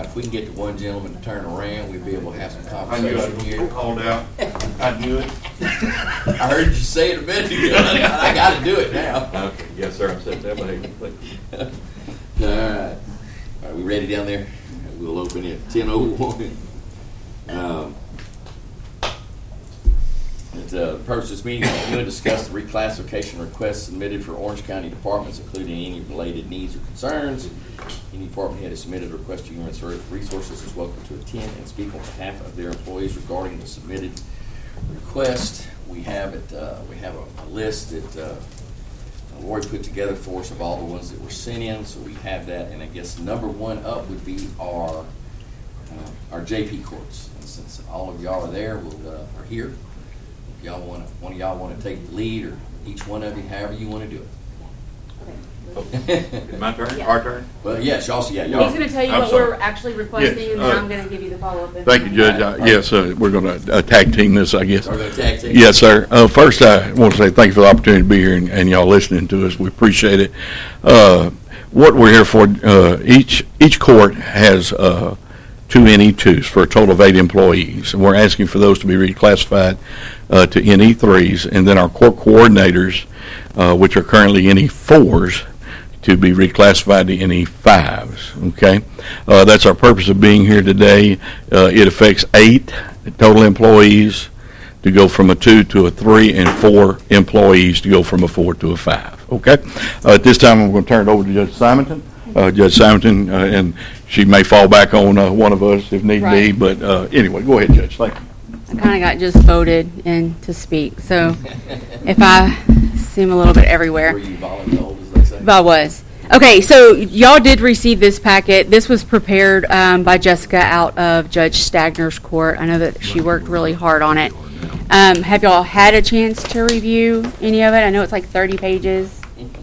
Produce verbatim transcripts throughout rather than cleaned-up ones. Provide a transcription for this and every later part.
if we can get the one gentleman to turn around, we'd be able to have some I knew conversation I'd here. get called out. I knew it. I heard you say it a minute ago. I got to do it now. Okay, yes, sir. I said that, but I All right. Are we ready down there? We'll open it ten oh one. Um, the purpose of this meeting is to review and discuss the reclassification requests submitted for Orange County departments, including any related needs or concerns. Any department head has submitted a request to Human Resources is welcome to attend and speak on behalf of their employees regarding the submitted request. We have it. Uh, we have a, a list that uh, Lori put together for us of all the ones that were sent in. So we have that, and I guess number one up would be our uh, our J P courts. And since all of y'all are there, we'll, uh, are here. If y'all want to, one of y'all want to take the lead, or each one of you, however you want to do it. It's my turn? Yeah. Our turn? Well, yes, y'all see, yeah, y'all. He's going to tell you I'm what sorry. we're actually requesting, Yes, and then uh, I'm going to give you the follow-up. Thank you, Judge. Uh, yes, uh, we're going to uh, tag team this, I guess. Are we going to tag team? Yes, sir. Uh, first, I want to say thank you for the opportunity to be here and, and y'all listening to us. We appreciate it. Uh, what we're here for, uh, each each court has uh, two N E twos for a total of eight employees, and we're asking for those to be reclassified uh, to N E threes, and then our court coordinators, uh, which are currently N E fours, to be reclassified to N E fives. Okay, uh, that's our purpose of being here today. Uh, it affects eight total employees to go from a two to a three, and four employees to go from a four to a five. Okay, uh, at this time I'm going to turn it over to Judge Simonton. Uh, Judge Simonton, uh, and she may fall back on uh, one of us if need Right. be. But uh, anyway, go ahead, Judge. Thank you. I kind of got just voted in to speak, so if I seem a little bit everywhere. Were you voluntold, as they say? But I was. Okay, so y'all did receive this packet. This was prepared um, by Jessica out of Judge Stagner's court. I know that she worked really hard on it. Um, have y'all had a chance to review any of it? I know it's like thirty pages.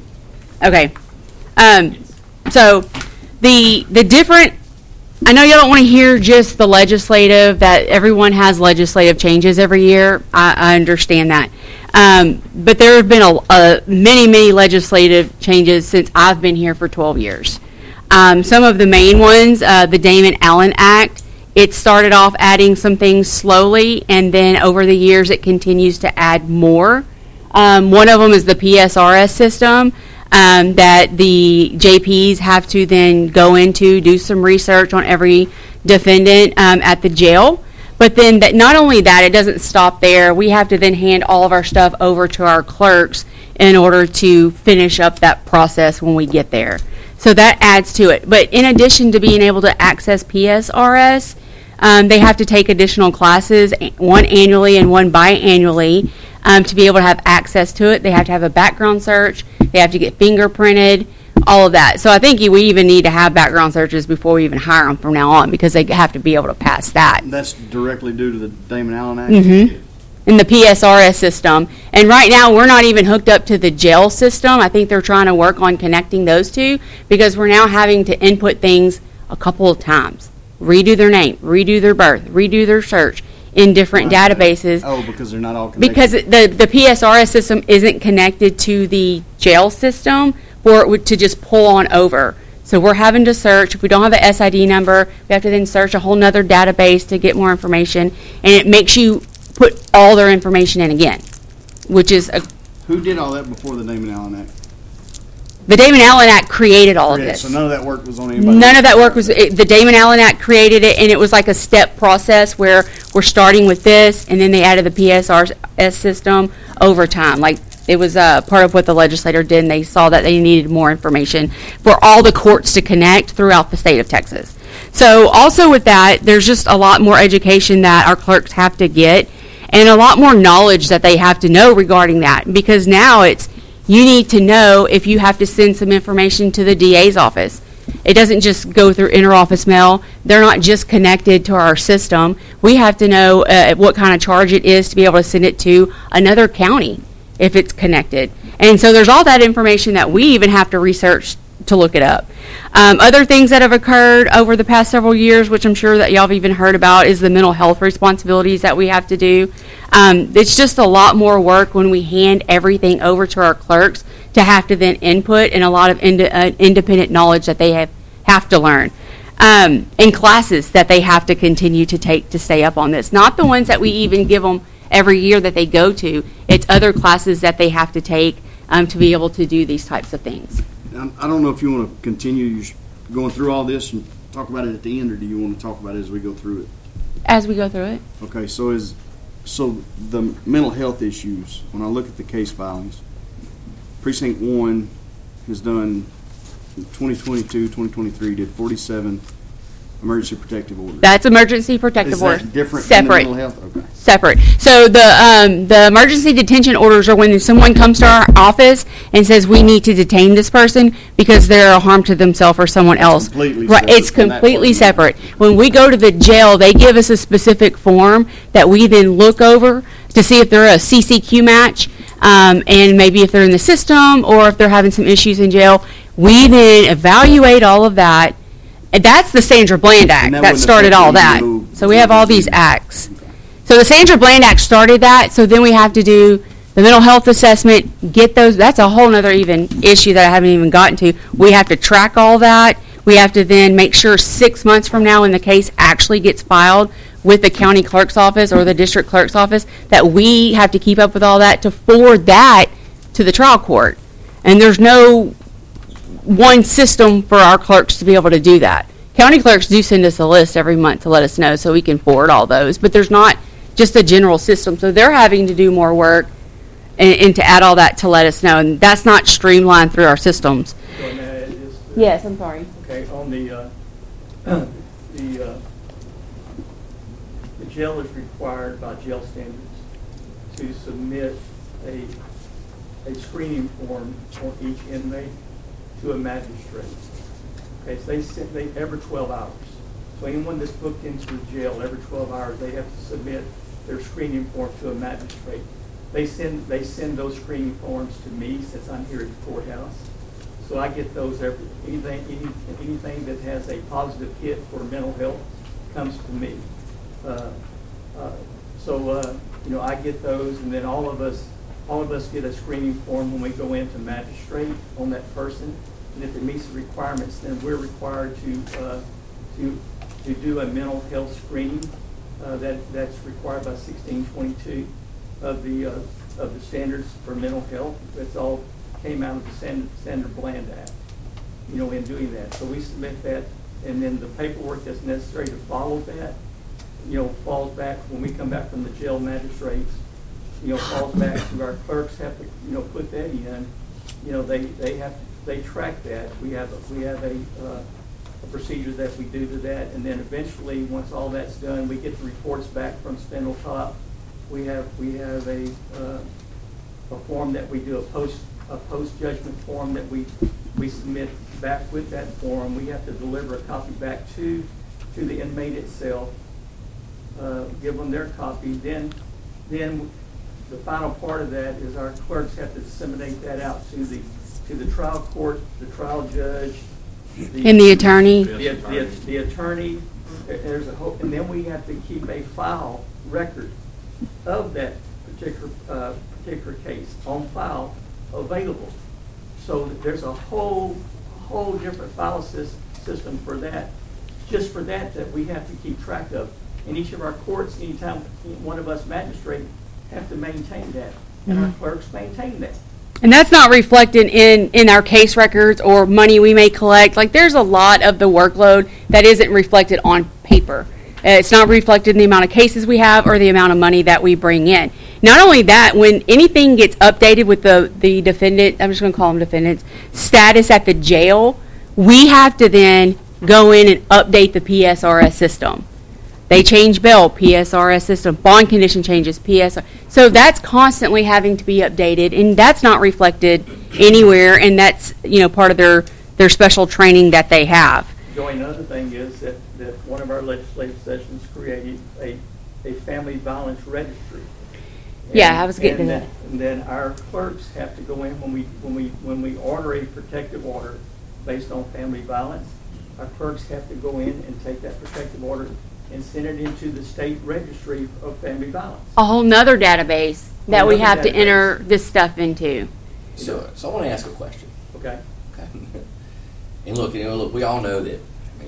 Okay. Um, so the the different, I know y'all don't want to hear just the legislative, that everyone has legislative changes every year. I, I understand that. Um, but there have been a, a many, many legislative changes since I've been here for twelve years. Um, some of the main ones, uh, the Damon Allen Act, it started off adding some things slowly, and then over the years it continues to add more. Um, one of them is the P S R S system um, that the J Ps have to then go into, do some research on every defendant um, at the jail. But then that, not only that, it doesn't stop there. We have to then hand all of our stuff over to our clerks in order to finish up that process when we get there. So that adds to it. But in addition to being able to access P S R S, um, they have to take additional classes, one annually and one biannually, um, to be able to have access to it. They have to have a background search. They have to get fingerprinted, all of that. So I think we even need to have background searches before we even hire them from now on, because they have to be able to pass that. That's directly due to the Damon Allen Act? Mm-hmm. In the P S R S system. And right now, we're not even hooked up to the jail system. I think they're trying to work on connecting those two, because we're now having to input things a couple of times. Redo their name, redo their birth, redo their search in different Right. databases. Oh, because they're not all connected? Because the, the P S R S system isn't connected to the jail system for it would- to just pull on over. So we're having to search. If we don't have an S I D number, we have to then search a whole nother database to get more information. And it makes you put all their information in again, which is a, Who did all that before the Damon Allen Act? the Damon Allen Act created all of Okay, this. so none of that work was on anybody? None of that work was, it, the Damon Allen Act created it, and it was like a step process where we're starting with this, and then they added the P S R S system over time. Like, it was uh, part of what the legislator did, and they saw that they needed more information for all the courts to connect throughout the state of Texas. So also with that, there's just a lot more education that our clerks have to get, and a lot more knowledge that they have to know regarding that, because now it's, you need to know if you have to send some information to the D A's office. It doesn't just go through interoffice mail. They're not just connected to our system. We have to know uh, what kind of charge it is to be able to send it to another county if it's connected. And so there's all that information that we even have to research to look it up. Um, other things that have occurred over the past several years, which I'm sure that y'all have even heard about, is the mental health responsibilities that we have to do. Um, it's just a lot more work when we hand everything over to our clerks to have to then input, and a lot of ind- uh, independent knowledge that they have, have to learn. um, and classes that they have to continue to take to stay up on this. Not the ones that we even give them every year that they go to. It's other classes that they have to take um, to be able to do these types of things. Now, I don't know if you want to continue your s- going through all this and talk about it at the end, or do you want to talk about it as we go through it? As we go through it. Okay, so is, so the mental health issues, when I look at the case filings, precinct one has done, twenty twenty-two, twenty twenty-three, did forty-seven emergency protective orders. That's emergency protective Is orders. that different than the Separate. mental health? Okay. Separate. So the um, the emergency detention orders are when someone comes to our office and says we need to detain this person because they're a harm to themselves or someone else. completely Right. separate It's from that completely part. separate. When we go to the jail, they give us a specific form that we then look over to see if they're a C C Q match, um, and maybe if they're in the system or if they're having some issues in jail. We then evaluate all of that. And that's the Sandra Bland Act And that that wouldn't started affect all you that. no- So we have all these acts. So the Sandra Bland Act started that, so then we have to do the mental health assessment, get those, that's a whole nother even issue that I haven't even gotten to. We have to track all that. We have to then make sure six months from now when the case actually gets filed with the county clerk's office or the district clerk's office, that we have to keep up with all that to forward that to the trial court. And there's no one system for our clerks to be able to do that. County clerks do send us a list every month to let us know so we can forward all those, but there's not just a general system. So they're having to do more work and, and to add all that to let us know, and that's not streamlined through our systems. So, and, uh, it is, uh, Yes, I'm sorry. Okay, on the, uh, the, uh, the jail is required by jail standards to submit a, a screening form for each inmate to a magistrate. Okay, so they send, they, every twelve hours. So anyone that's booked into the jail, every twelve hours, they have to submit their screening form to a magistrate. They send, they send those screening forms to me since I'm here at the courthouse. So I get those every, anything, any, anything that has a positive hit for mental health comes to me. Uh, uh, so, uh, you know, I get those, and then all of us, all of us get a screening form when we go into magistrate on that person. And if it meets the requirements, then we're required to, uh, to, to do a mental health screening. Uh, that, that's required by sixteen twenty-two of the, uh, of the standards for mental health. That's all came out of the Sandra, Sandra Bland Act, you know, in doing that. So we submit that, and then the paperwork that's necessary to follow that, you know, falls back, when we come back from the jail magistrates, you know, falls back to our clerks have to, you know, put that in. You know, they, they have, they track that. We have, a, we have a, uh, a procedure that we do to that, and then eventually, once all that's done, we get the reports back from Spindletop. We have, we have a, uh, a form that we do, a post, a post-judgment form that we, we submit back with that form. We have to deliver a copy back to, to the inmate itself, uh, give them their copy. Then, then the final part of that is our clerks have to disseminate that out to the, to the trial court, the trial judge, the, And the attorney. the, the, the attorney. There's a whole, and then we have to keep a file record of that particular uh, particular case on file available. So there's a whole whole different file sys- system for that, just for that that we have to keep track of. In each of our courts, anytime one of us magistrate have to maintain that, and our clerks maintain that. And that's not reflected in, in our case records or money we may collect. Like, there's a lot of the workload that isn't reflected on paper. Uh, it's not reflected in the amount of cases we have or the amount of money that we bring in. Not only that, when anything gets updated with the, the defendant, I'm just going to call them defendants, status at the jail, we have to then go in and update the P S R S system. They change bail, P S R S system, bond condition changes, P S R. So that's constantly having to be updated, and that's not reflected anywhere, and that's, you know, part of their, their special training that they have. Joey, another thing is that, that one of our legislative sessions created a, a family violence registry. Yeah, And- I was getting and to then- that. And then our clerks have to go in when we, when we, when we order a protective order based on family violence. Our clerks have to go in and take that protective order and send it into the state registry of family violence. A whole nother database that Whole we nother have to database. enter this stuff into. So, so I want to ask a question. Okay? Okay. And look, you know, look, we all know that, I mean,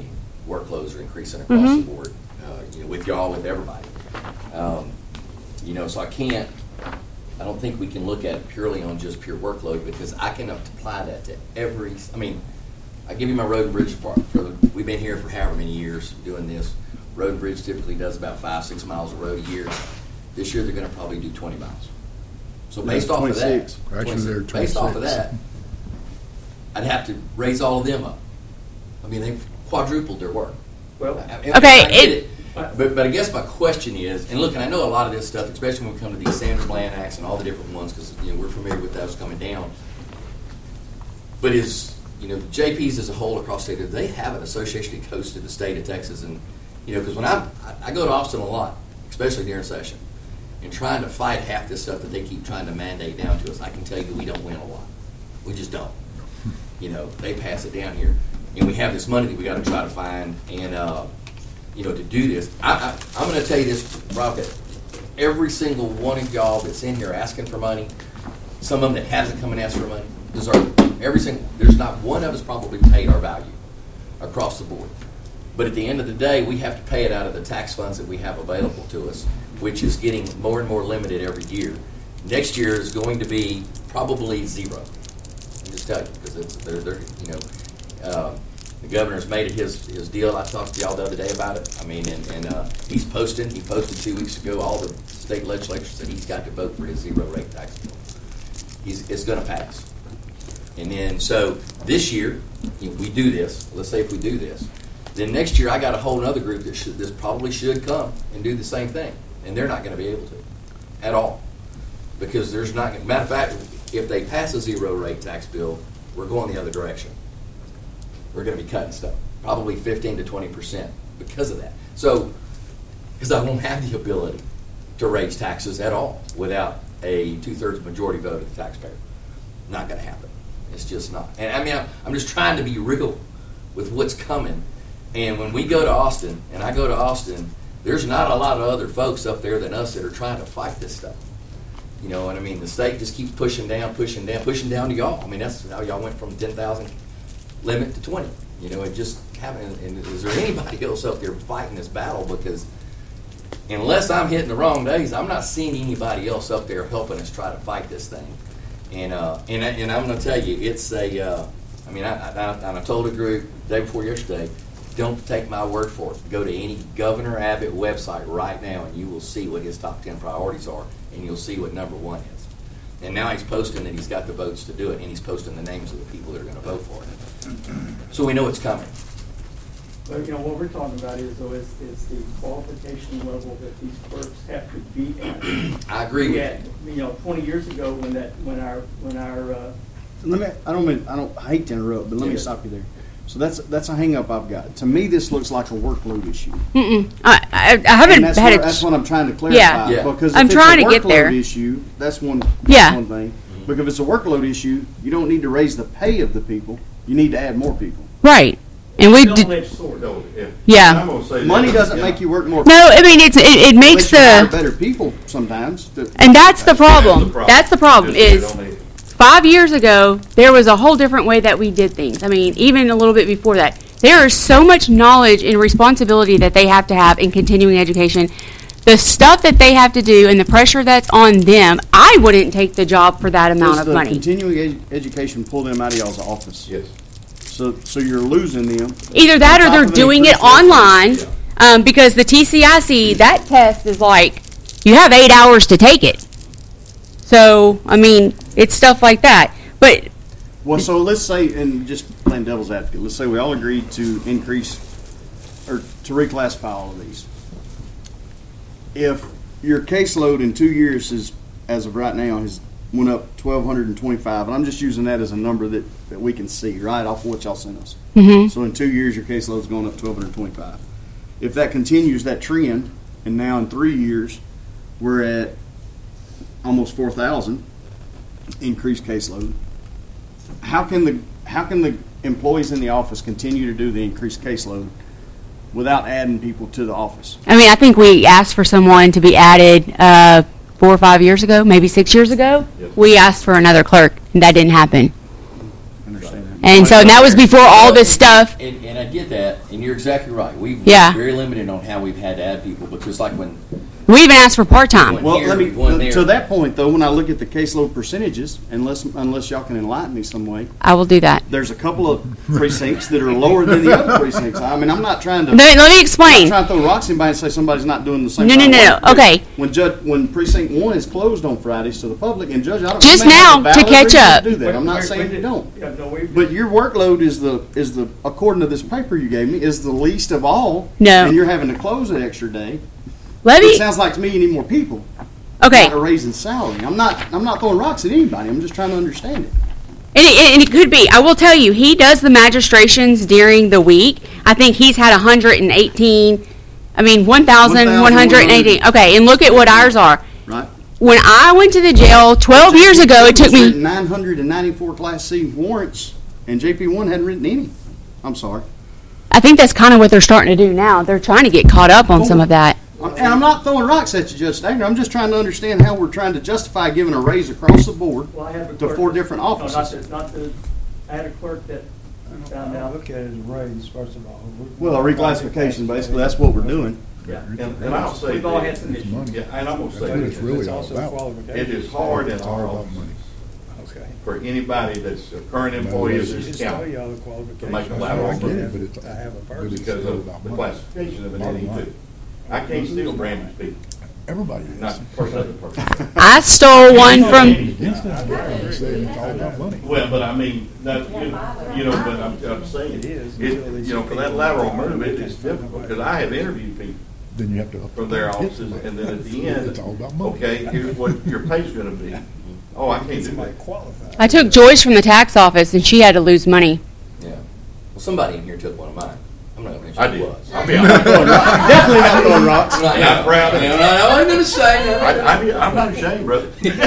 workloads are increasing across the board, uh, you know, with y'all, with everybody. Um, You know, so I can't, I don't think we can look at it purely on just pure workload, because I can apply that to every, I mean, I give you my road and bridge department. For the- We've been here for however many years doing this. Road and bridge typically does about five, six miles of road a year. This year, they're gonna probably do twenty miles. So based off of that. twenty-six. Actually, they're Based off of twenty-six. that, I'd have to raise all of them up. I mean, they've quadrupled their work. Well, I- I- Okay, I get it- But, but I guess my question is, and look, and I know a lot of this stuff, especially when we come to these Sanders Bland Acts and all the different ones, because, you know, we're familiar with those coming down. But is, you know, the J Ps as a whole across the state, do they have an association that goes to the state of Texas? And, you know, because when I'm, I, I go to Austin a lot, especially during session, and trying to fight half this stuff that they keep trying to mandate down to us, I can tell you that we don't win a lot. We just don't. You know, they pass it down here. And we have this money that we got to try to find, and, uh, you know, to do this. I, I, I'm going to tell you this, Rob, that every single one of y'all that's in here asking for money, some of them that hasn't come and asked for money, deserve it. Every single, there's not one of us probably paid our value across the board. But at the end of the day, we have to pay it out of the tax funds that we have available to us, which is getting more and more limited every year. Next year is going to be probably zero. I'll just tell you, because it's, they're, they're, you know, uh, the governor's made it his, his deal. I talked to y'all the other day about it. I mean, and, and uh, he's posting. He posted two weeks ago all the state legislatures that he's got to vote for his zero rate tax bill. He's, it's going to pass. And then, so this year, if we do this, let's say if we do this, then next year I got a whole other group that should, this probably should come and do the same thing. And they're not going to be able to at all. Because there's not, matter of fact, if they pass a zero rate tax bill, we're going the other direction. We're going to be cutting stuff, probably fifteen to twenty percent because of that. So, because I won't have the ability to raise taxes at all without a two-thirds majority vote of the taxpayer. Not going to happen. It's just not. And I mean, I'm, I'm just trying to be real with what's coming. And when we go to Austin, and I go to Austin, there's not a lot of other folks up there than us that are trying to fight this stuff. You know what I mean? The state just keeps pushing down, pushing down, pushing down to y'all. I mean, that's how y'all went from ten thousand limit to twenty. You know, it just happened. And is there anybody else up there fighting this battle? Because unless I'm hitting the wrong days, I'm not seeing anybody else up there helping us try to fight this thing. And uh, and, I, and I'm going to tell you, it's a. Uh, I mean, I, I, I told a group the day before yesterday, don't take my word for it. Go to any Governor Abbott website right now, and you will see what his top ten priorities are, and you'll see what number one is. And now he's posting that he's got the votes to do it, and he's posting the names of the people that are going to vote for it. So we know it's coming. But, you know, what we're talking about is, though, is, is the qualification level that these clerks have to be at. I agree with Yeah, you. you know, twenty years ago when that, when our, when our, uh, Let me, I don't mean, I don't, I hate to interrupt, but let me Yeah. stop you there. So that's, that's a hang up I've got. To me, this looks like a workload issue. Mm-mm. I, I, I haven't And that's, had what, a. that's what I'm trying to clarify. Yeah. Yeah. Because I'm if trying it's a to get there. workload issue, that's one, that's Yeah. one thing. But if it's a workload issue, you don't need to raise the pay of the people. You need to add more people. Right. And we did. double-edged sword. No, if- Yeah. I'm gonna say Money that, doesn't yeah. make you work more. No, I mean it's it, it makes Makes you hire the better people sometimes. to- and that's the That's problem. the problem. That's the problem Just- they is don't need it. five years ago there was a whole different way that we did things. I mean, even a little bit before that, there is so much knowledge and responsibility that they have to have in continuing education. The stuff that they have to do and the pressure that's on them, I wouldn't take the job for that amount Does of the money. continuing ed- education pull them out of y'all's office? Yes. So, so you're losing them. Either that or On top they're of the doing it increased effort. online, Yeah. um, because the T C I C, that test is like, you have eight hours to take it. So, I mean, it's stuff like that. But, Well, so let's say, and just playing devil's advocate, let's say we all agreed to increase or to reclassify all of these. If your caseload in two years is, as of right now, has went up twelve twenty-five, and I'm just using that as a number that, that we can see, right, off of what y'all sent us. mhm. So in two years, your caseload's going up twelve twenty-five. If that continues, that trend, and now in three years, we're at almost four thousand increased caseload, how can the how can the employees in the office continue to do the increased caseload without adding people to the office? I mean, I think we asked for someone to be added uh, four or five years ago, maybe six years ago. Yes. We asked for another clerk, and that didn't happen. Understand that? And so and that was before all this stuff. And, and I get that, and you're exactly right. We've Yeah. been very limited on how we've had to add people, because like when, We even asked for part-time. Well, here, let me, one there. to that point though, when I look at the caseload percentages, unless, unless y'all can enlighten me some way, I will do that. there's a couple of precincts that are lower than the other precincts. I mean, I'm not trying to, Let, let me I'm explain. not trying to throw rocks at anybody and say somebody's not doing the same. No, no, kind no, of no. work. Okay. When judge, when precinct one is closed on Fridays to the public, and Judge, I don't. Just you may have a now, to valid catch reason up. Do that. I'm not When- saying when you did- don't. Yeah, no, we. But your workload is the, is the, according to this paper you gave me, is the least of all. No. And you're having to close an extra day. Let It me, sounds like to me you need more people. okay. Not a raise in salary. I'm not, I'm not throwing rocks at anybody. I'm just trying to understand it. And it, and it could be. I will tell you, he does the magistrations during the week. I think he's had one hundred eighteen, I mean, one thousand one hundred eighteen. Okay, and look at what ours are. Right? When I went to the jail twelve years ago, it took me, nine hundred ninety-four Class C warrants, and J P one hadn't written any. I'm sorry. I think that's kind of what they're starting to do now. They're trying to get caught up on some of that. And I'm not throwing rocks at you, Judge Stagner. I'm just trying to understand how we're trying to justify giving a raise across the board Well, I have a to clerk- four different No, not offices. to, not to, I had a clerk that found I out. look at it as a raise, first of all. Well, a reclassification, basically, that's what we're doing. Yeah. And, and I'll say We've all had this, some issues. yeah, and I'm gonna say But this, it's really also qualifications. it is hard in It's our all about office money. Okay. for anybody that's a current employee of this Just tell county y'all the qualifications. to make a lateral I get move. it, but it's- I have a person. because of the classification of an N E two. I can't steal Brandon's people, Everybody not is. person other person. I stole one from, Against that, I'm saying it's all about money. Well, but I mean, that, you know, you know, but I'm, I'm saying, It is, it, until they you know, see for that people lateral trying to move, make it that is stuff difficult, about because I have interviewed people Then you have to. from their offices, and then at the end, It's all about money. okay, here's what your pay's gonna be. Oh, I can't do Somebody that. qualified. I took Joyce from the tax office and she had to lose money. yeah. Well, somebody in here took one of mine. I'm not going to I mention who did. it was. I'll be honest. Definitely not throwing rocks. I'm not, Not proud of No, it. no, no, I wasn't going to say that. I, I, I'm not ashamed, brother.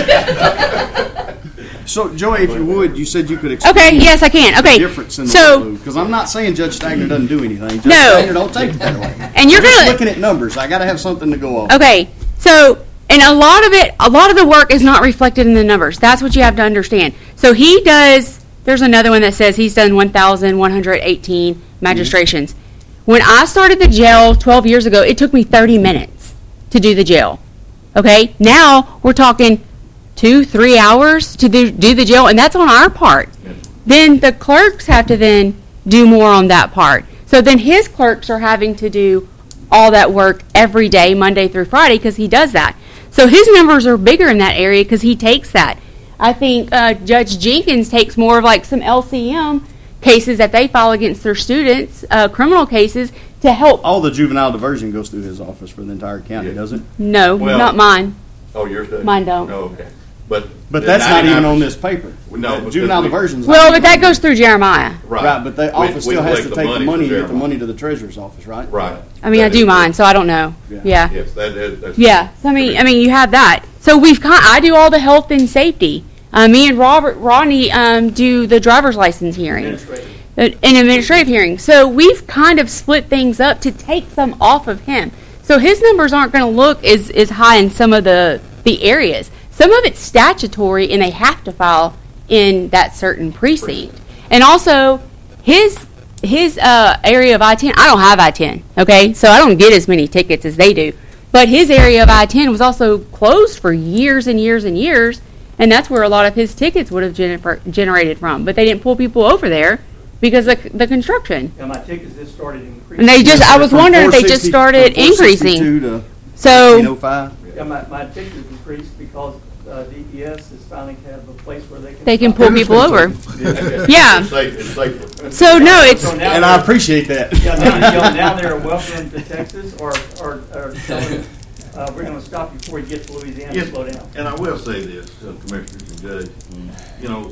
So, Joey, if you would, you said you could explain Okay, yes, I can. the Okay. difference in the So, workload. Because I'm not saying Judge Stagner doesn't do anything. Judge No. Stagner don't take it that way. and you're I'm just gonna, looking at numbers. I got to have something to go off. okay, so, and a lot of it, a lot of the work is not reflected in the numbers. That's what you have to understand. So he does, there's another one that says he's done one thousand one hundred eighteen magistrations. When I started the jail twelve years ago, it took me thirty minutes to do the jail. Okay, now we're talking two, three hours to do, do the jail, and that's on our part. Then the clerks have to then do more on that part. So then his clerks are having to do all that work every day, Monday through Friday, because he does that. So his numbers are bigger in that area because he takes that. I think uh, Judge Jenkins takes more of like some L C M cases that they file against their students, uh, criminal cases, to help. All the juvenile diversion goes through his office for the entire county, Yeah. doesn't it? No, Well- not mine. Oh, yours does? Mine don't. Oh, okay. But. But the that's not even ninety-nine on this paper. No, That because Juvenile we- diversion's. Well, not but even that on goes there. through Jeremiah. Right, but the We- office we still has collect to take the money from and get the Jeremiah. money to the treasurer's office, right? Right. I mean, I That do is- mine, so I don't know. Yeah. Yeah. Yes, that is, that's. Yeah, so I mean, I mean, you have that. So we've con- I do all the health and safety. Uh, me and Robert Rodney um, do the driver's license hearings, Administrative. uh, an administrative hearing. So we've kind of split things up to take some off of him. So his numbers aren't going to look as, as high in some of the the areas. Some of it's statutory, and they have to file in that certain precinct. And also, his his uh, area of I ten, I don't have I ten, okay? So I don't get as many tickets as they do. But his area of I ten was also closed for years and years and years, and that's where a lot of his tickets would have gener- generated from. But they didn't pull people over there because of the construction. Yeah, my tickets just started increasing. And they just, I was From wondering if they just 460 started from increasing. 462 to So, oh five. Yeah, my, my tickets increased because uh, D P S is finally have a place where they can. they can stop. pull people over. Yeah. It's safe, it's safer. So, no, it's, So now And I they're- appreciate that. Yeah, now, now- now they're welcome to Texas or, or, or telling, uh, we're gonna stop you before you get to Louisiana, Yes, slow down. And I will say this, uh, Commissioners and Judge, you know,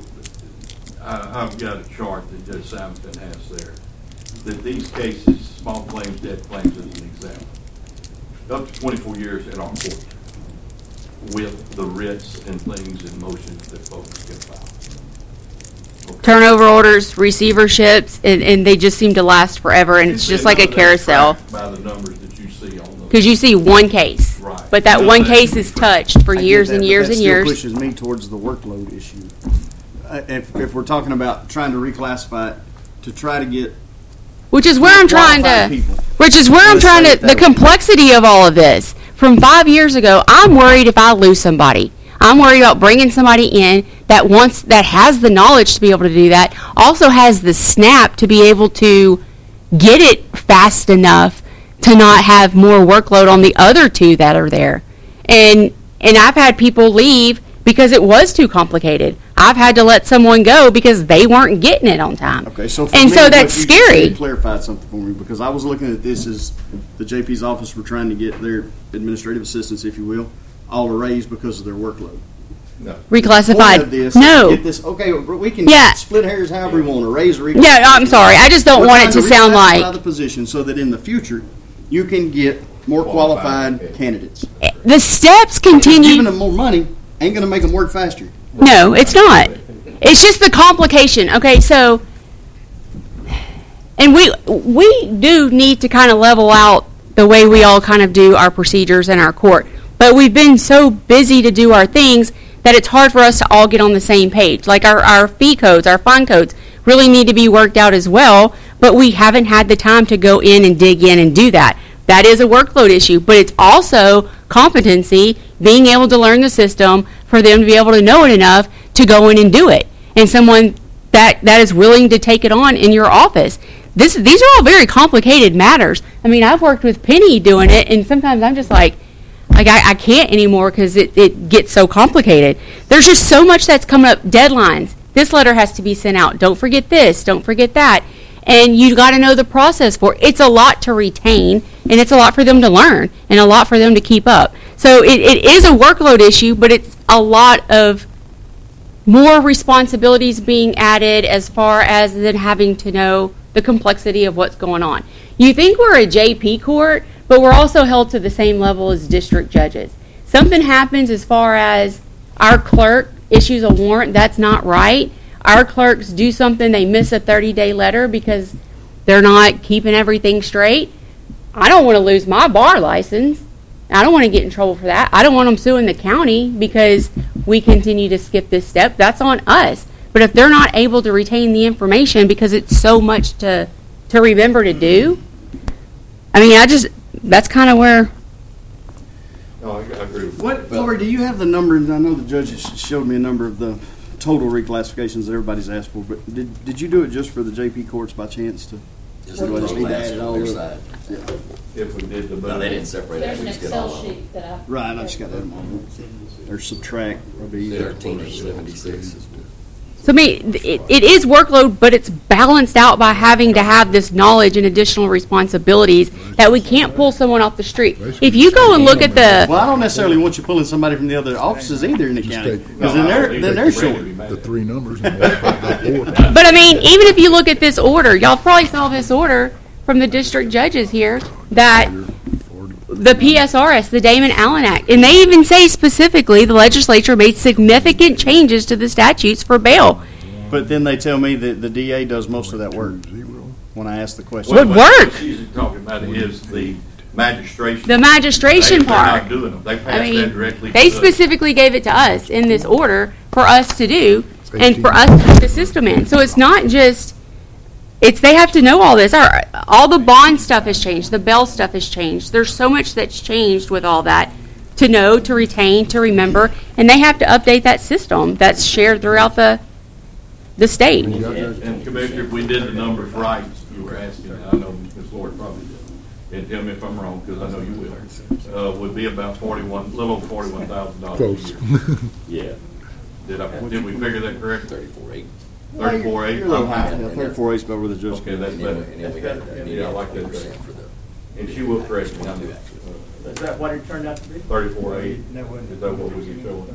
I, I've got a chart that Judge Simonton has there, that these cases, small claims, debt claims as an example, up to twenty-four years in our court, with the writs and things in motion that folks can file. Okay. turnover orders, receiverships, and, and they just seem to last forever, and it's just like a None of that's carousel. tracked by the numbers that you see on the. Because you see one case. Right. But that None one of that case can is be touched for I get years that, and but years that and still years. pushes me towards the workload issue. Uh, If, if we're talking about trying to reclassify it to try to get which is where I'm trying qualified to, people. which is where I'm Let's trying say to, it the that way. complexity of all of this. From five years ago, I'm worried if I lose somebody. I'm worried about bringing somebody in that wants, that has the knowledge to be able to do that, also has the snap to be able to get it fast enough to not have more workload on the other two that are there. And and I've had people leave because it was too complicated. I've had to let someone go because they weren't getting it on time. Okay, so for and me, so what that's you just scary. said clarified something for me, because I was looking at this as the J P's office were trying to get their administrative assistants, if you will, all a raise because of their workload. Reclassified. Point of this, No. Get this, okay, we can Yeah. split hairs however we want to raise or Yeah, I'm sorry. I just don't We're want trying it to sound reclassify like the position so that in the future, you can get more qualified candidates. the steps Giving continue. them more money ain't gonna make them work faster. No, it's not. It's just the complication. Okay, so, and we we do need to kind of level out the way we all kind of do our procedures in our court. But we've been so busy to do our things that it's hard for us to all get on the same page. Like our, our fee codes, our fine codes really need to be worked out as well, but we haven't had the time to go in and dig in and do that. That is a workload issue, but it's also competency, being able to learn the system for them to be able to know it enough to go in and do it. And someone that, that is willing to take it on in your office. This, these are all very complicated matters. I mean, I've worked with Penny doing it, and sometimes I'm just like, like I, I can't anymore because it, it gets so complicated. There's just so much that's coming up. Deadlines. This letter has to be sent out. Don't forget this. Don't forget that. And you got to know the process for it. It's a lot to retain, and it's a lot for them to learn, and a lot for them to keep up. So it, it is a workload issue, but it's a lot of more responsibilities being added as far as then having to know the complexity of what's going on. You think we're a J P court, but we're also held to the same level as district judges. Something happens as far as our clerk issues a warrant that's not right. Our clerks do something, they miss a thirty-day letter because they're not keeping everything straight. I don't want to lose my bar license. I don't want to get in trouble for that. I don't want them suing the county because we continue to skip this step. That's on us. But if they're not able to retain the information because it's so much to to remember to do, I mean, I just, that's kind of where. No, I I agree with you. What, Lori, do you have the number, and I know the judges showed me a number of the total reclassifications that everybody's asked for, but did, did you do it just for the J P courts by chance to? Just Or do I just the need to last add it on all their up? side. If we did the. No, they didn't separate it. There's We an just did all Excel of them. sheet that I. Right, I just got that in my note. Or subtract, probably easier. Thirteen or seventy-six. So, I mean, it, it is workload, but it's balanced out by having to have this knowledge and additional responsibilities that we can't pull someone off the street. If you go and look at the, Well, I don't necessarily want you pulling somebody from the other offices either in the county, take- because then they're, then they're short. The three numbers and multiply by four. but I mean, even if you look at this order, y'all probably saw this order from the district judges here that the P S R S, the Damon Allen Act, and they even say specifically the legislature made significant changes to the statutes for bail. But then they tell me that the D A does most of that work when I ask the question. Would Well, what work. she's talking about is the magistration. The magistration They- They're part. not doing them. They I passed that mean, directly. they to us. specifically gave it to us in this order for us to do and for us to put the system in. So it's not just, it's, they have to know all this. Our, all the bond stuff has changed. The bail stuff has changed. There's so much that's changed with all that to know, to retain, to remember, and they have to update that system that's shared throughout the, the state. And and Commissioner, if we did the numbers right, you were asking, I know Miz Lord probably did, and tell me if I'm wrong, because I know you will, uh, would be about forty-one, a little over forty-one thousand dollars Close. a year. Yeah, Did I, did we figure that correct? thirty-four eight. Thirty-four eight? You're a little high. Yeah, thirty-four eight's about where the judge. Okay, that's And then, better. and then we had, and then Yeah, I like that. percent for the, And she will correct me, I'm Is that what it turned out to be? thirty-four eight, is that what we can show?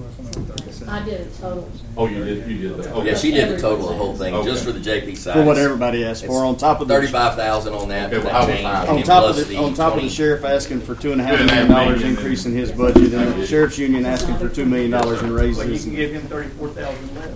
I did a total. Oh, you did, you did that, okay. yeah, she did the total, the whole thing, Okay. just for the J P side. For what everybody asked for, on top of the. Thirty-five thousand on that, Okay, that well, I was change. fine. and On then top of plus the, on top of the twenty sheriff asking for two and a half Two and a half million dollars million. increase in his budget, and the sheriff's union asking for two million dollars in Well, you raises. can give him thirty-four thousand less.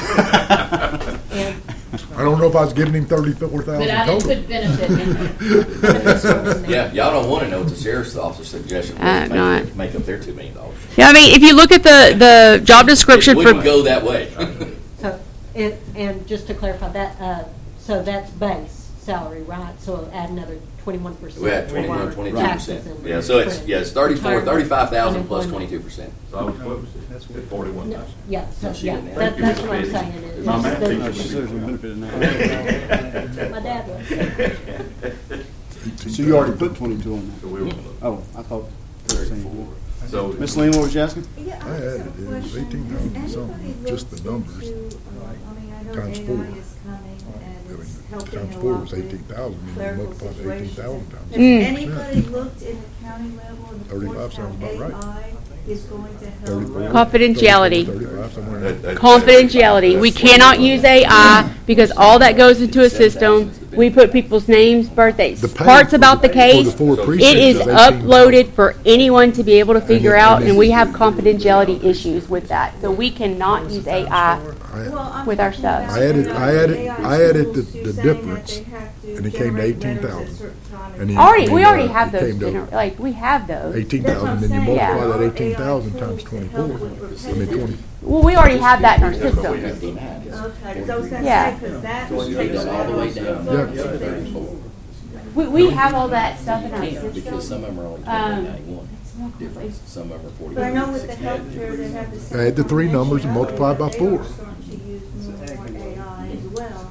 And, I don't know if I was giving him thirty-four thousand but I didn't total. put benefit in there. Yeah, y'all don't want to know what the sheriff's office suggestion was Uh, to not. make, make up their two million dollars. Yeah, I mean, if you look at the, the job description We for. would go that way. So, and, and just to clarify that, uh, so that's base. salary, right? So add another twenty-one percent. We had twenty-one, twenty-two percent. Taxes and Yeah, so it's, credit. yeah, it's thirty-four, Retirement, thirty-five thousand plus unemployment. twenty-two percent. So I was close at forty-one No, thousand. Yeah, so, No, she yeah, didn't. that, Thank you, that's Miss what I'm Betty. saying it is. My math The- teacher No, she says we benefit now. My dad was. So you already put twenty-two on So that? we were Oh, I thought. you were saying you thirty-four. did. So. Miss Lynn, what was you asking? I Yeah, I had just it, have a it was question. eighteen Has thousand something, anybody just the looked numbers. into, uh, I mean, I know Times A I four. is coming I and it's mean, helping times a four lot was with eighteen thousand, and you clerical multiply the eighteen situations. thousand times. Has Mm. anybody looked in the county level and the thirty-five courts sounds how about right. A I is going to thirty-four, help? Confidentiality. thirty-five, somewhere in That- there. that- Confidentiality. We cannot use A I because all that goes into a system. We put people's names, birthdays, The pay parts for about the for case. four It precincts is eighteen thousand. uploaded for anyone to be able to figure it- out, and and it- we have confidentiality issues with that. So we cannot use A I. I- Well, I'm with our talking stuff. about I added- the I added- A I I added the- tools the who's saying that difference, they have to and it came to generate eighteen letters at thousand. certain time And he- Already, and we then, already uh, have it those, came to gener- like, we have those. Eighteen That's what thousand, I'm then you saying. Yeah. multiply that All eighteen thousand A I times tools to twenty-four. help with I mean, twenty, repetitive- Well, we already have that in our Yeah, but we system. have- Okay, because I was gonna Yeah. say, because that So you takes go a all the way lot down of to clerk Yeah. thirty-four. We, we have all that stuff in our Because system. some of them are only Um, twenty ninety-one difference, some of them are forty. But I know with the healthcare, they have the same. Add the three numbers and multiply by They four. are starting to use more and more A I as well.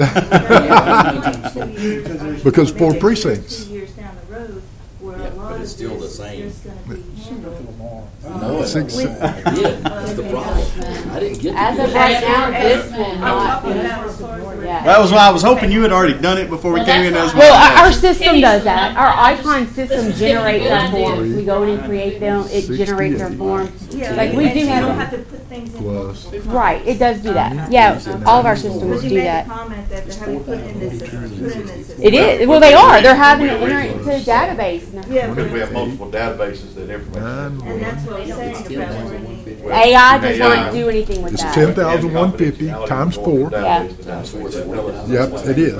Because four Maybe precincts. Two years down the road, where Yeah, a but lot of it's this still the is same. just gonna be handled. No, Six- it- I did. That's the problem. I didn't get to As do of that. right now, this will I'm not talking be. about as far as. Yeah. That was why I was hoping you had already done it before we Well, came in. that's As why- Well, our, our Timmy's system does that. the Our one I icon just- system this is generates Timmy's our the one I forms. did. We go in and create them. It generates our forms. Yeah, Like, we and do so you have- don't have to put things in Plus- multiple times. Right, it does do that. Yeah, all of our systems Because you do made a that. comment that they have to put in this system, put in this system. It is. Well, they are. They're having to enter it into a database. Yeah, Because we have but- multiple databases that information. Nine, and that's what I'm saying about bringing. A I does not do anything with It's that. ten thousand one fifty times four. Yeah. Times four is forty thousand. Yep, it is.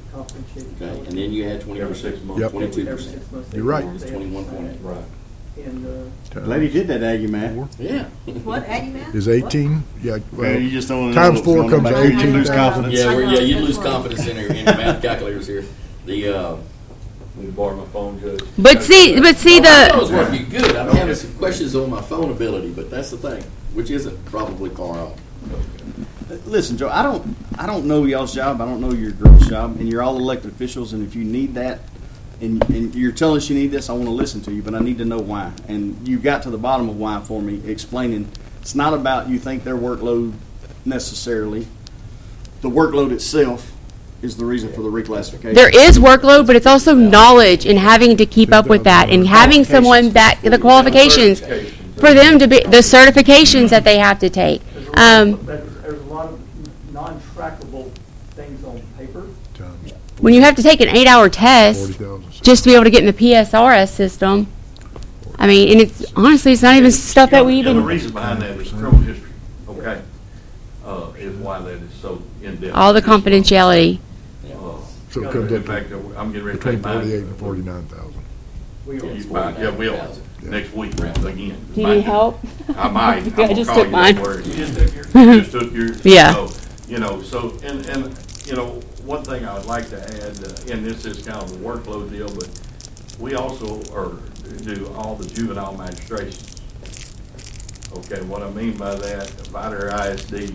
Okay, and then you had twenty Every percent, six months. Yep. twenty-two percent. You're right. It's twenty-one point eight. Right. And, uh, Lady did that Aggie math. Yeah. What, Aggie Math? Is eighteen, yeah, Well, you well, just don't know times what's four going on comes back to there. You eighteen lose thousand. confidence. Yeah, we're, yeah, you lose confidence in your, in your math calculators here. The, uh. Need to borrow my phone, Judge. But see, but see I was the. working good. I'm having some questions on my phone ability, but that's the thing, which isn't probably far off. Listen, Joe, I don't, I don't know y'all's job. I don't know your girl's job, and you're all elected officials. And if you need that, and, and you're telling us you need this, I want to listen to you, but I need to know why. And you got to the bottom of why for me, explaining it's not about you think their workload necessarily. The workload itself is the reason for the reclassification. There is workload, but it's also knowledge and having to keep up with that and having someone that the qualifications for them to be the certifications that they have to take. there's a lot Um, of- there's there's a lot of non-trackable things on paper. times when you have to take an eight-hour forty test thousand. just to be able to get in the P S R S system, I mean, and it's honestly it's not even stuff that we You know, the even reason behind that is criminal history, okay? Uh, is why that is so in-depth. all the confidentiality. Uh, So it comes In up fact, to I'm getting ready to between take mine. forty-eight and forty-nine thousand. We Yeah, are. you find- yeah, we'll, Yeah. next week, again. Do you need help? I might. I'm I gonna just call took you, mine. don't worry. You just took your, you just took yours. Yeah. So, you know, so, and, and, you know, one thing I would like to add, uh, and this is kind of a workload deal, but we also are, do all the juvenile magistrations. Okay, what I mean by that, Vider I S D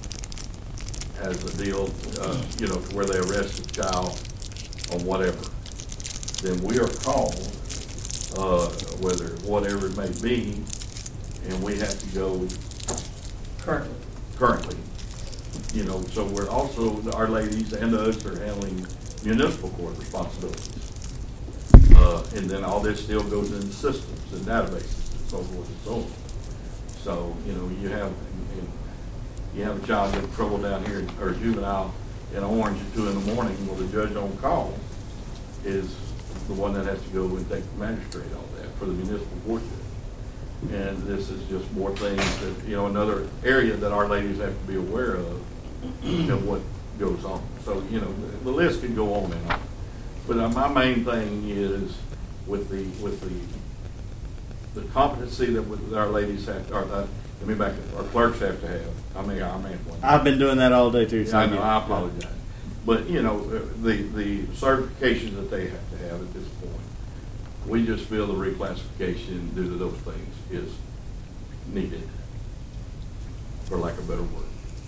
has a deal, uh, you know, where they arrest a child or whatever. Then we are called, uh, whether, whatever it may be, and we have to go Currently. currently. You know, so we're also, our ladies and us are handling municipal court responsibilities. Uh, and then all this still goes into systems and databases and so forth and so on. So, you know, you have, you have a child in trouble down here, or a juvenile in Orange at two in the morning, well, the judge on call is the one that has to go and take the magistrate on that for the municipal court judge. And this is just more things that, you know, another area that our ladies have to be aware of, of what goes on. So, you know, the, the list can go on and on. But uh, my main thing is with the, with the, the competency that with our ladies have, or, uh, let me back up, our clerks have to have. I mean, I mean, one. I've been doing that all day too. So I know, I apologize. But, you know, uh, the, the certifications that they have to have at this point, we just feel the reclassification due to those things is needed, for lack of a better word.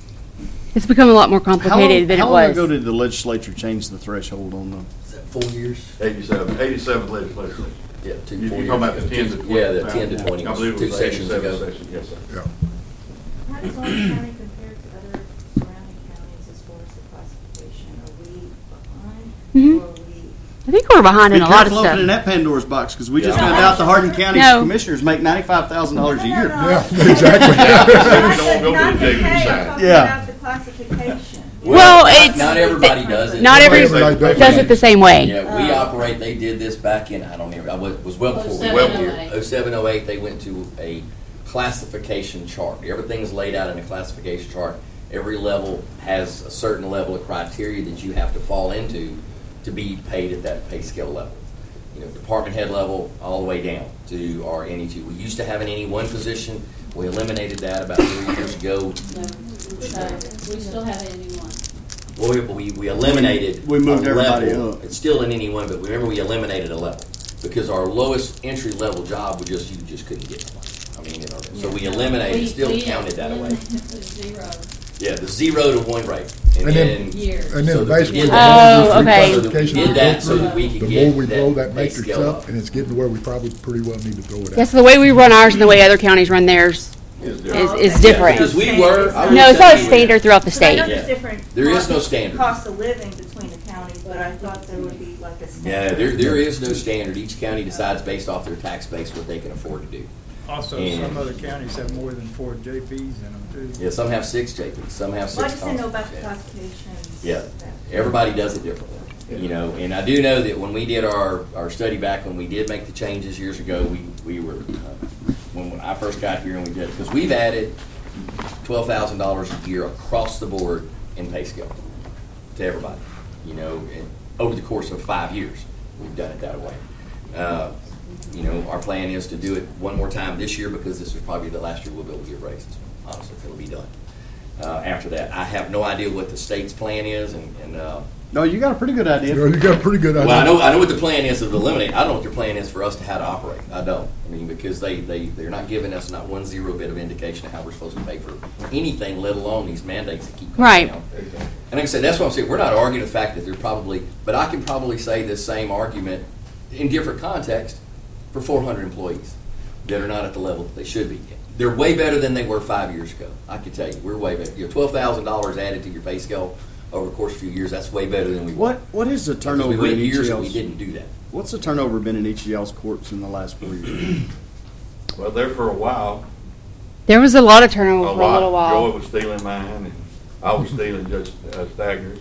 It's become a lot more How long, complicated than it how long was. ago did the legislature change the threshold on the? Is that four years? Eighty-seven, eighty-seven legislation. Yeah, two, You- four You're years talking about the ago. ten to Two- twenty. Yeah, the ten to twenty, I believe it two was sessions eighty-seven ago. session, yes, sir. Yeah. How does Orange County compare to other surrounding counties as far as the classification? Are we behind? Mhm. Or are we? I think we're behind in Be a lot of careful opening stuff. that Pandora's box, because we just Yeah. found out the Hardin County No. commissioners make ninety-five thousand dollars a year. Yeah, exactly. Yeah. I Don't said go to not the the J P pay, side. I'm talking Yeah. about the classification. Well, not- it's- Not everybody does it. Not every Everybody does does it the same way. Yeah, we operate, they did this back in, I don't even, I was, was well before we oh were seven, here. oh eight. Oh seven, oh eight, they went to a classification chart. Everything's laid out in a classification chart. Every level has a certain level of criteria that you have to fall into to be paid at that pay scale level. You know, department head level all the way down to our N E two. We used to have an N E one position. We eliminated that about three years ago. No, uh, we still have N E one. Well, we, we, we eliminated We moved a everybody level. up. It's still an N E one, but remember we eliminated a level because our lowest entry level job was just you just couldn't get one. I mean, you know, so we eliminated, We- still we counted that away. eliminated the Zero Yeah, the zero to one rate, and, And then, then- years. And So then that basically, we the did more that. these Oh, okay. so that we reclassifications did we that go so that we through, could the get more we that blow that pay matrix scale up, up. and it's getting to where we probably pretty well need to throw it out. Yes, the way we run ours and the way other counties run theirs Is is, there- is Yeah, different. because we were. I would No, it's say not a we were- standard throughout the But I know state. there's Yeah. different. There is cost- no standard. Cost of living between the counties, but I thought there would be like a Yeah, standard. there, there is no standard. Each county decides based off their tax base what they can afford to do. Also, And- some other counties have more than four J Ps in them too. Yeah, some have six J Ps, some have Well, I six. just didn't know about constables. the Yeah. classifications. Yeah, that- everybody does it differently, you know, and I do know that when we did our, our study back, when we did make the changes years ago, we, we were, uh, when I first got here and we did, because we've added twelve thousand dollars a year across the board in pay scale to everybody, you know, and over the course of five years, we've done it that way. Uh, You know, our plan is to do it one more time this year because this is probably the last year we'll be able to get raises. Honestly, it'll be done. Uh, after that, I have no idea what the state's plan is, and, and uh, No, you got a pretty good idea. You know, you got a pretty good idea. well, I know I know what the plan is of eliminate. I don't know what their plan is for us to how to operate. I don't. I mean, because they they they're not giving us not one zero bit of indication of how we're supposed to pay for anything, let alone these mandates that keep coming Right. down. And like I said, that's what I'm saying. We're not arguing the fact that they're probably, but I can probably say this same argument in different context for four hundred employees that are not at the level that they should be. They're way better than they were five years ago. I can tell you, we're way better. You know, twelve thousand dollars added to your pay scale over the course of a few years. That's way better than we were. What What is the Because turnover we went in each years of and we y'all's? didn't do that. What's the turnover been in each of y'all's courts in the last four years? Well, there for a while, There was a lot of a turnover for a lot. little while. Joy was stealing mine, and I was stealing Judge uh, Staggers.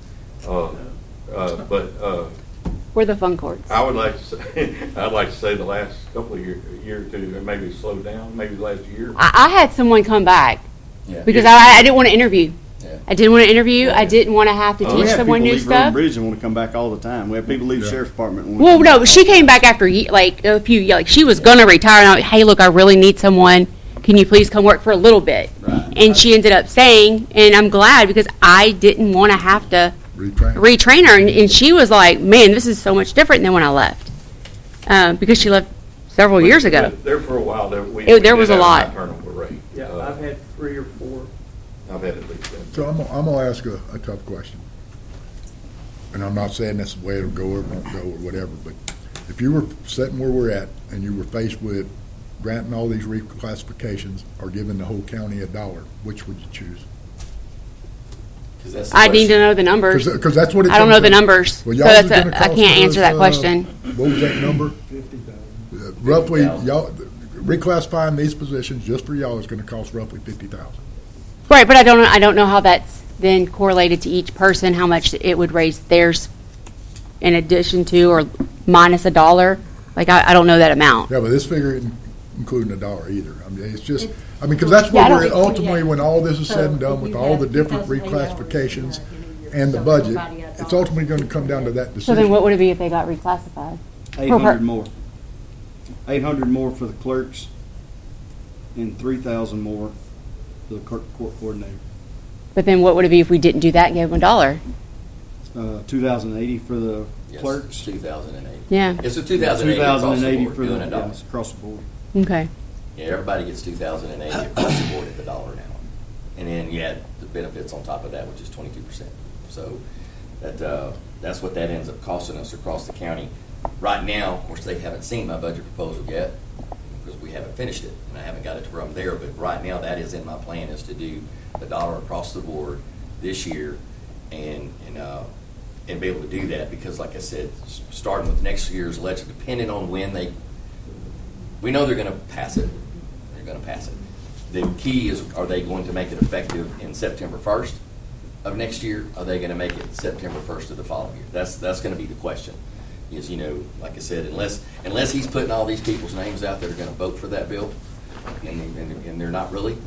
Uh, uh, but uh, We're the fun courts. I would like to say, I'd like to say the last couple of year, year or two, or maybe slowed down, maybe the last year. I, I had someone come back Yeah. because I, I didn't want to interview. Yeah. I didn't want to interview. I didn't want to have to Oh, we teach have someone people new leave Roden stuff. Bridge and want to come back all the time. We have people leave the Yeah. sheriff's department. And wanna Well, come no, back she all the came time. back after ye- like a few, yeah, like she was gonna retire, and I'm like, hey, look, I really need someone. Can you please come work for a little bit? Right. And she ended up staying, and I'm glad because I didn't want to have to Retrain. retrain her, and, and she was like, man, this is so much different than when I left, um, because she left several years ago. There for a while, there, we. It- we there did was a have lot. high turnover rate. Yeah, Uh, I've had three or four. I've had at least that. So I'm, I'm gonna ask a, a tough question. And I'm not saying that's the way it'll go or won't go or whatever, but if you were sitting where we're at and you were faced with granting all these reclassifications or giving the whole county a dollar, which would you choose? 'Cause that's the I need to question. know the numbers. Because that's what it I don't comes know the to. numbers, Well, so y'all's that's is gonna a, I cost can't answer us, that uh, question. What was that number? Fifty thousand. Uh, Roughly, fifty thousand. y'all, reclassifying these positions just for y'all is gonna cost roughly fifty thousand. Right, but I don't know. I don't know how that's then correlated to each person. How much it would raise theirs in addition to or minus a dollar. Like I, I don't know that amount. Yeah, but this figure isn't including a dollar either. I mean, it's just, I mean, because that's Yeah, I what don't we're, think- ultimately, when all this is said and So done, if with you all have the different two thousand eight hours, reclassifications uh, and the so budget, somebody a it's dollar. ultimately going to come down to that So decision. then, what would it be if they got reclassified? Eight hundred more. Eight hundred more for the clerks, and three thousand more for the court court coordinator. But then, what would it be if we didn't do that and gave them a dollar? uh, two thousand eighty for the Yes, clerks. two thousand eighty. Yeah. It's a two thousand eighty two across thousand the eighty board, for the, doing a dollar. yes, across the board. Okay. Yeah, everybody gets two thousand eighty across the board at the dollar an hour. And then you add the benefits on top of that, which is twenty-two percent. So that, uh, that's what that ends up costing us across the county. Right now, of course, they haven't seen my budget proposal yet because we haven't finished it and I haven't got it to where I'm there. But right now, that is in my plan, is to do the dollar across the board this year and, and, uh, and be able to do that because, like I said, s- starting with next year's election, depending on when they, we know they're going to pass it. They're going to pass it. The key is, are they going to make it effective in September first of next year? Are they going to make it September first of the following year? That's that's going to be the question. Is, you know, like I said, unless unless he's putting all these people's names out that are going to vote for that bill, and, and, and they're not really,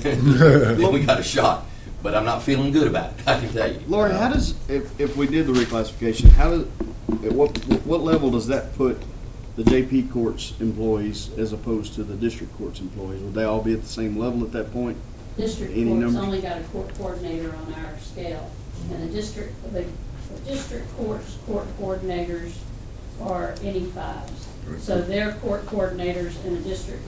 then we got a shot. But I'm not feeling good about it, I can tell you. Lori, Uh, how does, if, if we did the reclassification, how does, at what, what level does that put the J P courts employees as opposed to the district courts employees? Would they all be at the same level at that point? District Any court's numbers? only got a court coordinator on our scale, and the district, the, the district court's court coordinators are any fives. So their court coordinators and the district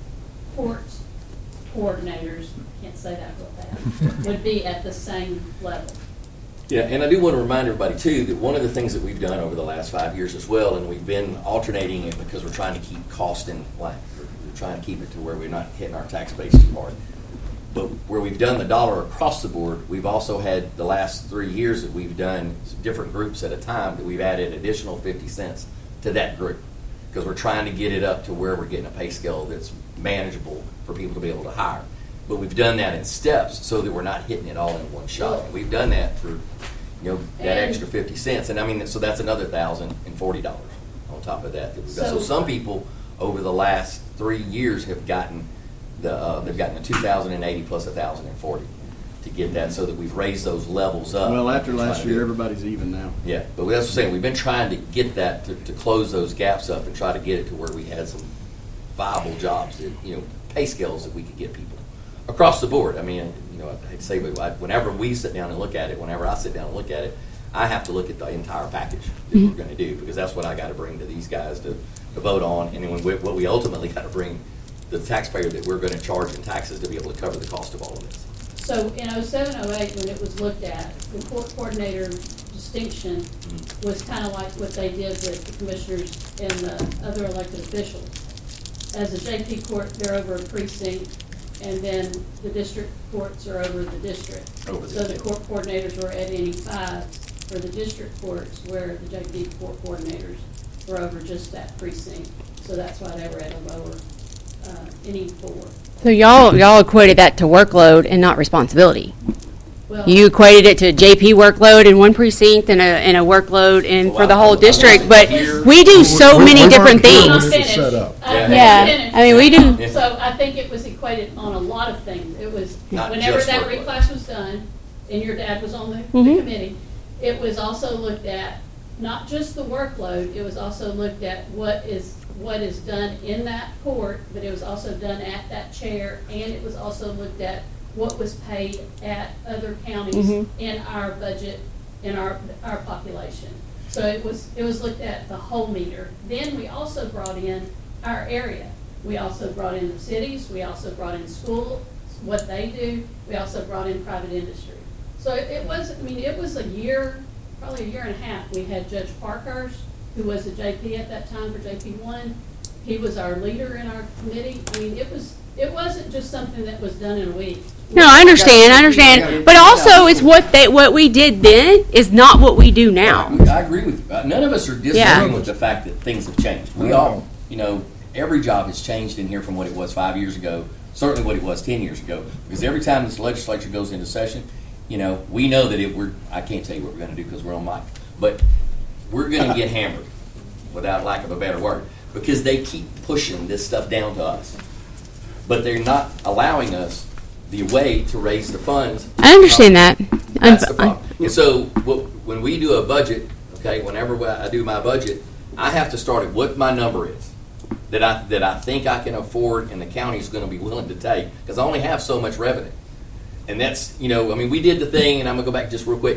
court's coordinators, can't say that real fast, would be at the same level. Yeah, and I do want to remind everybody, too, that one of the things that we've done over the last five years as well, and we've been alternating it because we're trying to keep cost in line. We're we're trying to keep it to where we're not hitting our tax base too hard. But where we've done the dollar across the board, we've also had the last three years that we've done different groups at a time, that we've added additional fifty cents to that group. Because we're trying to get it up to where we're getting a pay scale that's manageable for people to be able to hire. But we've done that in steps so that we're not hitting it all in one shot. And we've done that for, you know, that And- extra fifty cents. And I mean, so that's another one thousand forty dollars on top of that. that we've got. So So- some people over the last three years have gotten the, uh, they've gotten the two thousand eighty plus one thousand forty to get that, so that we've raised those levels up. Well, after We're trying last to year, do- everybody's even now. Yeah, but that's what I'm saying. We've been trying to get that, to, to close those gaps up and try to get it to where we had some viable jobs, that, you know, pay scales that we could get people across the board. I mean, you know, I hate to say, but I- whenever we sit down and look at it, whenever I sit down and look at it, I have to look at the entire package that we're going to do, because that's what I got to bring to these guys to, to vote on, and then when we, what we ultimately got to bring the taxpayer that we're going to charge in taxes to be able to cover the cost of all of this. So in oh seven, oh eight, when it was looked at, the court coordinator distinction was kind of like what they did with the commissioners and the other elected officials. As a J P court, they're over a precinct, and then the district courts are over the district. Over the So the district. court coordinators were at any five for the district courts, where the J P court coordinators were over just that precinct. So that's why they were at a lower, uh, any four. So y'all y'all equated that to workload and not responsibility. Well, You equated it to J P workload in one precinct and a and a workload in for the whole district, but we do so We're- many we're different working on things. it. It's set up. I- Yeah. Yeah, finished. I mean, we do- Yeah. So I think it was equated on a lot of things. It was, Not whenever just that workload. reclass was done, and your dad was on the, the Mhm. committee, it was also looked at, not just the workload, it was also looked at what is, what is done in that court, but it was also done at that chair, and it was also looked at what was paid at other counties Mhm. in our budget, in our, our population. So it was, it was looked at the whole meter. Then we also brought in our area. We also brought in the cities, we also brought in school, what they do, we also brought in private industry. So it it was, I mean, it was a year, probably a year and a half. We had Judge Parkhurst, who was a J P at that time for J P one. He was our leader in our committee. I mean, it was, it wasn't just something that was done in a week. No, I understand, I understand, but also it's what they what we did then is not what we do now. I agree with you. Uh, None of us are disagreeing Yeah. with the fact that things have changed. We all, you know, every job has changed in here from what it was five years ago, certainly what it was ten years ago. Because every time this legislature goes into session, you know, we know that if we're, I can't tell you what we're going to do because we're on mic, but we're going to get hammered, without lack of a better word, because they keep pushing this stuff down to us. But they're not allowing us the way to raise the funds. I understand that. That's the I'm- problem. And so wh- when we do a budget, okay, whenever I do my budget, I have to start at what my number is that I that I think I can afford, and the county's going to be willing to take, because I only have so much revenue. And that's, you know, I mean, we did the thing, and I'm going to go back just real quick, but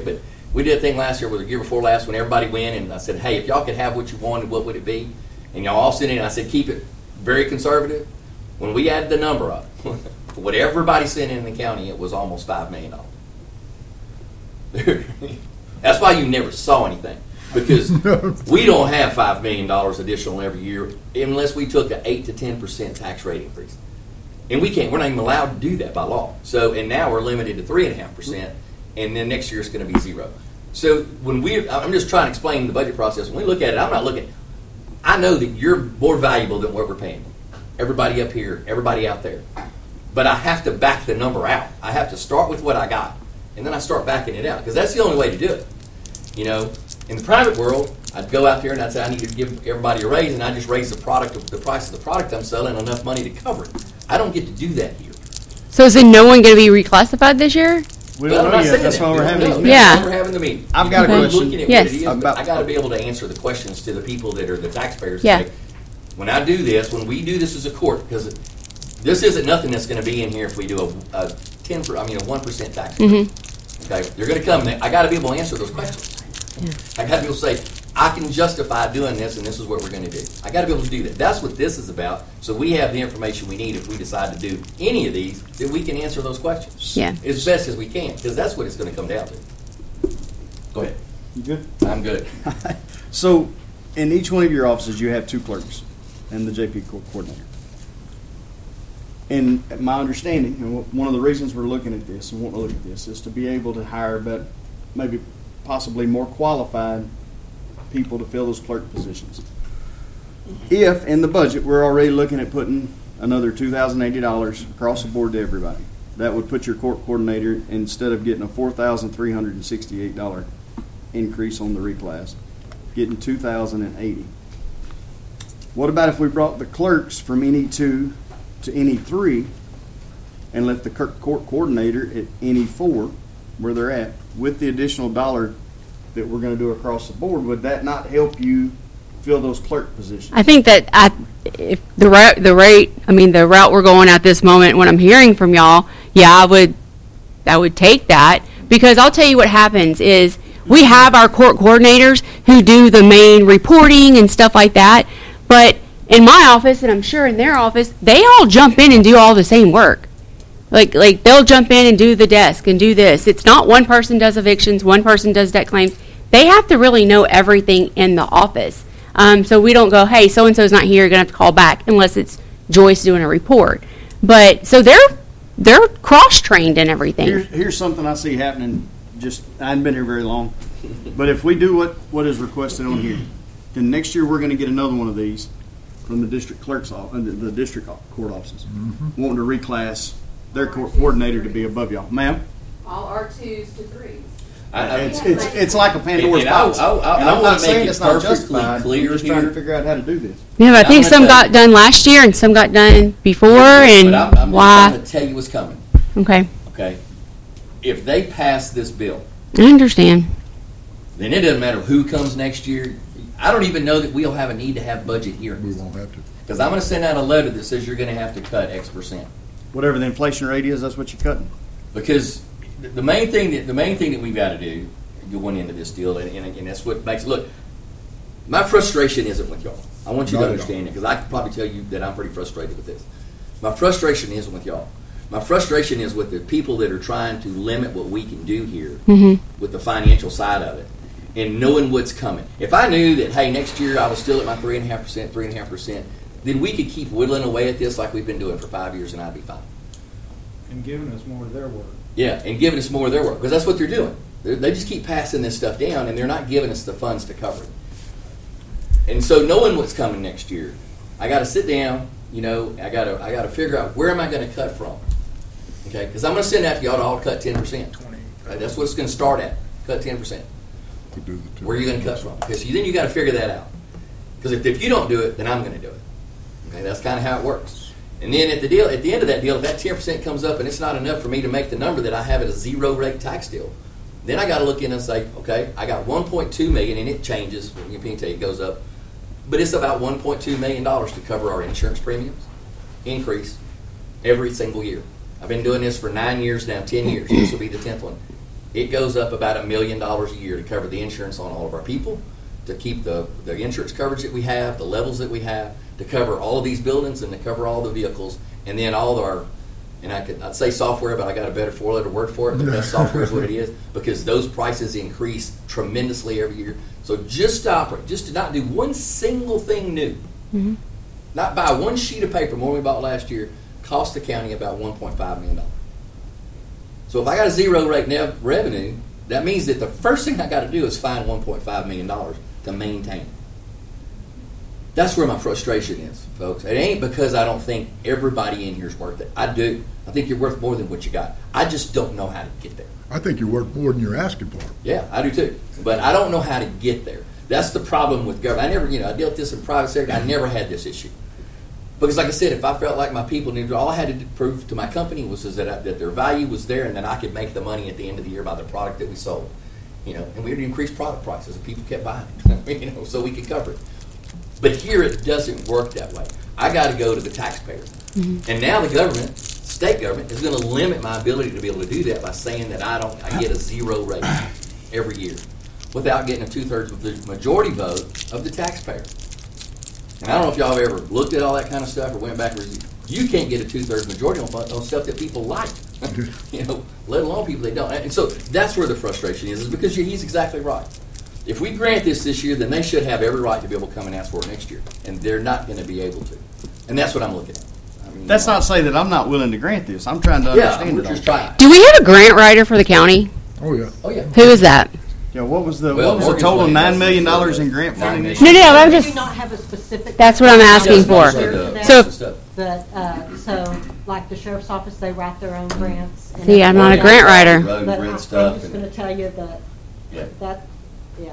We did a thing last year, or the year before last, when everybody went, and I said, hey, if y'all could have what you wanted, what would it be? And y'all all sent in, and I said, keep it very conservative. When we added the number up, for what everybody sent in the county, it was almost five million dollars. That's why you never saw anything, because we don't have five million dollars additional every year unless we took an eight to ten percent tax rate increase. And we can't, we're not even allowed to do that by law. So, and now we're limited to three point five percent, and then next year it's going to be zero. So when we, I'm just trying to explain the budget process. When we look at it, I'm not looking, I know that you're more valuable than what we're paying. Everybody up here, everybody out there. But I have to back the number out. I have to start with what I got, and then I start backing it out, because that's the only way to do it. You know, in the private world, I'd go out there and I'd say I need to give everybody a raise, and I just raise the product, the price of the product I'm selling, enough money to cover it. I don't get to do that here. So is then no one going to be reclassified this year? We Well, don't I'm know not yet. saying That's that. why we're We having don't these know. meetings. Yeah. That's why we're having the meeting. I've got a We're question. looking at Yes. what it is, but About- I got to be able to answer the questions to the people that are the taxpayers. Yeah. Say, when I do this, when we do this as a court, because this isn't nothing that's going to be in here if we do a, a ten, per, I mean a one percent tax. Mm-hmm. Okay, they're going to come. I got to be able to answer those questions. I got to be able to say, I can justify doing this, and this is what we're going to do. I got to be able to do that. That's what this is about. So we have the information we need if we decide to do any of these, that we can answer those questions Yeah. as best as we can, because that's what it's going to come down to. Go ahead. You good? I'm good. So, in each one of your offices, you have two clerks and the J P co- coordinator. And my understanding, and wh- one of the reasons we're looking at this and want to look at this, is to be able to hire, but maybe possibly more qualified people to fill those clerk positions. If in the budget we're already looking at putting another two thousand eighty dollars across the board to everybody, that would put your court coordinator, instead of getting a four thousand three hundred sixty-eight dollars increase on the reclass, getting two thousand eighty. What about if we brought the clerks from N E two to N E three and let the cur- court coordinator at N E four, where they're at, with the additional dollar that we're going to do across the board? Would that not help you fill those clerk positions? I think that I, if the route, the rate, I mean, the route we're going at this moment, what I'm hearing from y'all, yeah, I would, I would take that, because I'll tell you what happens is we have our court coordinators who do the main reporting and stuff like that, but in my office, and I'm sure in their office, they all jump in and do all the same work. Like, like they'll jump in and do the desk and do this. It's not one person does evictions, one person does debt claims. They have to really know everything in the office. Um, so we don't go, hey, so-and-so's not here, you're going to have to call back, unless it's Joyce doing a report. But, so they're they're cross-trained in everything. Here's, here's something I see happening. Just, I haven't been here very long, but if we do what, what is requested on here, then next year we're going to get another one of these from the district clerk's office, uh, the, the district court offices, wanting to reclass their court coordinator to be above y'all. Ma'am? All R twos to threes. I, I, It's, it's, it's like a Pandora's And I- box. I- I- And I I'm wanna not saying make it it's not perfectly justified. clear We're just trying here. to figure out how to do this. Yeah, but I I'm think gonna some tell got done last year and some got done before, and But I'm, I'm why? trying to tell you what's coming. Okay, Okay, if they pass this bill, I understand. then it doesn't matter who comes next year. I don't even know that we'll have a need to have budget We hearings, won't have to. because I'm going to send out a letter that says you're going to have to cut X percent. Whatever the inflation rate is, that's what you're cutting. Because the main thing that the main thing that we've got to do going into this deal, and, and, and that's what makes look. My frustration isn't with y'all. I want you Not to at understand it, because I can probably tell you that I'm pretty frustrated with this. My frustration isn't with y'all. My frustration is with the people that are trying to limit what we can do here Mm-hmm. with the financial side of it, and knowing what's coming. If I knew that, hey, next year I was still at my three and a half percent, three and a half percent, then we could keep whittling away at this like we've been doing for five years, and I'd be fine. And giving us more of their work. Yeah, and giving us more of their work, because that's what they're doing. They're, they just keep passing this stuff down, and they're not giving us the funds to cover it. And so, knowing what's coming next year, I got to sit down. You know, I got to I got to figure out where am I going to cut from. Okay, because I'm going to send out to y'all to all cut ten percent. Twenty. Right, that's what it's going to start at. Cut ten percent. To do the two. Where are you going to cut from? Because then you got to figure that out. Because if, if you don't do it, then I'm going to do it. Okay, that's kind of how it works. And then at the deal, at the end of that deal, if that ten percent comes up and it's not enough for me to make the number that I have at a zero rate tax deal, then I got to look in and say, okay, I got one point two million dollars, and it changes. You can tell you it goes up, but it's about one point two million dollars to cover our insurance premiums increase every single year. I've been doing this for nine years now, ten years. This will be the tenth one. It goes up about a million dollars a year to cover the insurance on all of our people, to keep the, the insurance coverage that we have, the levels that we have, to cover all of these buildings and to cover all the vehicles, and then all of our, and I could, I'd say software, but I got a better four-letter word for it. The best software is what it is, because those prices increase tremendously every year. So just to operate, just to not do one single thing new, Mm-hmm. not buy one sheet of paper more than we bought last year, cost the county about one point five million dollars. So if I got a zero rate net revenue, that means that the first thing I got to do is find one point five million dollars to maintain. That's where my frustration is, folks. It ain't because I don't think everybody in here is worth it. I do. I think you're worth more than what you got. I just don't know how to get there. I think you're worth more than you're asking for. Yeah, I do too. But I don't know how to get there. That's the problem with government. I never, you know, I dealt with this in private sector. I never had this issue. Because like I said, if I felt like my people needed, all I had to prove to my company was is that, I, that their value was there and that I could make the money at the end of the year by the product that we sold. You know, and we would increase product prices and people kept buying it, you know, so we could cover it. But here it doesn't work that way. I got to go to the taxpayer. Mm-hmm. And now the government, state government, is going to limit my ability to be able to do that by saying that I don't, I get a zero rate every year without getting a two-thirds of the majority vote of the taxpayer. And I don't know if y'all have ever looked at all that kind of stuff or went back and reviewed. You can't get a two-thirds majority on, on stuff that people like, you know, let alone people they don't. And so that's where the frustration is, is because he's exactly right. If we grant this this year, then they should have every right to be able to come and ask for it next year. And they're not going to be able to. And that's what I'm looking at. I mean, That's not to say that I'm not willing to grant this. I'm trying to yeah, understand we're it. just trying. Do we have a grant writer for the county? Oh, yeah. Oh, yeah. Who is that? Yeah, what was the Well, what was the Morgan's total? money, Nine that's million the- dollars in grant Nine funding. million. No, no, I'm We just. do not have a specific. That's what I'm asking for. So- So, But, uh, so, like the sheriff's office, they write their own grants. and See, I'm not a grant writer. road and But bridge I- stuff. I'm just and- gonna tell you that, Yeah. that, yeah.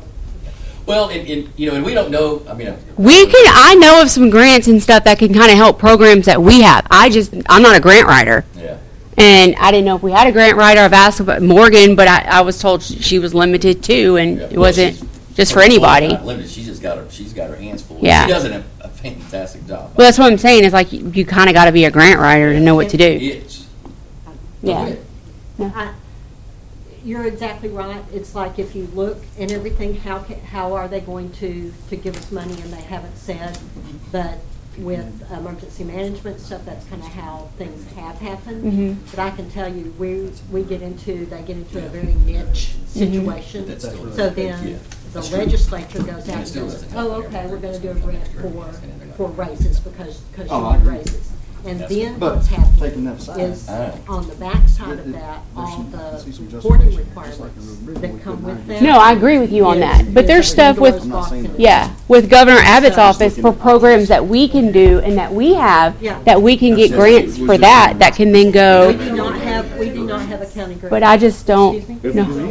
Well, and, and you know, and we don't know. I mean, We can. I know of some grants and stuff that can kind of help programs that we have. I just. I'm not a grant writer, Yeah. and I didn't know if we had a grant writer. I've asked about Morgan, but I, I was told she was limited too, and Yeah. it wasn't Well, just for anybody. Not limited. She just got her. She's got her hands full. Yeah. She does a, a fantastic job. Well, that's what I'm saying. Is like you, you kind of got to be a grant writer to know what to do. It's. Yeah. I- You're exactly right. It's like if you look and everything, how ca- how are they going to, to give us money, and they haven't said. But with emergency management stuff, that's kind of how things have happened. Mhm. But I can tell you, we we get into they get into a very niche situation. That's still- So yeah. then the That's true. legislature goes out And it and still goes, doesn't help oh, okay, everybody. we're going to do a grant for for raises because because Oh, you I want agree. raises. And That's then But what's taking happening that aside- is Alright. on the backside of that, all the reporting requirements that come with that. No, I agree with you on that. But there's stuff with, I'm not saying that. yeah, with Governor Abbott's So- office for programs that we can do and that we have, Yeah. that we can get grants for that, that can then We go. do not have, we do not have a county grant. But I just don't, Excuse me? no.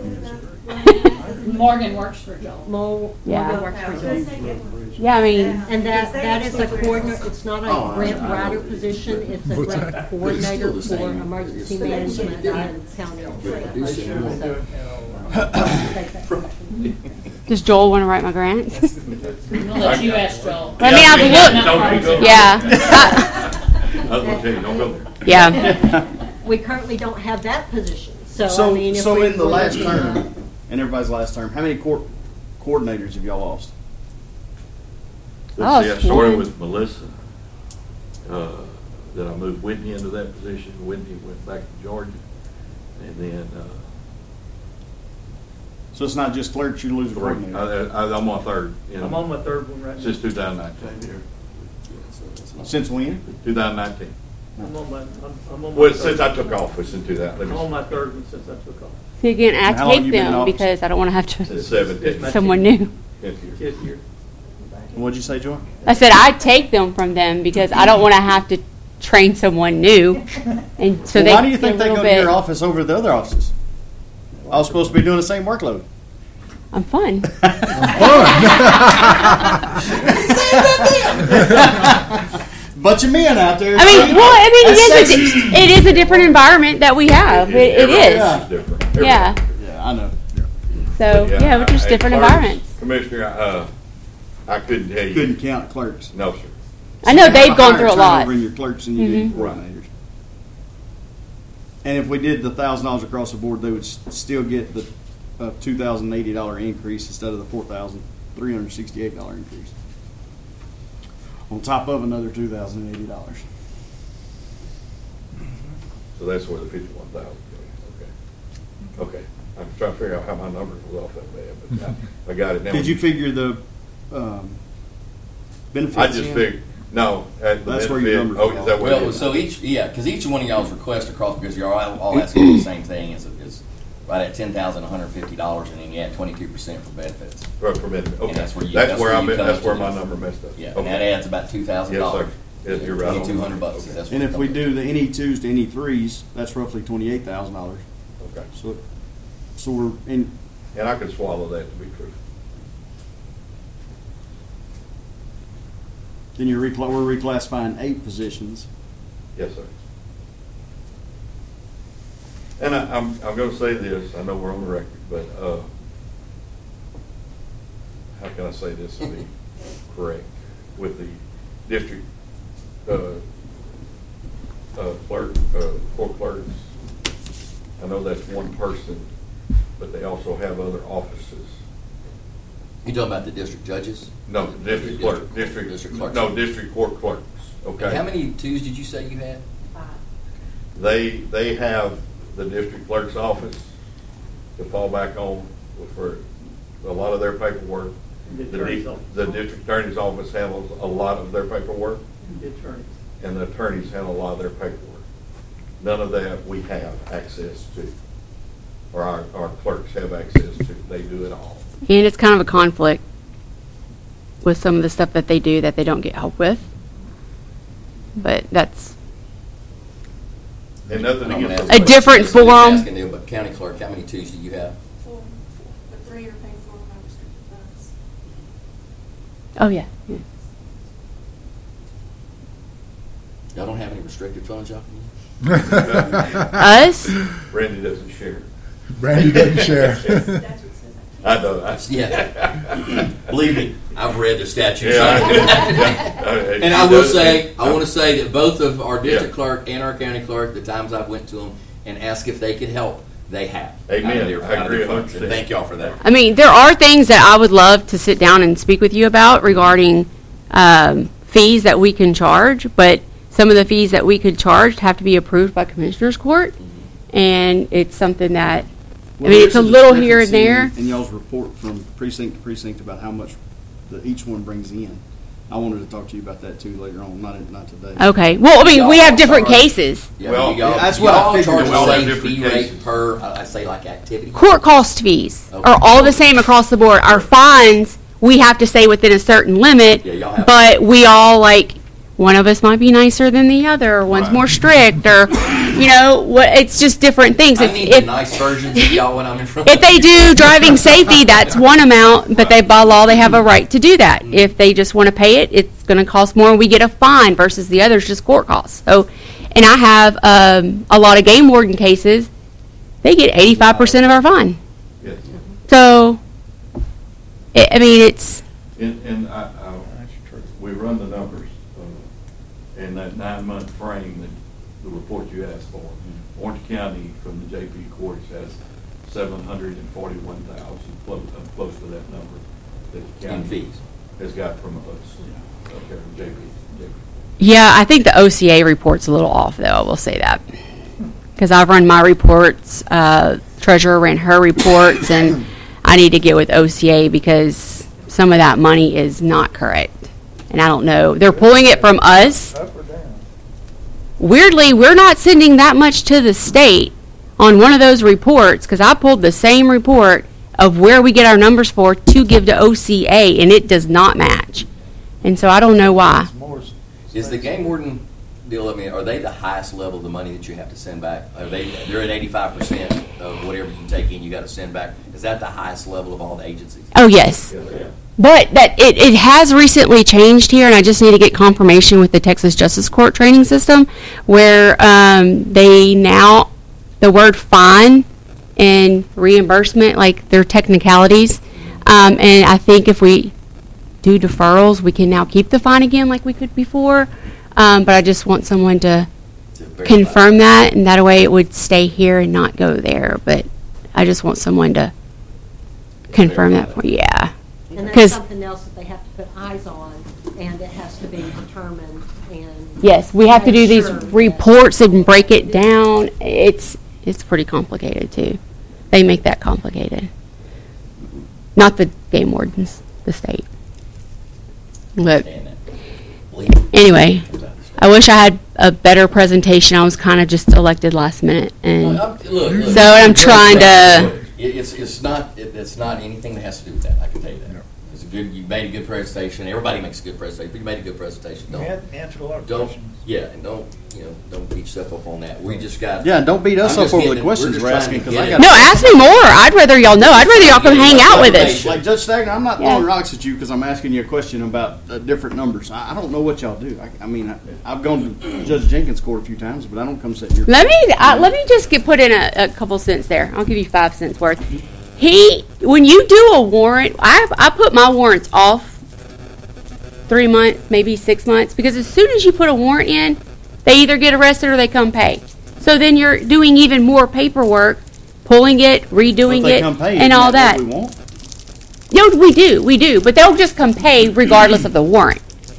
Morgan works for Joel. Mo, Yeah. Morgan works for you. Yeah, I mean, And that, that is a coordinator, it's not Oh, a I- grant I know. writer position, it's a What's grant that? coordinator It's for still the same. emergency It's- management and county. Do some more. So, take that question. does Joel want to write my grants? We'll let you ask Joel. Let me have a Don't look. go. Yeah. I was gonna tell you, don't go there. Yeah. We currently don't have that position, so I So, mean, if so we in the were last to- term, in everybody's last term, how many court coordinators have y'all lost? Oh, Let's see, I it's started one. with Melissa. Uh, Then I moved Whitney into that position. Whitney went back to Georgia. And then, uh, So it's not just clerks, you lose a three. coordinator. I, I, I'm on third. you know, I'm on my third one right now. Since two thousand nineteen. Since when? two thousand nineteen. I'm on my, I'm, I'm on my Well, third since I one. took office in two thousand. I'm on my third one since I took off. See, again, I And how long take you been in them office? because I don't want to have Since to, seventeen. My someone tenth- new. Tenth year. Fifth year. What'd you say, Joy? I said I take them from them because I don't want to have to train someone new. And so Well, they why do you get think a they little go to your bit- office over the other offices? I was supposed to be doing the same workload. I'm fun. Bunch of men out there. I mean, well, I mean, That's it is, a, sexist. di- it is a different environment that we have. It, it Everybody's is. different. Yeah. Yeah, I know. So, yeah, we're just I- different clerks, environments. Commissioner, uh, I couldn't tell you. Couldn't count clerks. No, sir. I know You have they've gone higher through a lot. turnover in your clerks than you do Mhm. coordinators. And if we did the thousand dollars across the board, they would s- still get the uh, two thousand eighty dollar increase instead of the four thousand three hundred sixty-eight dollar increase. On top of another two thousand eighty dollars. So that's where the fifty-one thousand goes, okay. Okay, I'm trying to figure out how my numbers was off that bad, but I, I got it now. Did you figure the um, benefits? I just in? figured, no, at the That's where your benefit- numbers Oh, are is that where it Well, is? so each, yeah, because each one of y'all's request across, because you're all, all asking for the same thing, is, is right at ten thousand one hundred fifty dollars, and then you add twenty-two percent for benefits. Right, for benefit, okay. that's where you- That's that's where where I you meant- come that's up where to my this. number messed up. Yeah, and Okay. that adds about two thousand Yes, dollars. sir. Yes, you're right on Twenty-two hundred that. bucks, Okay. that's what And it if we comes do the N E twos to N E threes, that's roughly twenty-eight thousand dollars. Okay. So, so we're in. And I could swallow that to be true. Then you're recla- we're reclassifying eight positions. Yes, sir. And I, I'm, I'm gonna say this, I know we're on the record, but, uh, how can I say this to be correct? With the district, uh, uh, clerk, uh, court clerks, I know that's one person, but they also have other offices. You talking about the district judges? No, district clerk, district, District clerks. no, district court clerks, okay? And how many twos did you say you had? They, they have the district clerk's office to fall back on for a lot of their paperwork. The The, attorney's di- office. the district attorney's office handles a lot of their paperwork, The attorneys. and the attorneys handle a lot of their paperwork. None of that we have access to, or our, our clerks have access to. They do it all. And it's kind of a conflict with some of the stuff that they do that they don't get help with. But that's, And nothing I'm gonna against ask the- A you different question. I'm forum. asking you, but county clerk, how many twos do you have? Four, but three are paid for by restricted funds. oh yeah. yeah. Y'all don't have any restricted funds, y'all? Us? Randy doesn't share. Brandy doesn't share. That's what it says. I know. I- Yeah. Believe me, I've read the statutes. Yeah. And I will say, I want to say that both of our district Yeah. clerk and our county clerk, the times I've went to them and asked if they could help, they have. Amen. Out of their- I out of their agree funds. And one hundred percent. thank y'all for that. I mean, there are things that I would love to sit down and speak with you about regarding um, fees that we can charge, but some of the fees that we could charge have to be approved by Commissioners Court, and it's something that, I Well, mean, there's it's a little here and discrepancy there. in- In y'all's report from precinct to precinct about how much the, each one brings in. I wanted to talk to you about that too later on, not, not today. Okay, well, I mean, we Y'all have different charge- cases. Yeah, Well, y'all, yeah, that's what I y'all figured. charge We all the have same different fee rate cases. per, I I say like activity. Court cost fees Okay. are all the same across the board. Our fines, we have to stay within a certain limit, Yeah, y'all have- but we all, like, one of us might be nicer than the other, or one's Right. more strict, or, you know, what, it's just different things. I If- need if- the nice versions of y'all when I'm in front If of they you. do driving safety, that's one amount, but they, by law, they have a right to do that. If they just want to pay it, it's going to cost more, and we get a fine versus the others just court costs. So, and I have um, a lot of game warden cases. They get eighty-five percent of our fine. Yes. So, I I mean, it's And, and I, I, we run the numbers, uh, in that nine-month frame that the report you asked for. Orange County from the J P courts has seven hundred and forty-one thousand, close, uh, close to that number that the In county fees. has got from us, up there in J P. J P. yeah. I think the O C A report's a little off, though. I will say that because I've run my reports. Uh, treasurer ran her reports, and I need to get with O C A because some of that money is not correct, and I don't know. They're pulling it from us. Up or down? Weirdly, we're not sending that much to the state on one of those reports because I pulled the same report of where we get our numbers for to give to O C A, and it does not match. And so I don't know why. It's more s- Is the game warden deal, I mean, are they the highest level of the money that you have to send back? Are they, they're at eighty-five percent of whatever you take in, you got to send back? Is that the highest level of all the agencies? Oh, yes. Yeah. But that it, it has recently changed here, and I just need to get confirmation with the Texas Justice Court training system, where um, they now, the word fine and reimbursement, like they're technicalities. Um, and I think if we do deferrals, we can now keep the fine again like we could before. Um, but I just want someone to to verify. confirm that, and that way it would stay here and not go there. But I just want someone to confirm that for you. Yeah. And that's 'Cause- something else that they have to put eyes on, and it has to be determined and. Yes, we have to do make these sure that- reports and break it down. It's it's pretty complicated too. They make that complicated. Not the game wardens, the state. But Understand that. Believe it. anyway, I wish I had a better presentation. I was kind of just elected last minute, and Well, I'm- look, look, So I'm look, trying to- look, it- It's, it's not, it- it's not anything that has to do with that, I can tell you that. It's a good, you made a good presentation, everybody makes a good presentation, but you made a good presentation, You don't, had answered a lot of don't, questions. yeah, and don't, you know, don't beat yourself up on that. We just got. Yeah, and don't beat us I'm up just over getting the it- questions just we're trying asking, to 'cause get I it. got- no, ask me more. I'd rather y'all know. I'd rather y'all come hang out with us. Like Judge Stagner, I'm not Yeah. throwing rocks at you because I'm asking you a question about uh, different numbers. I, I don't know what y'all do. I, I mean, I, I've gone to Judge Jenkins' court a few times, but I don't come sit here. Let me uh, let me just get put in a, a couple cents there. I'll give you five cents worth. He, when you do a warrant, I I put my warrants off three months, maybe six months, because as soon as you put a warrant in, they either get arrested or they come pay. So then you're doing even more paperwork, pulling it, redoing If they it, come pay, and isn't all that that. what we want? No, we do, we do, but they'll just come pay regardless of the warrant.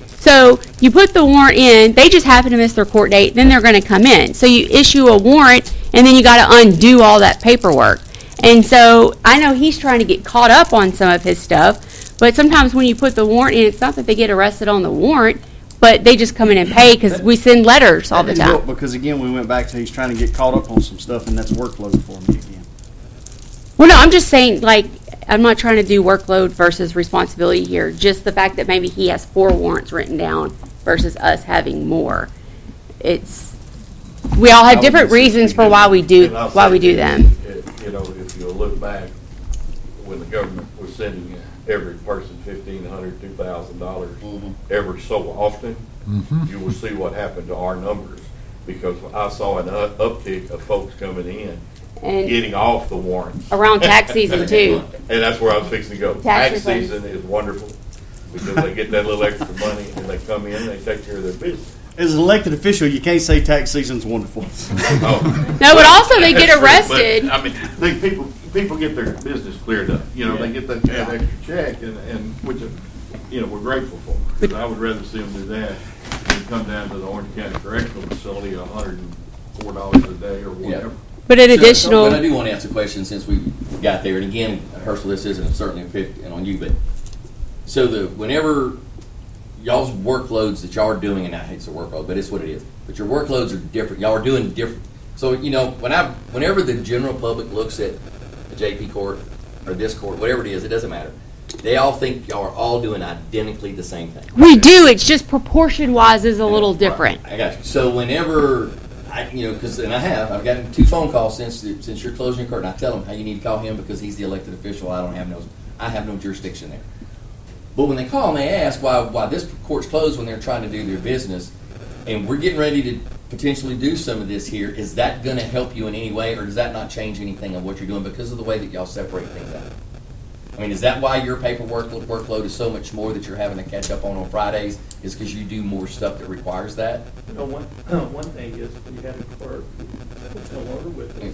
So you put the warrant in, they just happen to miss their court date, then they're going to come in. So you issue a warrant, and then you got to undo all that paperwork. And so I know he's trying to get caught up on some of his stuff, but sometimes when you put the warrant in, it's not that they get arrested on the warrant, but they just come in and pay because we send letters all the That didn't help time. Because again, we went back to he's trying to get caught up on some stuff, and that's workload for me again. Well, no, I'm just saying, like, I'm not trying to do workload versus responsibility here. Just the fact that maybe he has four warrants written down versus us having more. It's, we all have different reasons for why we do, And I'll why say we do this, them. it- You know, if you look back, when the government was sending every person fifteen hundred, two thousand dollars Mhm. every so often, you will see what happened to our numbers. Because I saw an u- uptick of folks coming in, And getting off the warrants. around tax season too. And that's where I was fixing to go. Tax Tax refund. season is wonderful, because they get that little extra money, and they come in, they take care of their business. As an elected official, you can't say tax season's wonderful. Oh. No, but also they get That's true, arrested. but, I mean, they, people, people get their business cleared up, you know, they get that, that extra check, and, and, which, is, you know, we're grateful for. But I would rather see them do that than come down to the Orange County Correctional Facility, a hundred and four dollars a day or whatever. But an So- additional, But I do want to answer a question since we got there, and again, Herschel, this isn't certainly a pick on you, but, so the, whenever y'all's workloads that y'all are doing, and I hate the workload, but it's what it is, but your workloads are different, y'all are doing different, so, you know, when I, whenever the general public looks at the J P court, or this court, whatever it is, it doesn't matter, they all think y'all are all doing identically the same thing. we do, it's just proportion wise is a little different. I got you. So whenever I, you know, because and I have, I've gotten two phone calls since since you're closing your court, and I tell them how you need to call him because he's the elected official. I don't have no, I have no jurisdiction there. But when they call and they ask why why this court's closed when they're trying to do their business, and we're getting ready to potentially do some of this here, is that going to help you in any way, or does that not change anything of what you're doing because of the way that y'all separate things out? I mean, is that why your paperwork workload is so much more that you're having to catch up on on Fridays? Is because you do more stuff that requires that? You know, one, one thing is, you had a clerk no longer with us,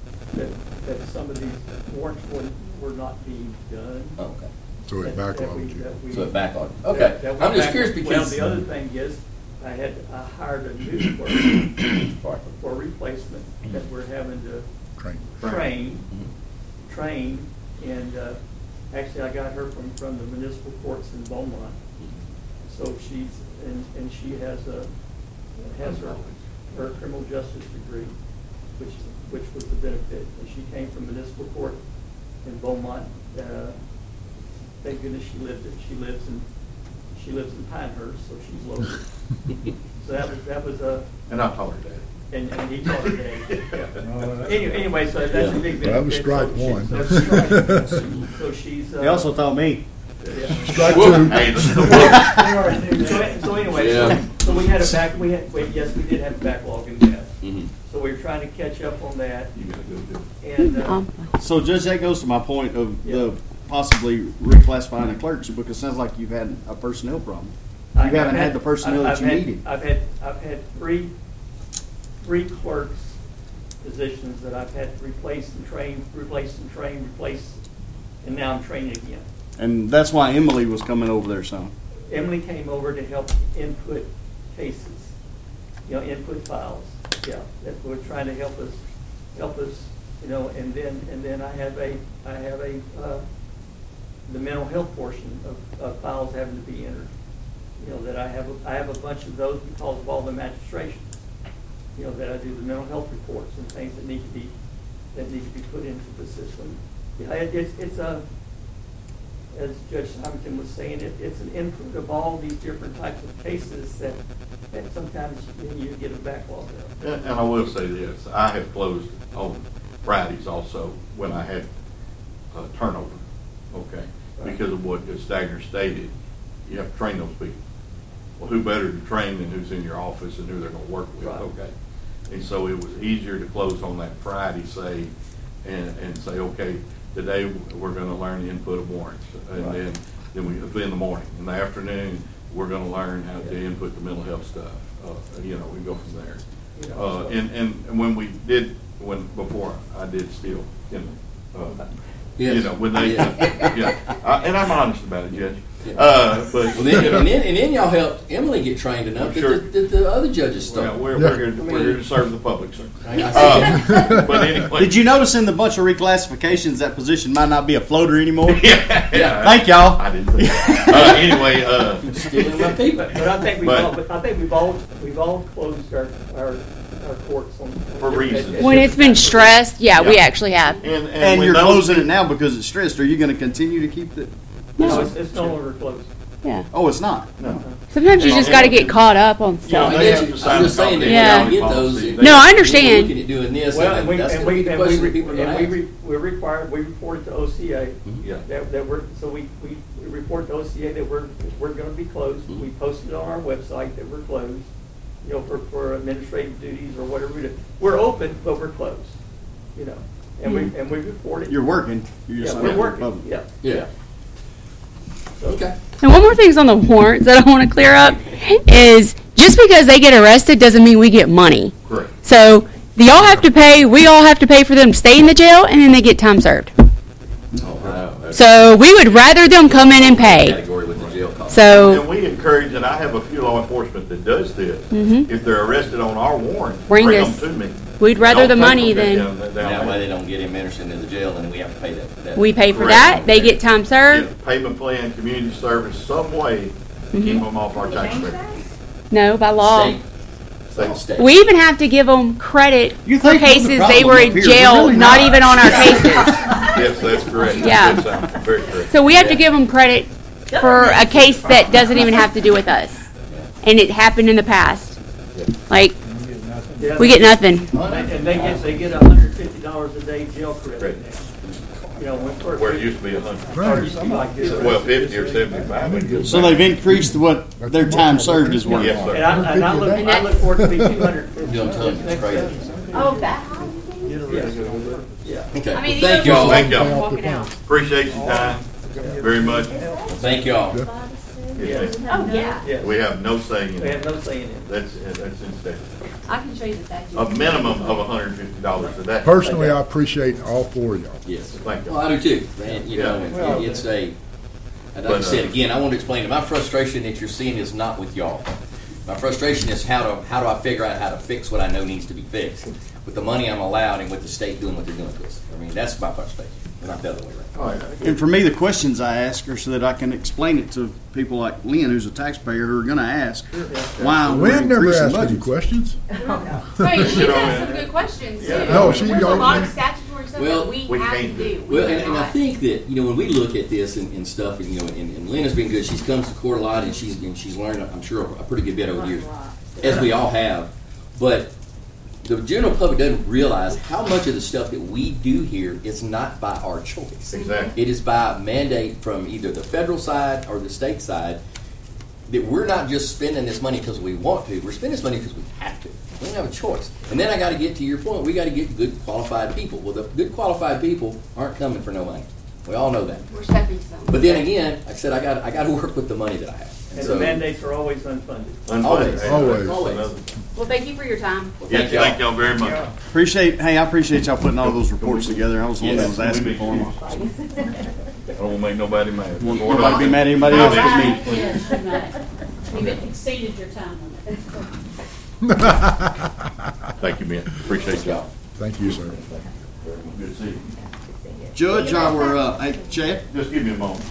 that, that some of these warrants were, were not being done. Okay. So it that- that we- backlogged you. that we- So it backlogged. that- Okay. that we I'm just back- curious because- Well, the other thing is, I had, I hired a new clerk Right. for replacement that we're having to Train. train, Mhm. train, and, uh, actually, I got her from, from the municipal courts in Beaumont. So she's, and, and she has a, has her, her criminal justice degree, which, which was the benefit. And she came from municipal court in Beaumont. Uh, thank goodness she lived it. She lives in, she lives in Pinehurst, so she's local. So that was, that was a, And I told her that. and, and he told her that. No, that's- Anyway, anyway, so that's a big benefit. That was strike So she- one. That's strike. So she's. uh, He also told me. yeah. Strike Whoop. two. Hey, the- So so anyway, Yeah. so, so we had a back, we had, wait, yes, we did have a backlog in that. Mhm. So we were trying to catch up on that, You gotta go do it. and, uh, Um, So Judge, that goes to my point of the Yeah. possibly reclassifying the clerks, because it sounds like you've had a personnel problem. You I've haven't had the personnel I've- that you I've had- needed. I've had, I've had three, three clerks positions that I've had to replace and train, replace and train, replace, and now I'm training again. And that's why Emily was coming over there some. Emily came over to help input cases, you know, input files. Yeah, that we're trying to help us, help us, you know, and then, and then I have a, I have a, uh, the mental health portion of, of files having to be entered. You know, that I have, a, I have a bunch of those because of all the magistration. You know, that I do the mental health reports and things that need to be, that need to be put into the system. Yeah, it, it's, it's a, as Judge Simonton was saying, it, it's an input of all these different types of cases that, that sometimes you, know, you get a backlog of. And, and I will say this, I have closed on Fridays also when I had uh, turnover, okay? Right. Because of what Stagner stated, you have to train those people. Well, who better to train than who's in your office and who they're going to work with, Right. okay? And so it was easier to close on that Friday, say, and, and say, okay, today we're going to learn the input of warrants. And Right. then, then we, in the morning. In the afternoon, we're going to learn how to Yeah. input the mental health stuff. Uh, you know, we go from there. You know, Uh, so- and, and, and when we did, when, before I did still, you know, uh, Yes. you know, when they, Yeah. yeah, I- and I'm honest about it, Judge. Uh, but, Well, then, and, then, and then y'all helped Emily get trained enough that, Sure. the, that the other judges well, started. we're, Yeah. we're here, to- we're here to serve the public, sir. I- I see. Uh, but anyway. Did you notice in the bunch of reclassifications that position might not be a floater anymore? Yeah, yeah. Thank y'all. I didn't think that. Uh, anyway, uh, Stealing my people. But, but I think we've But- all, but I think we've all, we've all closed our, our, our courts on. For reasons. When it's been stressed, yeah, we Yeah. actually have. and, and, And when you're those closing people- it now because it's stressed. Are you going to continue to keep it? No, it's, it's no longer closed. Yeah. Oh, it's not. No. Sometimes you just got to get caught up on No, stuff. I they get have you. to sign I'm just a saying that Yeah. when y'all get those. policy. and- No, I We're understand. looking at doing this, Well, and and we, that's and gonna be we, the and we, question re- people are and we, gonna re- ask. we're required, we reported to O C A. Yeah. That, that we're, so we, we, we report to O C A that we're, we're gonna be closed. Mhm. We posted on our website that we're closed, you know, for, for administrative duties or whatever we do. We're open, but we're closed, you know, and we, and we report it. You're working. You're just Yeah, not we're in working, public. yeah. Yeah. Okay. And one more thing's on the warrants that I want to clear up is just because they get arrested doesn't mean we get money. Correct. So the all have to pay, we all have to pay for them to stay in the jail, and then they get time served. Oh, wow. That's So we would rather them come in and pay. category with the jail cost. So And we encourage, and I have a few law enforcement that does this. Mhm. If they're arrested on our warrant, Bring bring us- them to me. we'd rather Don't the take money them than down- down That way there. they don't get him interested in the jail, and we have to pay that for that. we pay for Correct. that. They get time served. Get a payment plan, community service, some way to Mm-hmm. keep them off our taxpayer. No, by law. State. State. State. We even have to give them credit You for think we're the cases they problem were up in here. jail, We're really not not. even on our cases. Yes, that's correct. Yeah. That sounds very correct. So we have to give them credit for a case that doesn't even have to do with us. And it happened in the past. Like, Yeah. we get nothing. And they- and they get, they get a hundred and fifty dollars a day jail credit now. You know, when first. Where it used to be a hundred. Or it used to be like this. Well, fifty or seventy-five. So they've increased what their time served is worth. Yes, sir. And I, and I look, I look forward to be two hundred and fifty. You know, I'm telling you, it's crazy. Oh, that. Yeah. Okay. I mean, Well, thank you y'all. Thank y'all. Walking out. Appreciate your time very much. Thank y'all. Yes, Oh, yeah. Yeah. We have no say in We have it. no say in it. That's, that's in statute. I can show you the statute. A minimum of hundred and fifty dollars a day. Personally, I appreciate all four of y'all. Yes. Thank you. Well, I do too. And, you know, Yeah. it- it's a, and like I But, uh, said, again, I want to explain it. My frustration that you're seeing is not with y'all. My frustration is how to, how do I figure out how to fix what I know needs to be fixed with the money I'm allowed and with the state doing what they're doing to us. I mean, that's my frustration, not the other way around. All right. And for me, the questions I ask are so that I can explain it to people like Lynn, who's a taxpayer, who are going to ask why we're Lynn never increasing asked any budgets. questions. Right, she's You know, asked some good questions, too. No, she There's a lot of always- statutory stuff Well, that we we have to can't do. do. We Well, and, and I cannot. think that, you know, when we look at this and, and stuff, and, you know, and, and Lynn has been good. She's come to court a lot, and she's and she's learned, I'm sure, a pretty good bit over the years, as we all have. But the general public doesn't realize how much of the stuff that we do here is not by our choice. Exactly. It is by mandate from either the federal side or the state side that we're not just spending this money because we want to. We're spending this money because we have to. We don't have a choice. And then I got to get to your point. We got to get good qualified people. Well, the good qualified people aren't coming for no money. We all know that. We're stepping stones. But then again, like I said, I got, I got to work with the money that I have. And so- the mandates are always unfunded. Always. Always. Always. Well, thank you for your time. Well, Yeah, thank y'all. thank y'all very much. Appreciate, hey, I appreciate y'all putting all those reports together. I was the one that was Yes. asking for them. I don't want to make nobody mad. Want nobody to be mad at anybody else but me. Yes, you may. You've exceeded your time limit. Thank you, Ben. Appreciate y'all. Thank you, sir. Good to see you. Judge, y'all were, uh, hey, Chad? Just give me a moment.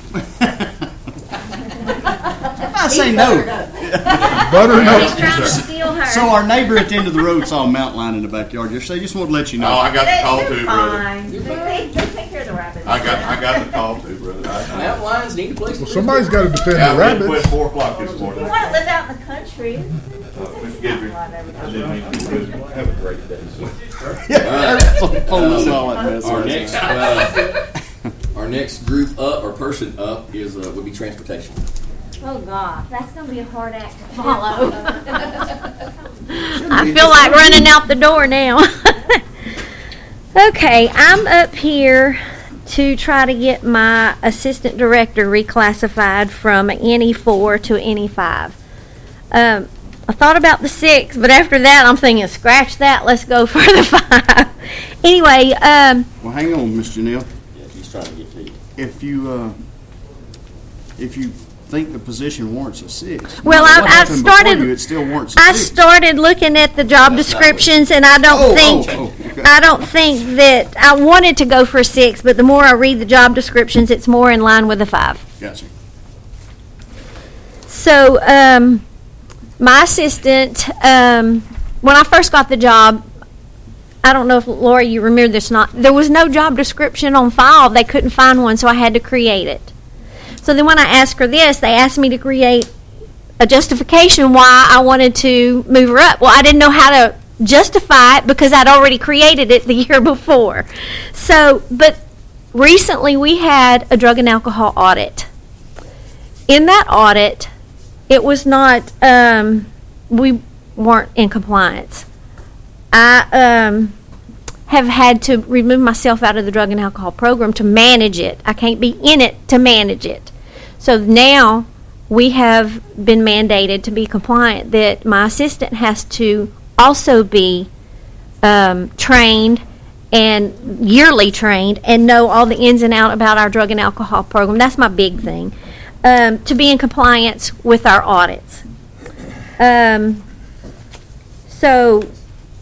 I say no. Butter no. He's trying to steal her. So our neighbor at the end of the road saw a mountain lion in the backyard. Just say, just want to let you know. Oh, I got the call They're too, brother. fine. They take, they take care of the rabbits. I got, I got the call too, brother. I- I- Mountain lions need a place to Well, live. somebody's got to defend Yeah, the we quit rabbits. at four o'clock this You morning. want to live out in the country. Uh, Mister Gidry, I didn't mean to do this. Have a great day. Phone us all that mess. Our next, uh, our next group up or person up is uh, would be transportation. Oh, God. That's going to be a hard act to follow. I feel like running out the door now. Okay, I'm up here to try to get my assistant director reclassified from an N E four to an N E five. Um, I thought about the six, but after that I'm thinking, scratch that, let's go for the five. Anyway, um, Well, hang on, Mister Janelle. Yeah, he's trying to get to you. If you, uh, if you think the position warrants a six. Well, no matter I- what I happened before started- you, it still warrants a I six. started looking at the job That's not- descriptions, and I don't Oh, think oh, oh, okay. I don't think that I wanted to go for a six, but the more I read the job descriptions, it's more in line with a five. Gotcha. So, um, my assistant, um, when I first got the job, I don't know if Laura, you remember this or not. There was no job description on file. They couldn't find one, so I had to create it. So then, when I asked her this, they asked me to create a justification why I wanted to move her up. Well, I didn't know how to justify it because I'd already created it the year before. So, but recently we had a drug and alcohol audit. In that audit, it was not, um, we weren't in compliance. I um, have had to remove myself out of the drug and alcohol program to manage it. I can't be in it to manage it. So now we have been mandated to be compliant that my assistant has to also be um, trained and yearly trained and know all the ins and outs about our drug and alcohol program. That's my big thing. Um, to be in compliance with our audits. Um, so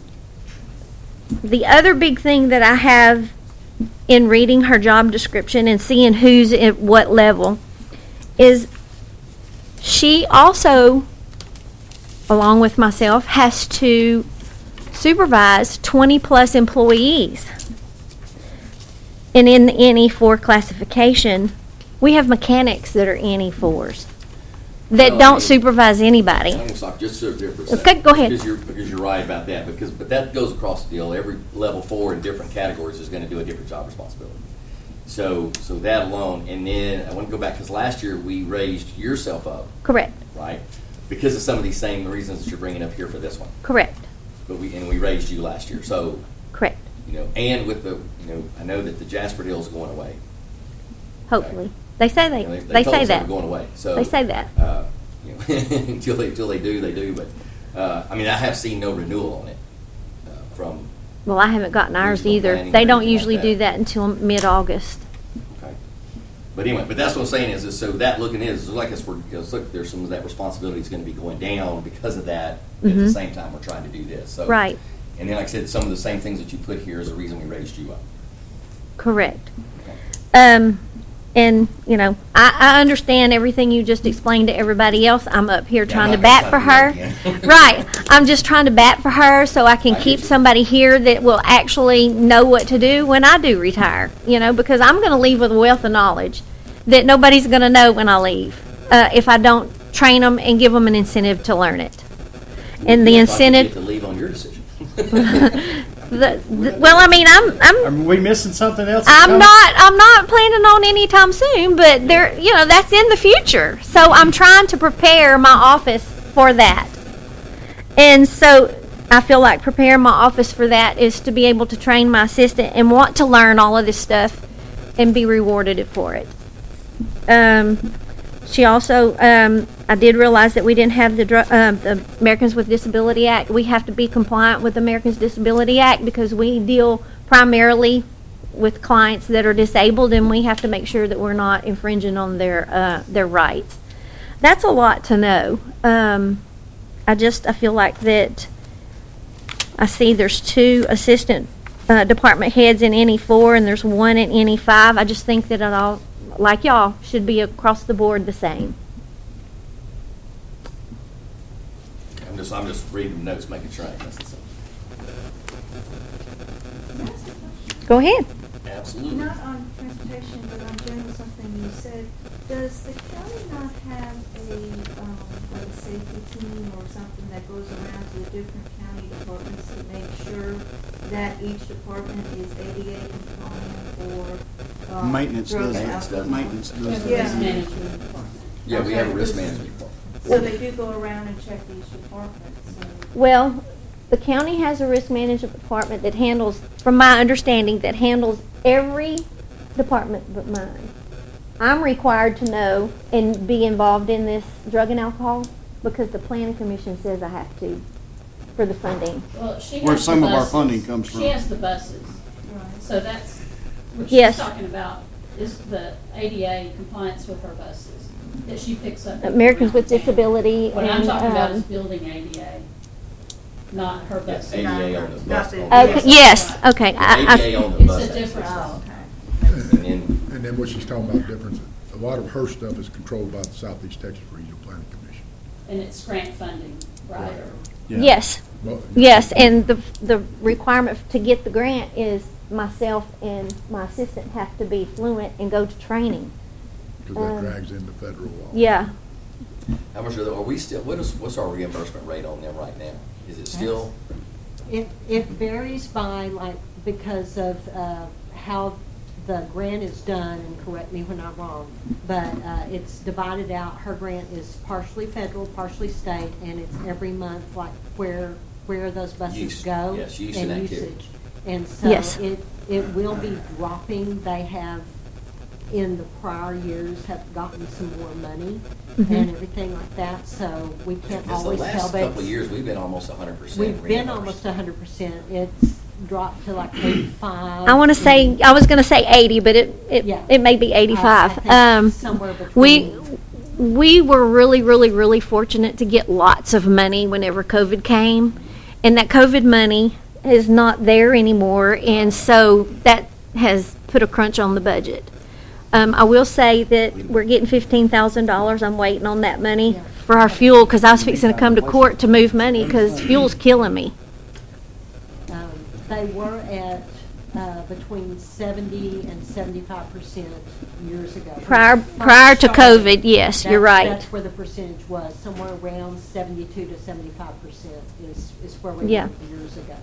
the other big thing that I have in reading her job description and seeing who's at what level is she also, along with myself, has to supervise twenty plus employees. And in the N E four classification, we have mechanics that are N E fours that Well, I don't mean- supervise anybody. I'm gonna stop just so there for a second. Okay, go ahead. Because you're, because you're right about that, because, but that goes across the deal. Every level four in different categories is gonna do a different job responsibility. So, so that alone, and then I want to go back, because last year we raised yourself up, Correct, right? Because of some of these same reasons that you're bringing up here for this one. correct, But we, and we raised you last year, so, correct. you know, and with the, you know, I know that the Jasper deal is going away. Hopefully. They say they, You know, they told say us that. were going away, so. They say that. Uh, you know, until they, until they do, they do, but, uh, I mean, I have seen no renewal on it, uh, from, Well, I haven't gotten ours Regional either. planning They or don't anything usually like do that. that until mid-August. okay. But anyway, but that's what I'm saying is, is so that looking is, is like us, we're, it's like there's some of that responsibility is gonna be going down because of that. At the Mhm. same time, we're trying to do this, so. Right. And then, like I said, some of the same things that you put here is the reason we raised you up. Correct. Um, and, you know, I, I understand everything you just explained to everybody else. I'm up here Yeah, trying I'm to not bat gonna for try her. to do that again. Right. I'm just trying to bat for her so I can I keep get you. somebody here that will actually know what to do when I do retire. You know, because I'm going to leave with a wealth of knowledge that nobody's going to know when I leave uh, if I don't train them and give them an incentive to learn it. And the I thought you'd incentive, get to leave on your decision. the, the, well, I mean, I'm, I'm Are we missing something else? I'm not. I'm not planning on any time soon, but there, you know, that's in the future. So I'm trying to prepare my office for that, and so I feel like preparing my office for that is to be able to train my assistant and want to learn all of this stuff and be rewarded for it. Um, she also, um, I did realize that we didn't have the, dr- uh, the Americans with Disability Act. We have to be compliant with the Americans Disability Act because we deal primarily with clients that are disabled, and we have to make sure that we're not infringing on their uh, their rights. That's a lot to know. Um, I just I feel like that. I see there's two assistant uh, department heads in N E four, and there's one in N E five. I just think that it all, like y'all, should be across the board the same. I'm just, I'm just reading notes, making sure I ain't missing something. Go ahead. Absolutely. Not on transportation, but on general something you said. Does the county not have a, um, like a safety team or something that goes around to the different county departments to make sure that each department is A D A compliant or, uh, Maintenance drugs does and that. alcohol? Maintenance does Risk that. Yeah. management department. Yeah, we have a Okay. risk management department. So they do go around and check each department, so. Well, the county has a risk management department that handles, from my understanding, that handles every department but mine. I'm required to know and be involved in this drug and alcohol because the planning commission says I have to for the funding. Well, she Where has some the of our buses. funding comes from. She has the buses. Right. So that's what Yes. she's talking about, is the A D A compliance with her buses that she picks up. Americans with around town. Disability What I'm and, talking about um, is building A D A, not her Yeah, buses. A D A on the bus. Okay, yes, okay. I- I- A D A on the bus. It's a difference. Oh, okay. And then, And then what she's talking about difference, a lot of her stuff is controlled by the Southeast Texas Regional Planning Commission. And it's grant funding, right? Or- Yeah. Yes, Well, yes, and the, the requirement to get the grant is myself and my assistant have to be fluent and go to training. Because Um, that drags into federal law. Yeah, how much are, the- are we still, what is, what's our reimbursement rate on them right now? Is it still? It, it varies by, like, because of uh, how the grant is done, and correct me when I'm wrong, but uh, it's divided out. Her grant is partially federal, partially state, and it's every month, like, where, where those buses Use. go. Yes, use and activity. usage. And so Yes. it, it will be dropping. They have, in the prior years, have gotten some more money Mhm. and everything like that, so we can't Because the always tell. last but couple of years, we've been almost hundred percent We've been almost a hundred percent. It's dropped to like eighty-five. I want to say, I was going to say eighty, but it, it, Yeah. it may be I- I eighty-five. think Um, somewhere we, between. we were really, really, really fortunate to get lots of money whenever COVID came. And that COVID money is not there anymore, and so that has put a crunch on the budget. Um, I will say that we're getting fifteen thousand dollars. I'm waiting on that money Yeah. for our fuel, because I was fixing to come to court to move money, because fuel's killing me. Um, They were at uh, between seventy and seventy-five percent years ago. Prior, When it prior to first started, COVID, yes, you're that's- right. That's where the percentage was, somewhere around seventy-two to seventy-five percent is, is where we Yeah. were years ago.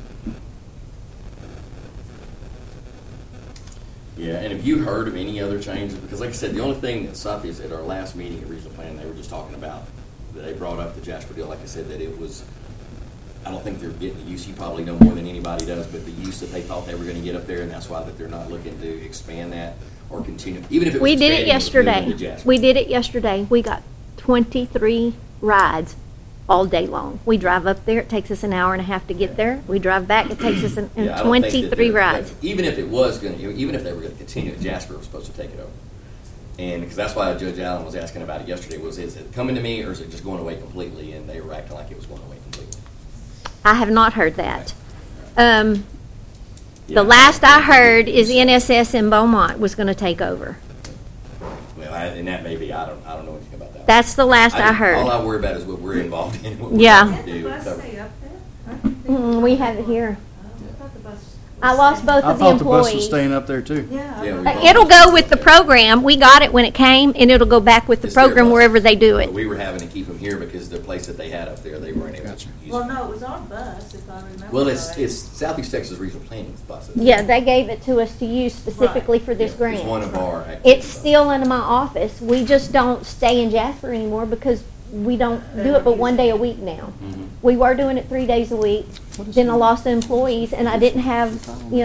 Yeah, and have you heard of any other changes? Because like I said, the only thing that South is at our last meeting at Regional Planning, they were just talking about, that they brought up the Jasper deal, like I said, that it was, I don't think they're getting the use, you probably know more than anybody does, but the use that they thought they were gonna get up there, and that's why that they're not looking to expand that or continue, even if it was We did it expanding, was moving yesterday. to Jasper. We did it yesterday. We got twenty-three rides all day long. We drive up there, it takes us an hour and a half to get there. We drive back, it takes us an, Yeah, I don't think that twenty-three they're- rides. that- Even if it was gonna, even if they were gonna continue, Jasper was supposed to take it over. And, because that's why Judge Allen was asking about it yesterday, was, is it coming to me, or is it just going away completely? And they were acting like it was going away completely. I have not heard that. Um, Yeah. the last I heard is N S S in Beaumont was gonna take over. Well, I- and that may be, I don't, I don't know anything about that. That's the last I All heard. I worry about is what we're involved in, what we're Yeah. going to Didn't do. the bus So- stay up there? I didn't think Mm, it we was. have it here. Oh, I thought the bus was I lost staying- both I of the thought the bus was employees. staying up there too. Yeah. I Yeah, thought we Uh, that- both- It'll go with the program. We got it when it came, and it'll go back with the It's their program bus. wherever they do it. But we were having to keep them here because the place that they had up there, they weren't able to use it. Well, no, it was our bus, if I remember. Well, it's, right. it's Southeast Texas Regional Planning buses. Yeah, they gave it to us to use specifically for this Yeah, grant. It's one of our activity It's buses. still in my office. We just don't stay in Jasper anymore because we don't do it but one day a week now. Mhm. We were doing it three days a week. Then I lost the employees, and I didn't have, you know,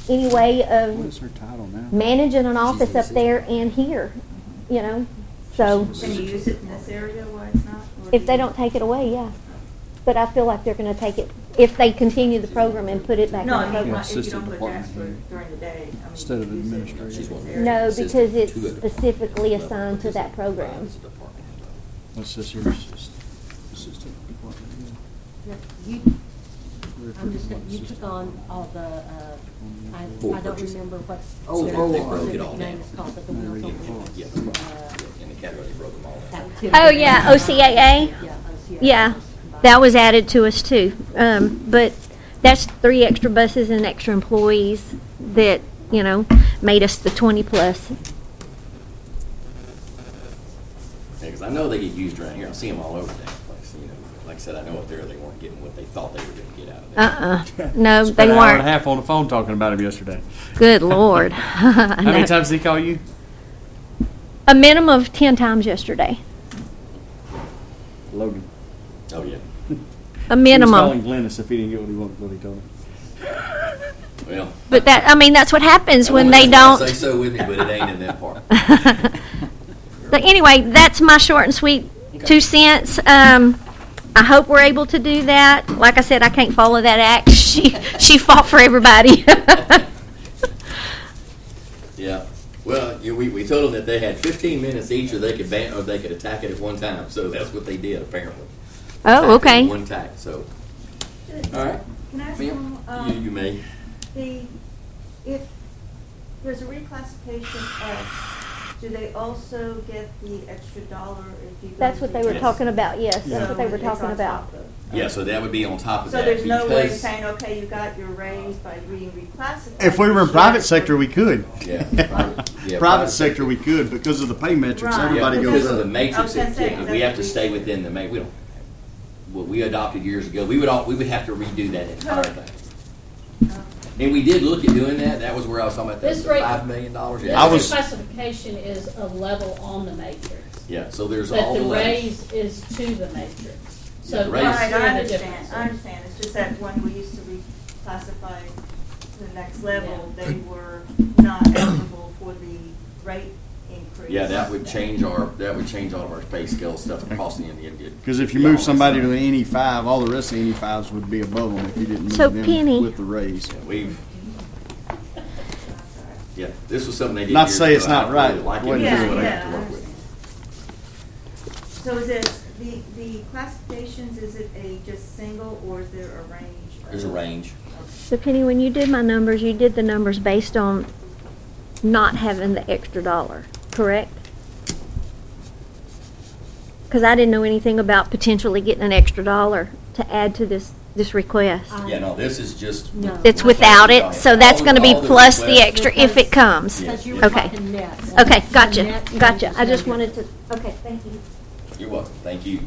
any way What of is her title now? managing an office up there and here, you know, so Can you use it in this area why it's not? Or if do they you- don't take it away, yeah. But I feel like they're gonna take it, if they continue the program and put it back in the No, I mean, program. not- if you Assistant don't put department transfer head. during the day. I mean, Instead of you use it in administrator. this She's one. area. No, Assistant because it's to a department. specifically assigned to that program. What's this here? Assistant department Yeah, You, head. I'm just, gonna- you took on all the, uh, I, Full I don't purchase. remember what Oh, their oh, they broke it specific all name down. is called, but the wheels on wheels. Yeah. uh, In the category, they broke them all down. activity. Oh, yeah, O C A A? Yeah, O C A A. Yeah, that was added to us too. Um, but that's three extra buses and extra employees that, you know, made us the twenty plus. Because I know they get used around here. I see them all over the damn place. You know, like I said, I know up there they weren't getting what they thought they were going to get out of it. Uh-uh. No, Spent they an hour and a weren't. half on the phone talking about him yesterday. Good Lord. How many times did he call you? A minimum of ten times yesterday. Logan. Oh yeah. A He was minimum. calling Glennis if he didn't get what he wanted, what he told him. Well. But that, I mean, that's what happens I when won't they let you don't. Say so with me, but it ain't in that part. But anyway, that's my short and sweet two cents. Um, I hope we're able to do that. Like I said, I can't follow that act. She she fought for everybody. Yeah. Well, you, we, we told them that they had fifteen minutes each, or they could ban, or they could attack it at one time. So that's what they did apparently. Oh, Attacked it okay. in One attack. So. All right. Can I ask Ma'am, one, you, um, you may. the, if there's a reclassification of, do they also get the extra dollar if you go That's what to- they were Yes. talking about. Yes, So that's what they were it's talking on about. top of- Yeah. So that would be on top of So that. there's no way of because- saying, okay, you got your raise by being reclassified. If we were in this private year. sector, we could. Yeah. Private, yeah, Private sector, we could because of the pay metrics. Right. Everybody yeah, goes because of the up. matrix. I was gonna it- say, it- we that's have to what stay we- within the ma- we don't. What we adopted years ago, we would all we would have to redo that entire thing. And we did look at doing that. That was where I was talking about the, This the rate- five million dollars. This I was- classification is a level on the matrix, Yeah. So there's but all the the levels. raise is to the matrix. So Yeah, the raise- that's Right, where I the understand, difference I is. understand, it's just that when we used to reclassify to the next level, they were not eligible for the rate increase. Yeah, that would change our that would change all of our pay scale stuff across the Indian. Because if you move somebody to an N E five, all the rest of the N E fives would be above them if you didn't move So, them Penny- with the raise. Yeah, we've. Yeah, this was something they did. Not to years say it's ago. not I right, really like it. but This Yeah, is what I yeah, have to I work with. So is it, the, the classifications, is it a just single, or is there a range? There's a of- range. So Penny, when you did my numbers, you did the numbers based on not having the extra dollar, correct? Because I didn't know anything about potentially getting an extra dollar to add to this, this request. Uh, Yeah, no, this is just. No. It's without it, so that's All- gonna be all the plus the requests- extra if it comes. Because you were Okay. talking net. Okay, The gotcha, net gotcha. change is I just no wanted to, okay, thank you. You're welcome. Thank you.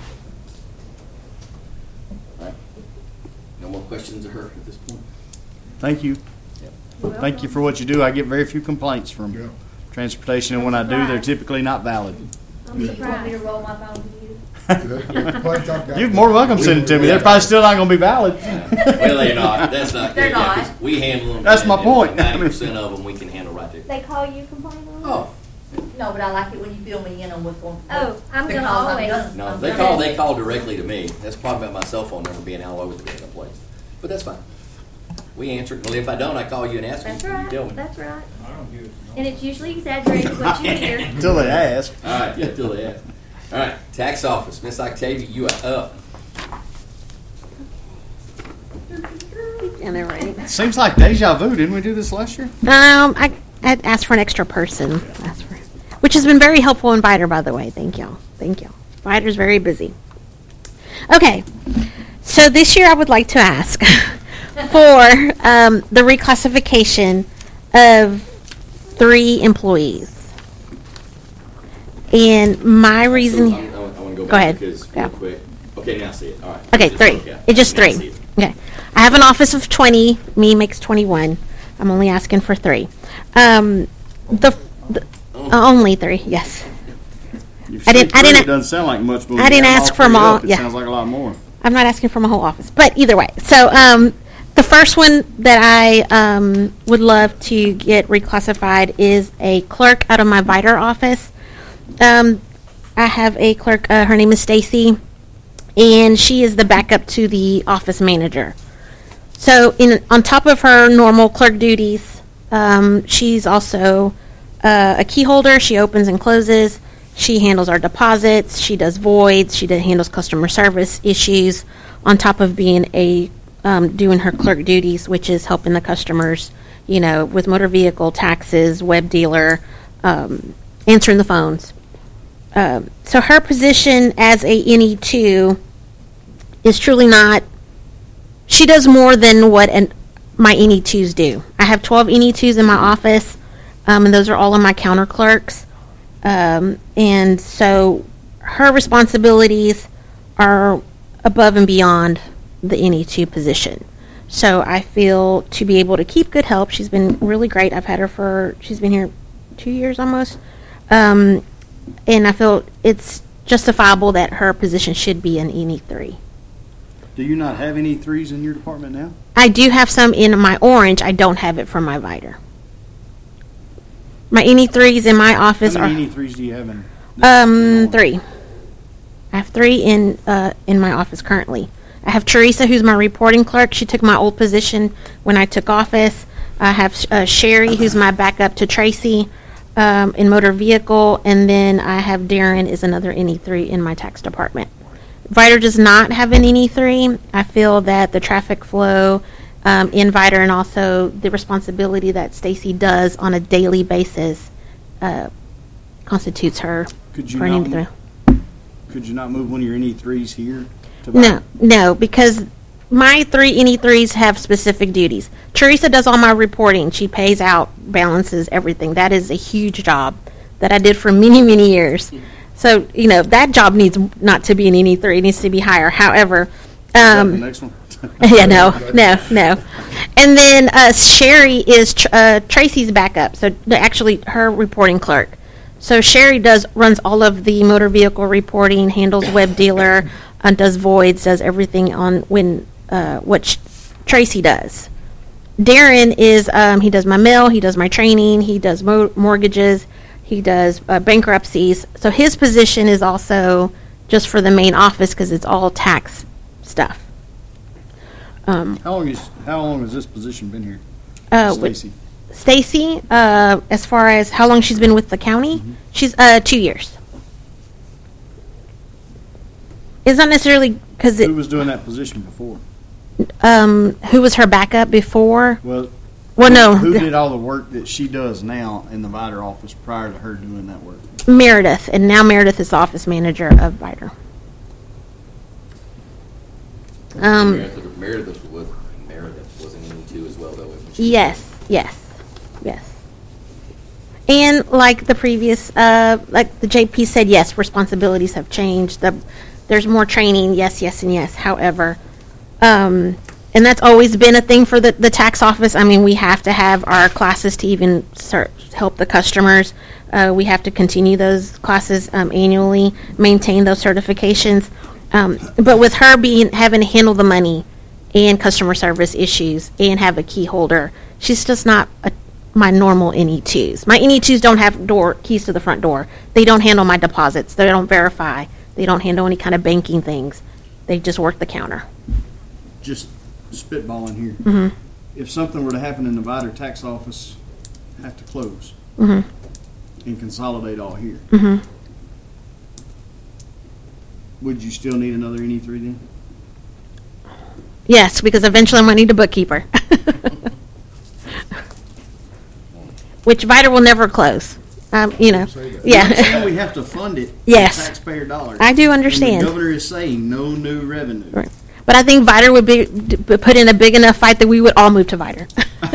All right. No more questions of her at this point? Thank you. Yep. Thank you for what you do. I get very few complaints from Yeah. transportation, and when I do, they're typically not valid. I'm surprised. You want me to roll my phone to you? You're more than welcome to send it to me. They're probably still not going to be valid. Well, they're not. That's not. They're yeah, 'cause not. We handle them. That's my point. Ninety percent of them we can handle right there. They call you complaining? Oh, No, but I like it when you fill me in on what's going. Oh, I'm gonna because always- done- no, I'm they done. call, they call directly to me. That's probably about my cell phone number being all over the damn place. But that's fine. We answer it. Well, if I don't, I call you and ask you. That's You right, tell me. that's right. I don't give it. And it's usually exaggerated what you hear. Until they ask. All right, yeah, till they ask. All right, tax office, Miss Octavia, you are up. And they're ready. Seems like deja vu. Didn't we do this last year? Um, I I asked for an extra person, Asked for, which has been very helpful in Viter, by the way. Thank y'all. Thank y'all. Viter's very busy. Okay, so this year I would like to ask for um, the reclassification of three employees. And my reason. So, I, I want to go Go back ahead. because Yeah. real quick. Okay, now I see it. All right. Okay, Just three. look at it. It's just Now I three. see it. Okay. I have an office of twenty. Me makes twenty-one. I'm only asking for three. Um, the, the Oh. uh, only three. Yes. You've I didn't- said I three, didn't- It doesn't sound like much, but when I you didn't add ask all for 'em three all, up, It yeah. sounds like a lot more. I'm not asking for my whole office, but either way. So um, the first one that I um, would love to get reclassified is a clerk out of my Viter office. Um, I have a clerk, uh, her name is Stacy, and she is the backup to the office manager. So in on top of her normal clerk duties, um, she's also uh, a key holder. She opens and closes. She handles our deposits. She does voids. She does, handles customer service issues, on top of being a um, doing her clerk duties, which is helping the customers, you know, with motor vehicle taxes, web dealer, um, answering the phones. Um, so her position as a N E two is truly not. She does more than what an, my N E twos do. I have twelve N E twos in my office, um, and those are all of my counter clerks. Um, and so her responsibilities are above and beyond the N E two position. So I feel to be able to keep good help. She's been really great. I've had her for, she's been here two years almost. Um, and I feel it's justifiable that her position should be an N E three. Do you not have any threes in your department now? I do have some in my orange. I don't have it for my Viter. My N E threes in my office How are many N E threes do you have in? um three. I have three in uh, in my office currently. I have Teresa, who's my reporting clerk. She took my old position when I took office. I have uh, Sherry, who's my backup to Tracy um, in motor vehicle, and then I have Darren is another N E three in my tax department. Viter does not have an N E three. I feel that the traffic flow um, in Viter and also the responsibility that Stacy does on a daily basis uh, constitutes her Could you for an N E not? three. Could you not move one of your N E threes here? To No, Viter? no, because my three N E threes have specific duties. Teresa does all my reporting. She pays out, balances, everything. That is a huge job that I did for many, many years. So, you know, that job needs not to be an N E three. It needs to be higher. However, Is that um, the next one? yeah, no, no, no. And then uh, Sherry is tr- uh, Tracy's backup. So no, actually, her reporting clerk. So Sherry does runs all of the motor vehicle reporting, handles web dealer, uh, does voids, does everything on when uh, what sh- Tracy does. Darren is um, he does my mail, he does my training, he does mo- mortgages, he does uh, bankruptcies. So his position is also just for the main office because it's all tax stuff. Um, How long is how long has this position been here? uh, with Stacy. Stacy, uh, as far as how long she's been with the county, Mm-hmm. she's uh, two years. It's not necessarily because Who it. was doing that position before? Um, who was her backup before? Well, Well, who, no, Who did all the work that she does now in the Viter office prior to her doing that work? Meredith, and now Meredith is the office manager of Viter. Um, Meredith, Meredith was Meredith was an N E two as well, though. wasn't she? yes, yes, yes. And like the previous, uh, like the J P said, yes, responsibilities have changed. The, there's more training, yes, yes, and yes. However, um, and that's always been a thing for the, the tax office. I mean, we have to have our classes to even start, help the customers. Uh, we have to continue those classes um, annually, maintain those certifications. Um, but with her being having to handle the money and customer service issues and have a key holder, she's just not a, my normal N E twos. My N E twos don't have door keys to the front door. They don't handle my deposits. They don't verify. They don't handle any kind of banking things. They just work the counter. Just spitballing here. Mm-hmm. If something were to happen in the Viter tax office, have to close Mm-hmm. and consolidate all here, Mm-hmm. would you still need another N E three then? Yes, because eventually I'm going to need a bookkeeper. Which Viter will never close. Um, you know, yeah. And we have to fund it. Yes. With taxpayer dollars. I do And understand. the governor is saying no new revenue. Right. But I think Viter would be d- put in a big enough fight that we would all move to Viter.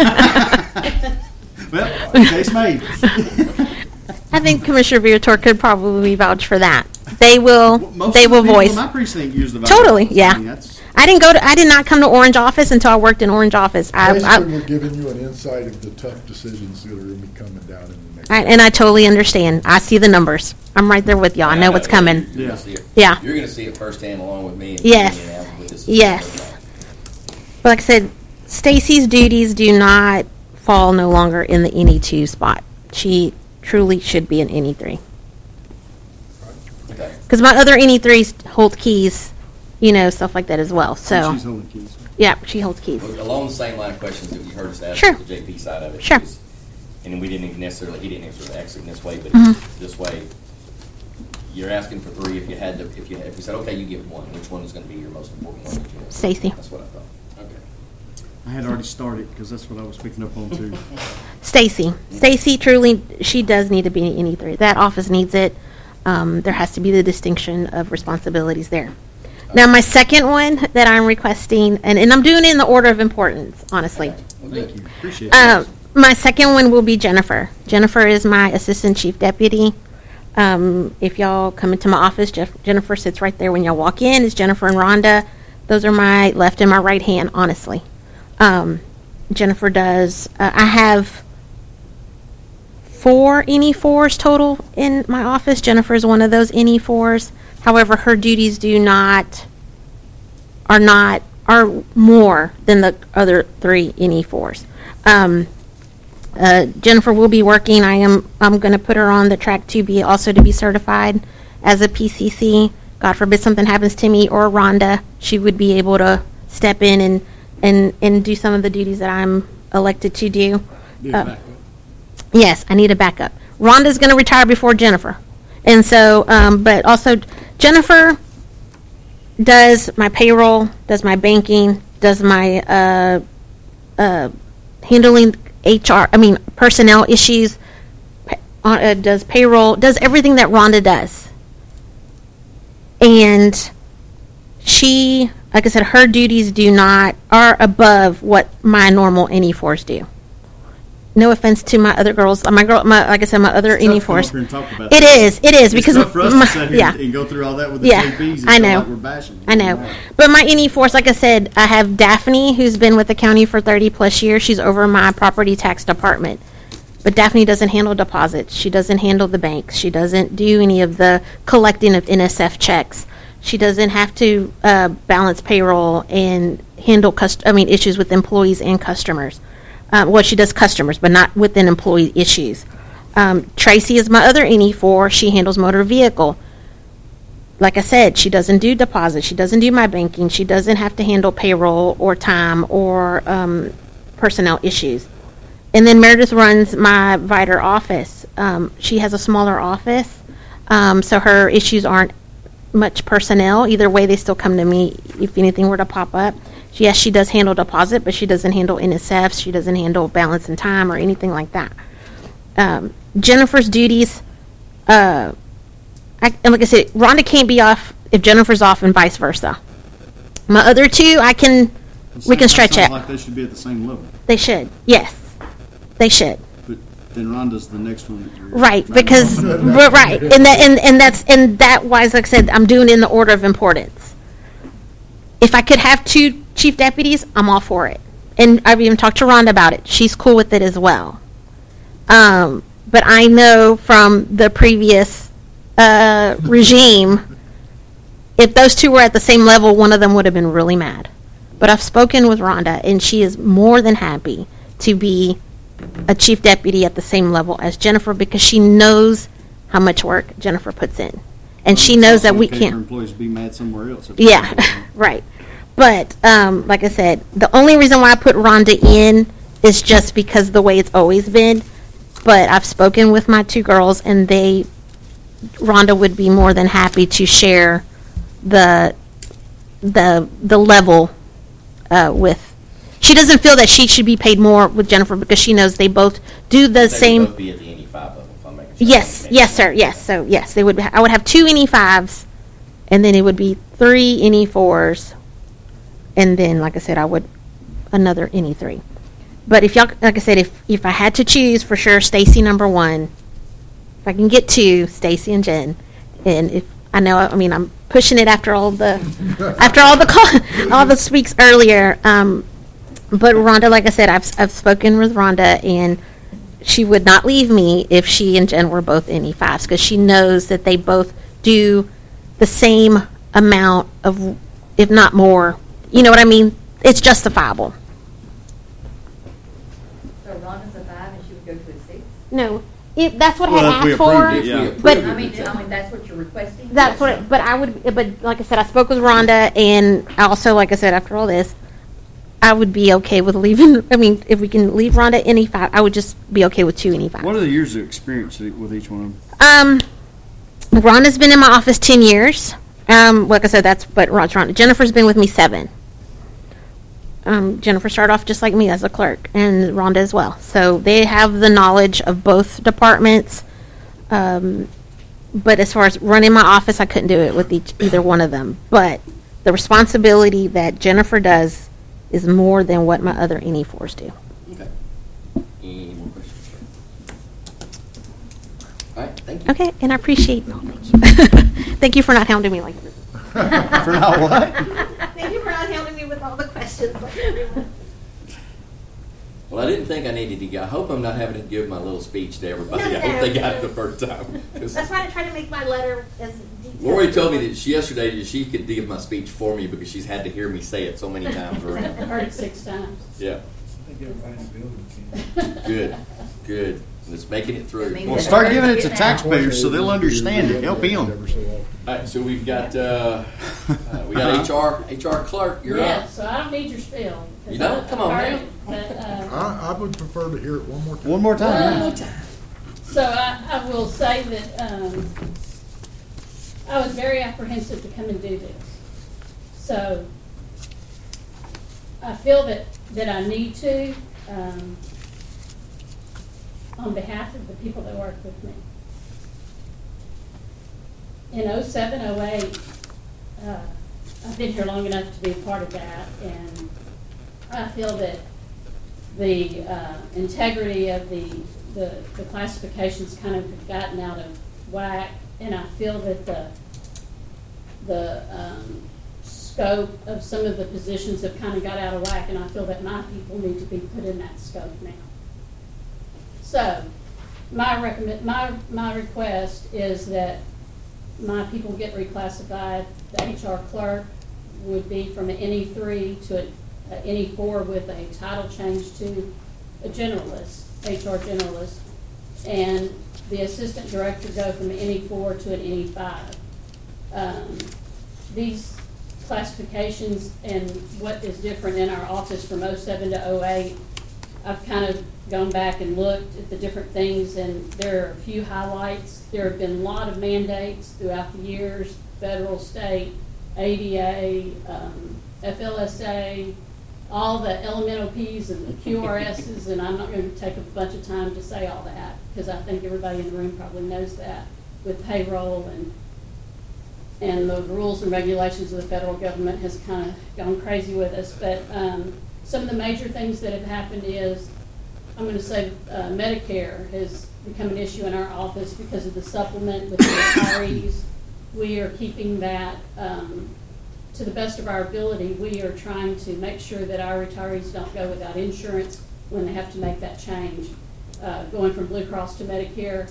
Well, case made. I think Commissioner Viator could probably vouch for that. They will. Most they of the will people voice. in my precinct use the Viter Totally, office. yeah. I mean, that's, I didn't go to. I did not come to Orange office until I worked in Orange office. I, Basically, I, we're giving you an insight of the tough decisions that are going to be coming down in the next. I and I totally understand. I see the numbers. I'm right there with y'all. I know what's coming. You're gonna see it. Yeah. You're going to see it firsthand along with me. And Yes. and Alan with this. Yes. But like I said, Stacy's duties do not fall no longer in the N E two spot. She truly should be an N E three. Okay. Because my other N E threes hold keys, you know, stuff like that as well. So She's holding keys. yeah, she holds keys. Well, along the same line of questions that you heard us ask Sure. for the J P side of it. Sure. is- And we didn't even necessarily, he didn't answer it actually in this way, but Mhm. this way, you're asking for three. If you had to, if you, if we said, okay, you get one, which one is going to be your most important one? that you want? Stacy. That's what I thought. Okay. I had already started because that's what I was picking up on too. Stacy. Stacy truly, she does need to be an N E three. That office needs it. Um, there has to be the distinction of responsibilities there. Now, my second one that I'm requesting, and, and I'm doing it in the order of importance, honestly. Well, Thank good. you. Appreciate Uh, it. my second one will be Jennifer. Jennifer is my assistant chief deputy. Um, if y'all come into my office, Jeff, Jennifer sits right there when y'all walk in. It's Jennifer and Rhonda. Those are my left and my right hand, honestly. Um, Jennifer does. Uh, I have four N E fours total in my office. Jennifer is one of those N E fours. However, her duties do not are not are more than the other three N E fours. Um, uh, Jennifer will be working. I am. I'm going to put her on the track to be also to be certified as a P C C. God forbid something happens to me or Rhonda, she would be able to step in and and and do some of the duties that I'm elected to do. Need Uh, backup. Yes, I need a backup. Rhonda's going to retire before Jennifer, and so, um, but also Jennifer does my payroll, does my banking, does my uh, uh, handling H R. I mean personnel issues. pa- Uh, does payroll, does everything that Rhonda does, and she, like I said, her duties do not are above what my normal N E fours do. No offense to my other girls, my girl, my like I said, my other It's N E tough to come fours. up here and talk about It that. is, it is It's because tough for us my- to sit here yeah. and go through all that with the Yeah, J Ps and I feel know. like we're bashing. I know. But my N E force, like I said, I have Daphne, who's been with the county for thirty plus years. She's over my property tax department. But Daphne doesn't handle deposits. She doesn't handle the banks. She doesn't do any of the collecting of N S F checks. She doesn't have to uh, balance payroll and handle cust- I mean issues with employees and customers. Uh, well, she does customers, but not within employee issues. Um, Tracy is my other N E four. She handles motor vehicle. Like I said, she doesn't do deposits. She doesn't do my banking. She doesn't have to handle payroll or time or um, personnel issues. And then Meredith runs my Viter office. Um, she has a smaller office, um, so her issues aren't much personnel. Either way, they still come to me if anything were to pop up. Yes, she does handle deposit, but she doesn't handle N S Fs. She doesn't handle balance and time or anything like that. Um, Jennifer's duties, uh, I, and like I said, Rhonda can't be off if Jennifer's off, and vice versa. My other two, I can, we can stretch Sounds it. like they should be at the same level. They should, yes, they should. But then Rhonda's the next one. That you're Right, not because involved in. r- right, and that and, and that's and that wise, like I said, I'm doing it in the order of importance. If I could have two chief deputies, I'm all for it, and I've even talked to Rhonda about it. She's cool with it as well. Um, but I know from the previous uh, regime, if those two were at the same level, one of them would have been really mad. But I've spoken with Rhonda, and she is more than happy to be a chief deputy at the same level as Jennifer because she knows how much work Jennifer puts in. And she It's knows also that we okay for can't. employees to be mad somewhere else. if- Yeah, right. But, um, like I said, the only reason why I put Rhonda in is just because the way it's always been. But I've spoken with my two girls, and they, Rhonda would be more than happy to share the, the, the level uh, with. She doesn't feel that she should be paid more with Jennifer because she knows they both do the They would same. both be at the N E five level, if I'm making sure. Yes, yes, sir. Yes, so yes, they would. I would have two N E fives, and then it would be three N E fours, and then, like I said, I would another N E three. But if y'all, like I said, if if I had to choose, for sure, Stacy number one. If I can get two, Stacy and Jen, and if I know, I mean, I'm pushing it after all the after all the call, all the speaks earlier. Um, but Rhonda, like I said, I've I've spoken with Rhonda, and she would not leave me if she and Jen were both N E fives because she knows that they both do the same amount of, if not more. You know what I mean? It's justifiable. no, it, that's what I Well, had if we asked for. approved it, yeah. If we But approved I mean, it, I mean, that's what you're requesting? that's what, it, but I would, but like I said, I spoke with Rhonda, and I also, like I said, after all this, I would be okay with leaving, I mean, if we can leave Rhonda any five, I would just be okay with two any five. What are the years of experience with each one of them? Um, Rhonda's been in my office ten years. Um, like I said, that's, but Rhonda, Jennifer's been with me seven. Um, Jennifer started off just like me as a clerk, and Rhonda as well. So they have the knowledge of both departments. Um, but as far as running my office, I couldn't do it with each, either one of them. But the responsibility that Jennifer does is more than what my other N E fours do. Okay. Any more questions? All right, thank you. Okay, and I appreciate, no, thank you. Thank you for not hounding me like this. For not what? Thank you for not hounding me with all the questions like everyone. Well, I didn't think I needed to go. I hope I'm not having to give my little speech to everybody. No, I hope no, they got no. it the first time. 'Cause That's why I try to make my letter as detailed. Lori told me that she yesterday that she could give my speech for me because she's had to hear me say it so many times I around. heard it six times. Yeah, I think everybody in the building can. good, good. And it's making it through. means- Well, start giving it to taxpayers so they'll understand it. Help him. Every so often. All right, so we've got uh, uh, we got H R H R clerk. You're Yeah, up. so I don't need your spiel. 'cause You don't? I- Come on, I've man. heard it, But, uh, I, I would prefer to hear it one more time. One more time. One more time. So I, I will say that um, I was very apprehensive to come and do this. So I feel that, that I need to, um, on behalf of the people that work with me. In oh seven, oh eight, uh, I've been here long enough to be a part of that, and I feel that the uh, integrity of the, the, the classifications kind of have gotten out of whack, and I feel that the, the um, scope of some of the positions have kind of got out of whack, and I feel that my people need to be put in that scope now. So, my recommend, my, my request is that my people get reclassified. The H R clerk would be from an N E three to a Uh, N E four with a title change to a generalist, H R generalist, and the assistant director go from an N E four to an N E five. Um, these classifications and what is different in our office from oh seven to oh eight, I've kind of gone back and looked at the different things, and there are a few highlights. There have been a lot of mandates throughout the years, federal, state, A D A, um, F L S A, all the elemental P's and the Q R S's, and I'm not going to take a bunch of time to say all that, because I think everybody in the room probably knows that, with payroll and and the rules and regulations of the federal government has kind of gone crazy with us. But um, some of the major things that have happened is, I'm going to say uh, Medicare has become an issue in our office because of the supplement with the retirees. We are keeping that um, to the best of our ability. We are trying to make sure that our retirees don't go without insurance when they have to make that change. Uh, going from Blue Cross to Medicare,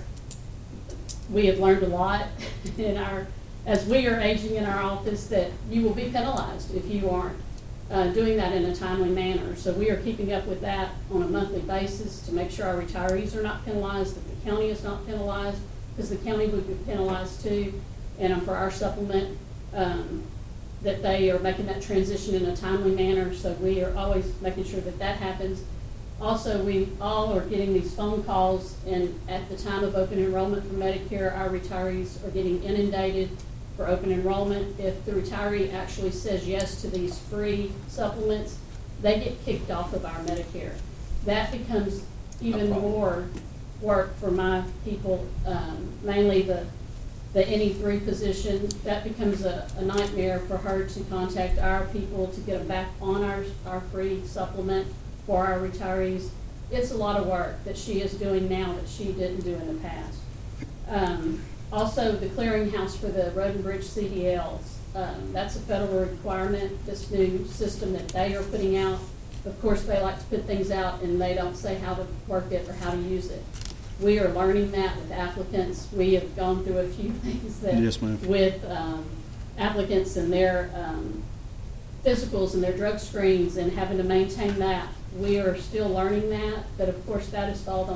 we have learned a lot in our, as we are aging in our office, that you will be penalized if you aren't uh, doing that in a timely manner. So we are keeping up with that on a monthly basis to make sure our retirees are not penalized, that the county is not penalized, because the county would be penalized too, and um, for our supplement, um, that they are making that transition in a timely manner. So we are always making sure that that happens. Also, we all are getting these phone calls, and at the time of open enrollment for Medicare, our retirees are getting inundated for open enrollment. If the retiree actually says yes to these free supplements, they get kicked off of our Medicare. That becomes even more work for my people, um, mainly the the N E three position. That becomes a, a nightmare for her to contact our people to get them back on our, our free supplement for our retirees. It's a lot of work that she is doing now that she didn't do in the past. Um, also, the clearinghouse for the Road and Bridge C D Ls. Um, that's a federal requirement, this new system that they are putting out. Of course, they like to put things out and they don't say how to work it or how to use it. We are learning that with applicants. We have gone through a few things that Yes, ma'am. with um, applicants and their um, physicals and their drug screens and having to maintain that. We are still learning that, but of course that is followed on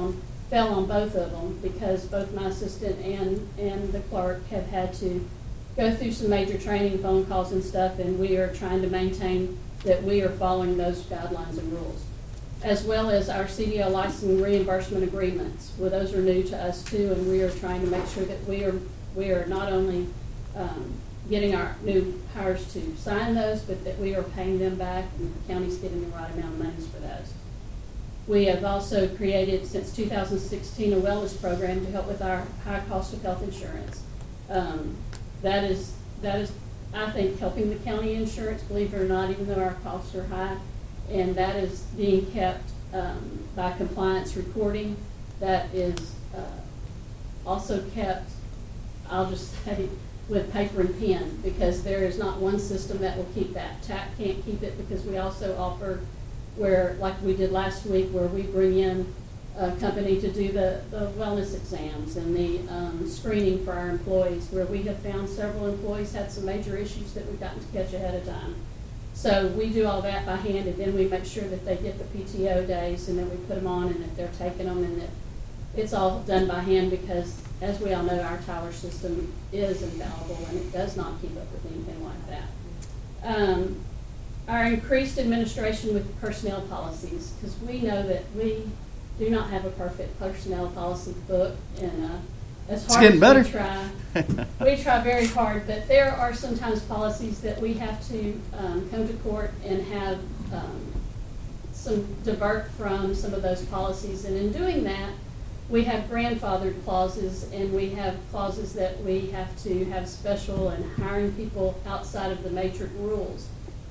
fell on both of them because both my assistant and, and the clerk have had to go through some major training, phone calls and stuff, and we are trying to maintain that we are following those guidelines and rules. As well as our C D L licensing reimbursement agreements. Well, those are new to us too, and we are trying to make sure that we are, we are not only um, getting our new hires to sign those, but that we are paying them back and the county's getting the right amount of monies for those. We have also created, since two thousand sixteen, a wellness program to help with our high cost of health insurance. Um, that is, that is, I think, helping the county insurance, believe it or not, even though our costs are high. And that is being kept um, by compliance reporting. That is uh, also kept, I'll just say, with paper and pen, because there is not one system that will keep that. T A C can't keep it because we also offer where, like we did last week, where we bring in a company to do the, the wellness exams and the um, screening for our employees, where we have found several employees had some major issues that we've gotten to catch ahead of time. So we do all that by hand, and then we make sure that they get the P T O days, and then we put them on, and that they're taking them, and that it's all done by hand because, as we all know, our Tyler system is infallible, and it does not keep up with anything like that. Um, our increased administration with personnel policies, because we know that we do not have a perfect personnel policy book, and uh, as hard getting as we better. try, we try very hard, but there are sometimes policies that we have to um, come to court and have um, some divert from some of those policies, and in doing that, we have grandfathered clauses, and we have clauses that we have to have special and hiring people outside of the matrix rules.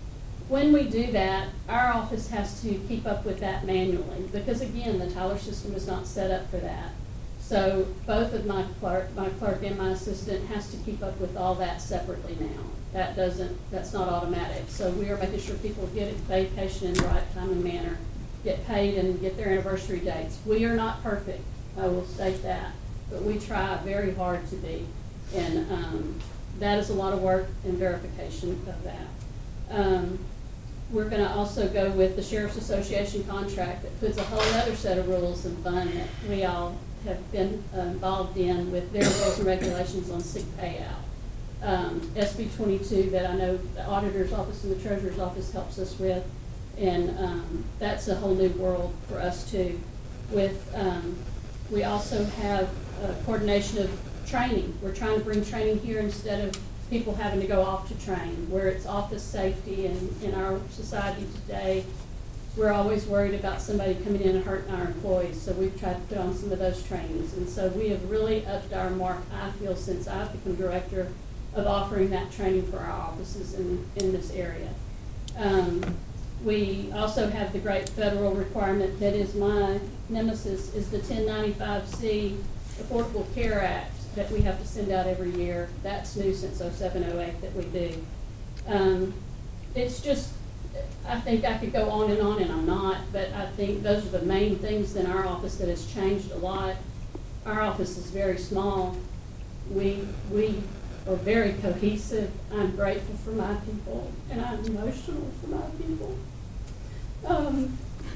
When we do that, our office has to keep up with that manually, because again, the Tyler system is not set up for that. So both of my clerk, my clerk and my assistant has to keep up with all that separately now. That doesn't, that's not automatic. So we are making sure people get vacation in the right time and manner, get paid and get their anniversary dates. We are not perfect, I will state that, but we try very hard to be. And um, that is a lot of work and verification of that. Um, we're going to also go with the Sheriff's Association contract that puts a whole other set of rules and fun that we all have been uh, involved in with their rules and regulations on sick payout. Um, S B twenty-two that I know the auditor's office and the treasurer's office helps us with, and um, that's a whole new world for us too. With um, we also have a coordination of training. We're trying to bring training here instead of people having to go off to train, where it's office safety, and in our society today, we're always worried about somebody coming in and hurting our employees, so we've tried to put on some of those trainings. And so we have really upped our mark, I feel, since I've become director, of offering that training for our offices in, in this area. Um, we also have the great federal requirement that is my nemesis, is the ten ninety-five C Affordable Care Act that we have to send out every year. That's new since oh seven oh eight that we do. Um, it's just, I think I could go on and on, and I'm not, but I think those are the main things in our office that has changed a lot. Our office is very small. We, we are very cohesive. I'm grateful for my people, and I'm emotional for my people. Um,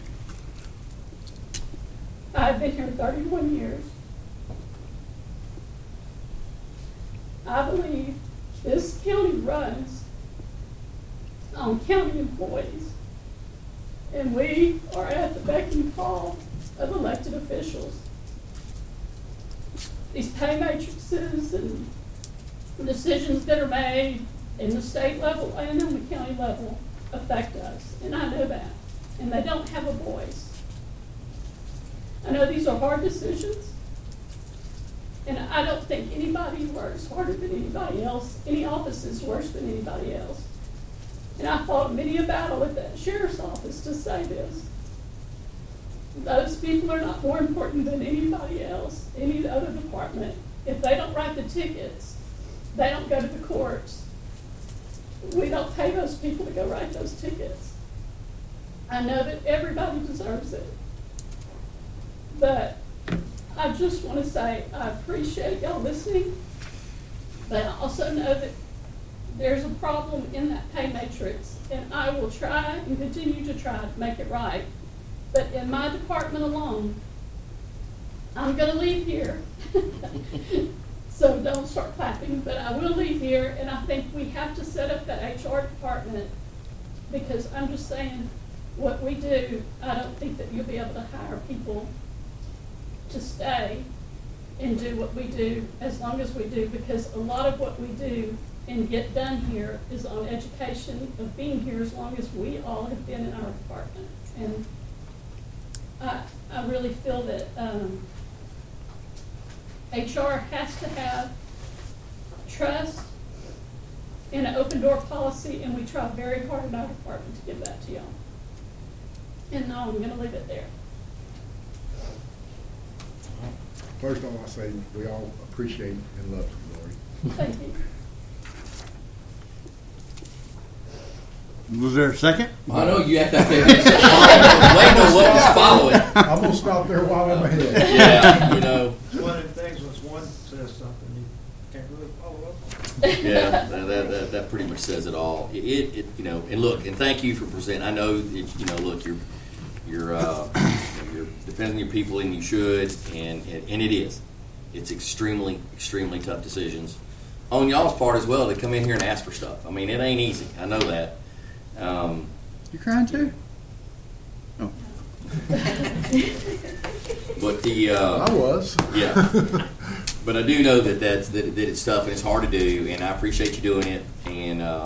I've been here thirty-one years. I believe this county runs on county employees, and we are at the beck and call of elected officials. These pay matrices and decisions that are made in the state level and on the county level affect us, and I know that, and they don't have a voice. I know these are hard decisions, and I don't think anybody works harder than anybody else. Any office is worse than anybody else. And I fought many a battle at that sheriff's office to say this. Those people are not more important than anybody else, any other department. If they don't write the tickets, they don't go to the courts. We don't pay those people to go write those tickets. I know that everybody deserves it. But I just want to say I appreciate y'all listening, but I also know that there's a problem in that pay matrix, and I will try and continue to try to make it right. But in my department alone, I'm gonna leave here. So don't start clapping, but I will leave here, and I think we have to set up that H R department, because I'm just saying, what we do, I don't think that you'll be able to hire people to stay and do what we do as long as we do, because a lot of what we do and get done here is on education of being here as long as we all have been in our department. And I, I really feel that um, H R has to have trust and an open door policy, and we try very hard in our department to give that to y'all. And no, I'm gonna leave it there. First of all, I say we all appreciate and love you, Lori. Thank you. Was there a second? I know you act like they waiting on what was following. I'm gonna stop there while I'm ahead. Yeah, you know. It's one of the things, when one says something, you can't really follow up on it. Yeah, that, that, that, that pretty much says it all. It, it, you know, and look, and thank you for presenting. I know, it, you know, look, you're, you're, uh, you're defending your people, and you should, and, and, and it is. It's extremely, extremely tough decisions on y'all's part as well to come in here and ask for stuff. I mean, it ain't easy. I know that. Um, You crying too? Oh. but the uh, I was. Yeah. But I do know that that's that, that it's tough and it's hard to do, and I appreciate you doing it. And uh,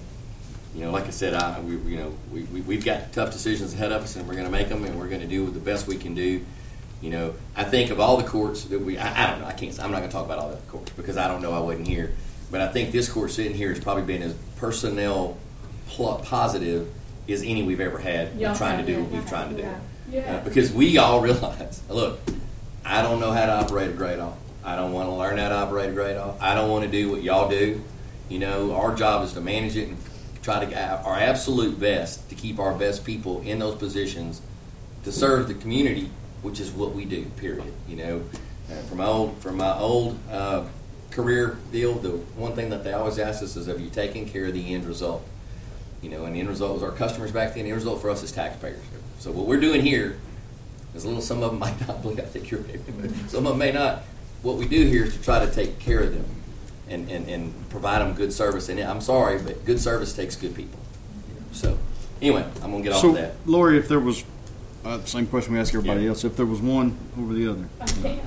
you know, like I said, I we, you know we, we we've got tough decisions ahead of us, and we're going to make them, and we're going to do the best we can do. You know, I think of all the courts that we, I, I don't know, I can't, I'm not going to talk about all the courts because I don't know, I wasn't here. But I think this court sitting here has probably been as personnel pl- positive as any we've ever had Yeah. trying to do Yeah. what we've trying to do. Yeah. Yeah. Uh, because we all realize, look, I don't know how to operate a grade off. I don't want to learn how to operate a grade off. I don't want to do what y'all do. You know, our job is to manage it and try to get our absolute best to keep our best people in those positions to serve the community, which is what we do, period. You know, uh, from my old, from my old uh, career deal, the one thing that they always ask us is, have you taken care of the end result? You know, and the end result was our customers back then. The end result for us is taxpayers. So what we're doing here, as little some of them might not believe, I think you're maybe, but some of them may not. What we do here is to try to take care of them and, and, and provide them good service. And I'm sorry, but good service takes good people. You know? So anyway, I'm going to get off So, of that. Lori, if there was, uh, same question we ask everybody else, if there was one over the other. I can't.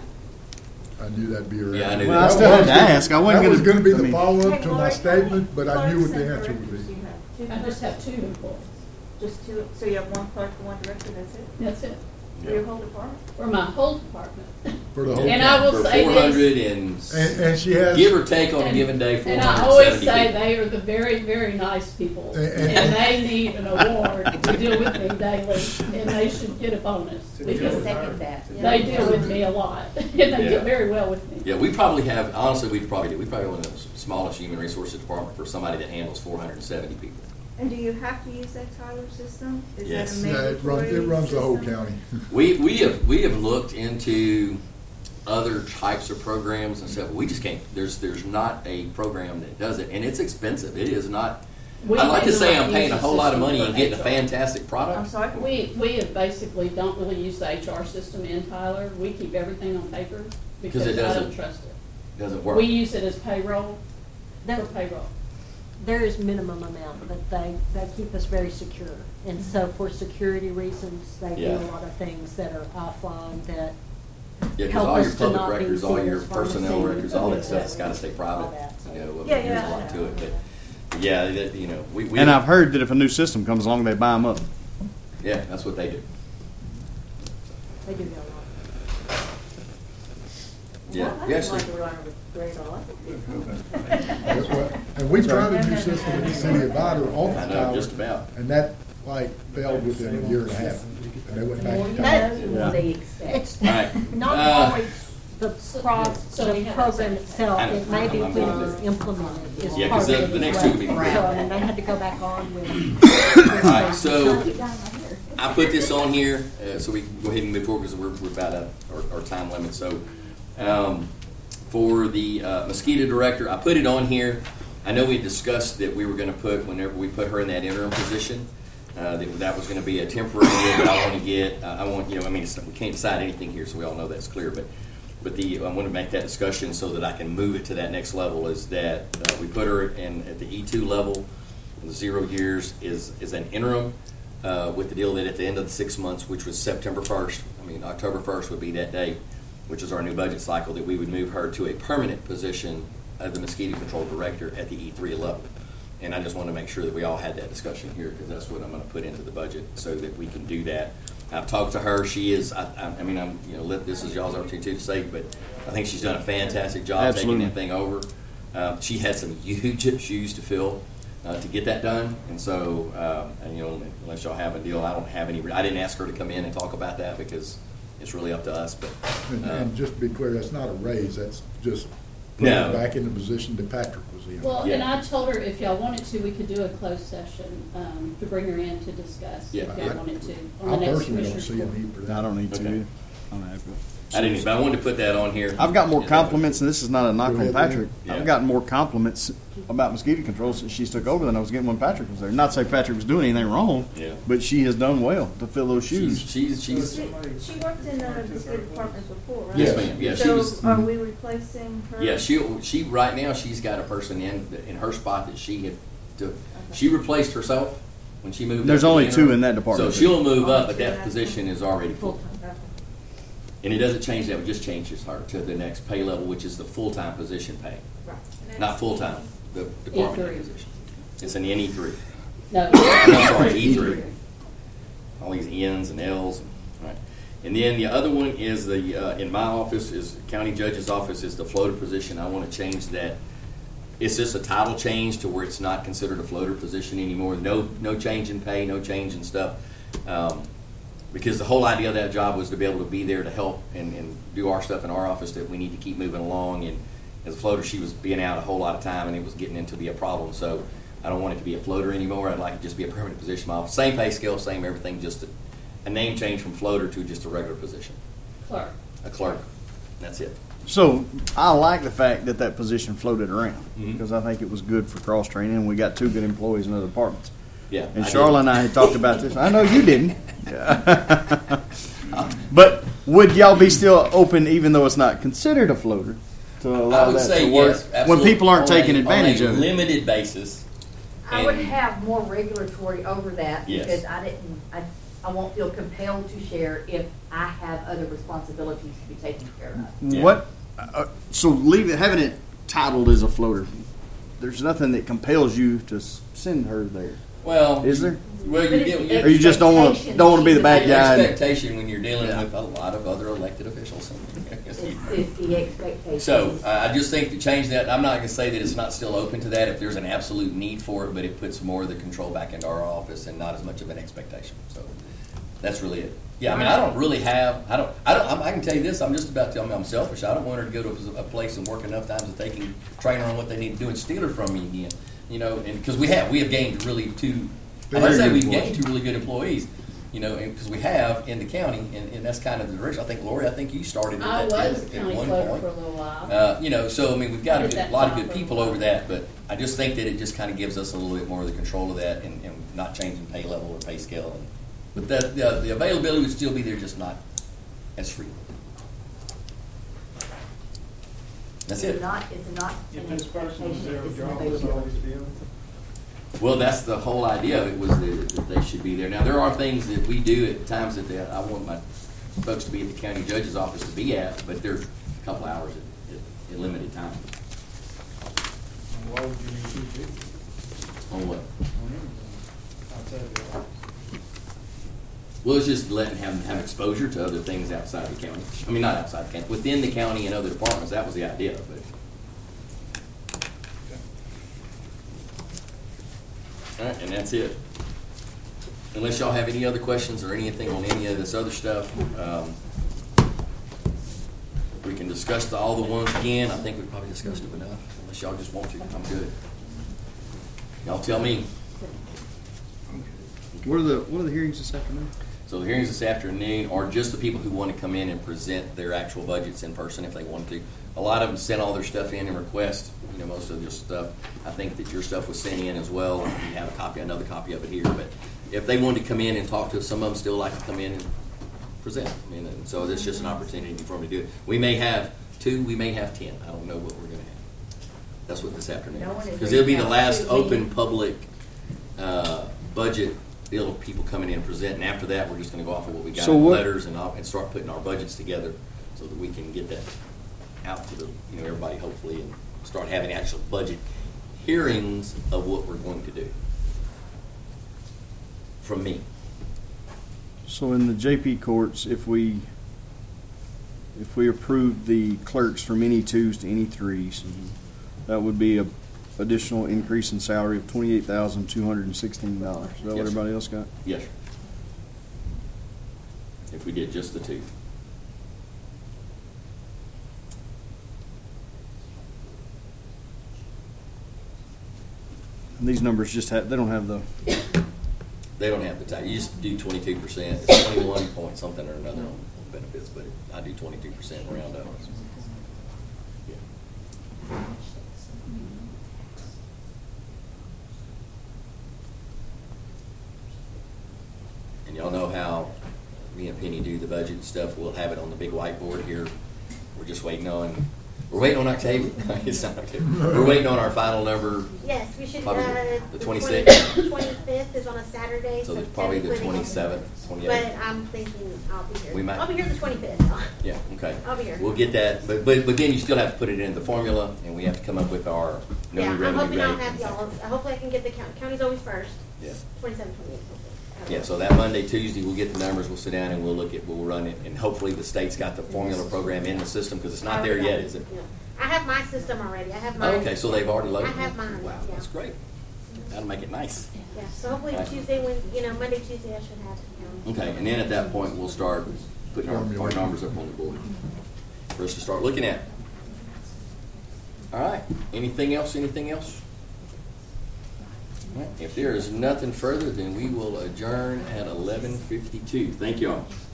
I knew that'd be around. Yeah, I knew Well, that. I still had to ask. I wasn't That was gonna- gonna be I the mean- follow-up Hey, to my Lori, statement, but I clerks knew what and the answer would directors be. you have? Two I just have two employees. Just two, so you have one clerk and one director, that's it? That's it. For your whole department? For my whole department. For the whole And I will For say four this. hundred and, And, and she has. give or take on a And- given day, four And hundred I always seventy say people. they are the very, very nice people. And- and- And they need an award to deal with me daily, and they should get a bonus. Because Second that. they deal with me a lot, and they Yeah. deal very well with me. Yeah, we probably have, honestly, we probably do. We probably have one of the smallest human resources department for somebody that handles four hundred seventy people. And do you have to use that Tyler system? Is Yes. that a Yeah, it runs, it mandatory runs the whole system? county. We we have we have looked into other types of programs and stuff. We just can't. There's there's not a program that does it, and it's expensive. It is not. We I'd like to do say not I'm paying use a the whole lot of system money for and getting a H R. fantastic I'm product. sorry? We, we have basically don't really use the H R system in Tyler. We keep everything on paper because it I doesn't don't trust it. Doesn't work. We use it as payroll, for There, payroll. there is minimum amount, but they, they keep us very secure. And so for security reasons, they do Yeah. a lot of things that are offline that Yeah, because help all your us to public not be records, all seen your as personnel pharmacy. records, all that stuff has got to stay private. All that, so- You know, Yeah, there's yeah. a lot to it, but yeah, that, you know, we, we And I've heard that if a new system comes along, they buy them up. yeah, that's what they do. They do that a lot. Yeah, Well, I yeah. just so- like to run with grade all. That's what- And we tried a new system in the city of Vidor off I the know, tower. just about. And that, like, failed within a year and a half. And they went back to tower. That's what they expect. It's All right. not Uh, always the pro, so we the have- program itself, I know. it may be I'm when going it's to- implemented is Yeah, part 'cause of the- it the as next well. two will be So, great. I mean, they had to go back on with. All right, so Keep down right here. I put this on here uh, so we can go ahead and move forward because we're, we're about at our, our time limit. So um, for the uh, mosquito director, I put it on here. I know we discussed that we were going to put, whenever we put her in that interim position, Uh, that, that was going to be a temporary deal that I want to get. Uh, I want, you know, I mean, it's, we can't decide anything here, so we all know that's clear. But, but the I want to make that discussion so that I can move it to that next level. Is that uh, we put her in at the E two level, the zero years is is an interim uh, with the deal that at the end of the six months, which was September first. I mean, October first would be that day, which is our new budget cycle. That we would move her to a permanent position of the mosquito control director at the E three level. And I just want to make sure that we all had that discussion here because that's what I'm going to put into the budget so that we can do that. I've talked to her. She is, I, I, I mean, I'm, you know, let, this is y'all's opportunity to say, but I think she's done a fantastic job Absolutely. taking that thing over. Uh, she had some huge shoes to fill uh, to get that done. And so, um, and, you know, unless y'all have a deal, I don't have any, I didn't ask her to come in and talk about that because it's really up to us. But And, uh, and just to be clear, that's not a raise, that's just putting No. her back in the position that Patrick was in. Well, Yeah. and I told her if y'all wanted to, we could do a closed session um, to bring her in to discuss Yeah. if y'all I- wanted to. on I the next personally don't Commissioners see a Court. need for that. I don't need to. Okay. either. I'm happy. I didn't, but I wanted to put that on here. I've got more Yeah. compliments, and this is not a knock Go on ahead, Patrick. Dan. I've Yeah. gotten more compliments about mosquito control since she's took over than I was getting when Patrick was there. Not to say Patrick was doing anything wrong, Yeah. but she has done well to fill those She's, shoes. she's, she's, She, she worked in uh, the state department before, right? Yes, ma'am. Yeah, she So was- are we replacing her? yeah, she, she, right now, she's got a person in, in her spot that she had, to, she replaced herself when she moved. There's up to only the two interim. in that department. So she'll move Only up, but two, that that's position is already full. Full-time. And it doesn't change that, it just changes her to the next pay level, which is the full-time position pay. Right. Not full-time, the department E three. position. It's an N E three. No. I'm sorry, E three. All these N's and L's. and- Right. And then the other one is the, uh, in my office, is county judge's office, is the floater position. I want to change that. It's just a title change to where it's not considered a floater position anymore. No, no change in pay, no change in stuff. Um, because the whole idea of that job was to be able to be there to help and, and do our stuff in our office that we need to keep moving along. And as a floater, she was being out a whole lot of time, and it was getting into be a problem. So I don't want it to be a floater anymore. I'd like it to just be a permanent position in my office. Same pay scale, same everything, just a, a name change from floater to just a regular position, Clerk. a clerk. That's it. So I like the fact that that position floated around Mhm. because I think it was good for cross training, and we got two good employees in other departments. Yeah. And I did. Charlotte and I had talked about this. I know you didn't. But would y'all be still open, even though it's not considered a floater, to I allow would that say to work yes, when absolutely. people aren't On a- taking advantage on a of it? limited basis. I would And- have more regulatory over that Yes. because I didn't, I, I won't feel compelled to share if I have other responsibilities to be taken care of. Yeah. What? Uh, so leave it, having it titled as a floater. There's nothing that compels you to s- send her there. Well, Is there? Well, But you it's get, the Or you just don't want to don't want to be the bad guy. and- expectation when you're dealing Yeah. with a lot of other elected officials. It's, it's the expectation. So uh, I just think to change that, I'm not going to say that it's not still open to that if there's an absolute need for it, but it puts more of the control back into our office and not as much of an expectation. So that's really it. Yeah, I mean, I don't really have, I don't, I don't, I'm, I can tell you this, I'm just about to tell me I'm selfish. I don't want her to go to a, a place and work enough times that they can train her on what they need to do and steal her from me again. You know, and because we have, we have gained really two, I Very must say good we've employees. gained two really good employees. You know, because we have in the county, and, and that's kind of the direction. I think, Lori, I think you started at I that was at county one floater point. for a little while. Uh, you know, so I mean, we've got a, Did good, that lot of job good for a people while. over that, but I just think that it just kind of gives us a little bit more of the control of that, and, and not changing pay level or pay scale. And, but that the, the availability would still be there, just not as frequent. That's It's it. not, it's not If an this person was expectation, there, it's an job was always availability. filled. Well, that's the whole idea of it, was that, that they should be there. Now, there are things that we do at times that they, I want my folks to be at the county judge's office to be at, but they're a couple hours at, at, at limited time. And why would you need two people On what? on anything outside the office? Well, it's just letting them have exposure to other things outside the county. I mean, not outside the county, within the county and other departments. That was the idea, but. All right, and that's it. Unless y'all have any other questions or anything on any of this other stuff, um, we can discuss the, all the ones again. I think we've probably discussed them enough. Unless y'all just want to, I'm good. Y'all tell me. What are the what are the hearings this afternoon? So the hearings this afternoon are just the people who want to come in and present their actual budgets in person if they want to. A lot of them sent all their stuff in and request, you know, most of their stuff. I think that your stuff was sent in as well. You have a copy, another copy of it here, but if they wanted to come in and talk to us, some of them still like to come in and present. I mean, and so it's just an opportunity for them to do it. We may have two, we may have ten. I don't know what we're going to have. That's what this afternoon No one is. is Because it'll be the reaching out last to open me. public uh, budget deal of people coming in and present. And after that, we're just going to go off of what we got So in what- letters and, all- and start putting our budgets together so that we can get that out to the, you know, everybody hopefully, and start having actual budget hearings of what we're going to do. From me. So in the J P courts, if we, if we approve the clerks from any twos to any threes, that would be a additional increase in salary of twenty-eight thousand two hundred and sixteen dollars. Is that what Yes, sir. everybody else got? Yes, sir. If we did just the two. And these numbers just have, they don't have the, They don't have the tax. You just do twenty-two percent. It's twenty-one point something or another on benefits, but I do twenty-two percent round up. Yeah. And y'all know how me and Penny do the budget and stuff. We'll have it on the big whiteboard here. We're just waiting on, we're waiting on Octavia. It's not Octavia. We're waiting on our final number. Yes, we should, Probably uh. the twenty-sixth. Twenty-fifth is on a Saturday, So so it's probably the technically- twenty-seventh, But twenty-eighth. I'm thinking I'll be here. We might- I'll be here the twenty-fifth. Yeah, okay. I'll be here. We'll get that, but, but, but then you still have to put it in the formula, and we have to come up with our Yeah, new I'm revenue hoping I'll rate. have y'all, hopefully I can get the county, county's always first, Yeah. twenty-seven, twenty-eight, hopefully. Yeah, so that Monday, Tuesday, we'll get the numbers, we'll sit down and we'll look at, we'll run it, and hopefully the state's got the formula program in the system, because it's not there yet, is it? Yeah. I have my system already, I have Oh, mine. okay, so they've already loaded I it? have mine, Wow, yeah. that's great. That'll make it nice. Yeah, so hopefully Right. Tuesday, when, you know, Monday, Tuesday, I should have the county. Okay, and then at that point, we'll start putting our, our numbers up on the board for us to start looking at. All right, anything else, anything else? All right, if there is nothing further, then we will adjourn at eleven fifty-two. Thank you all.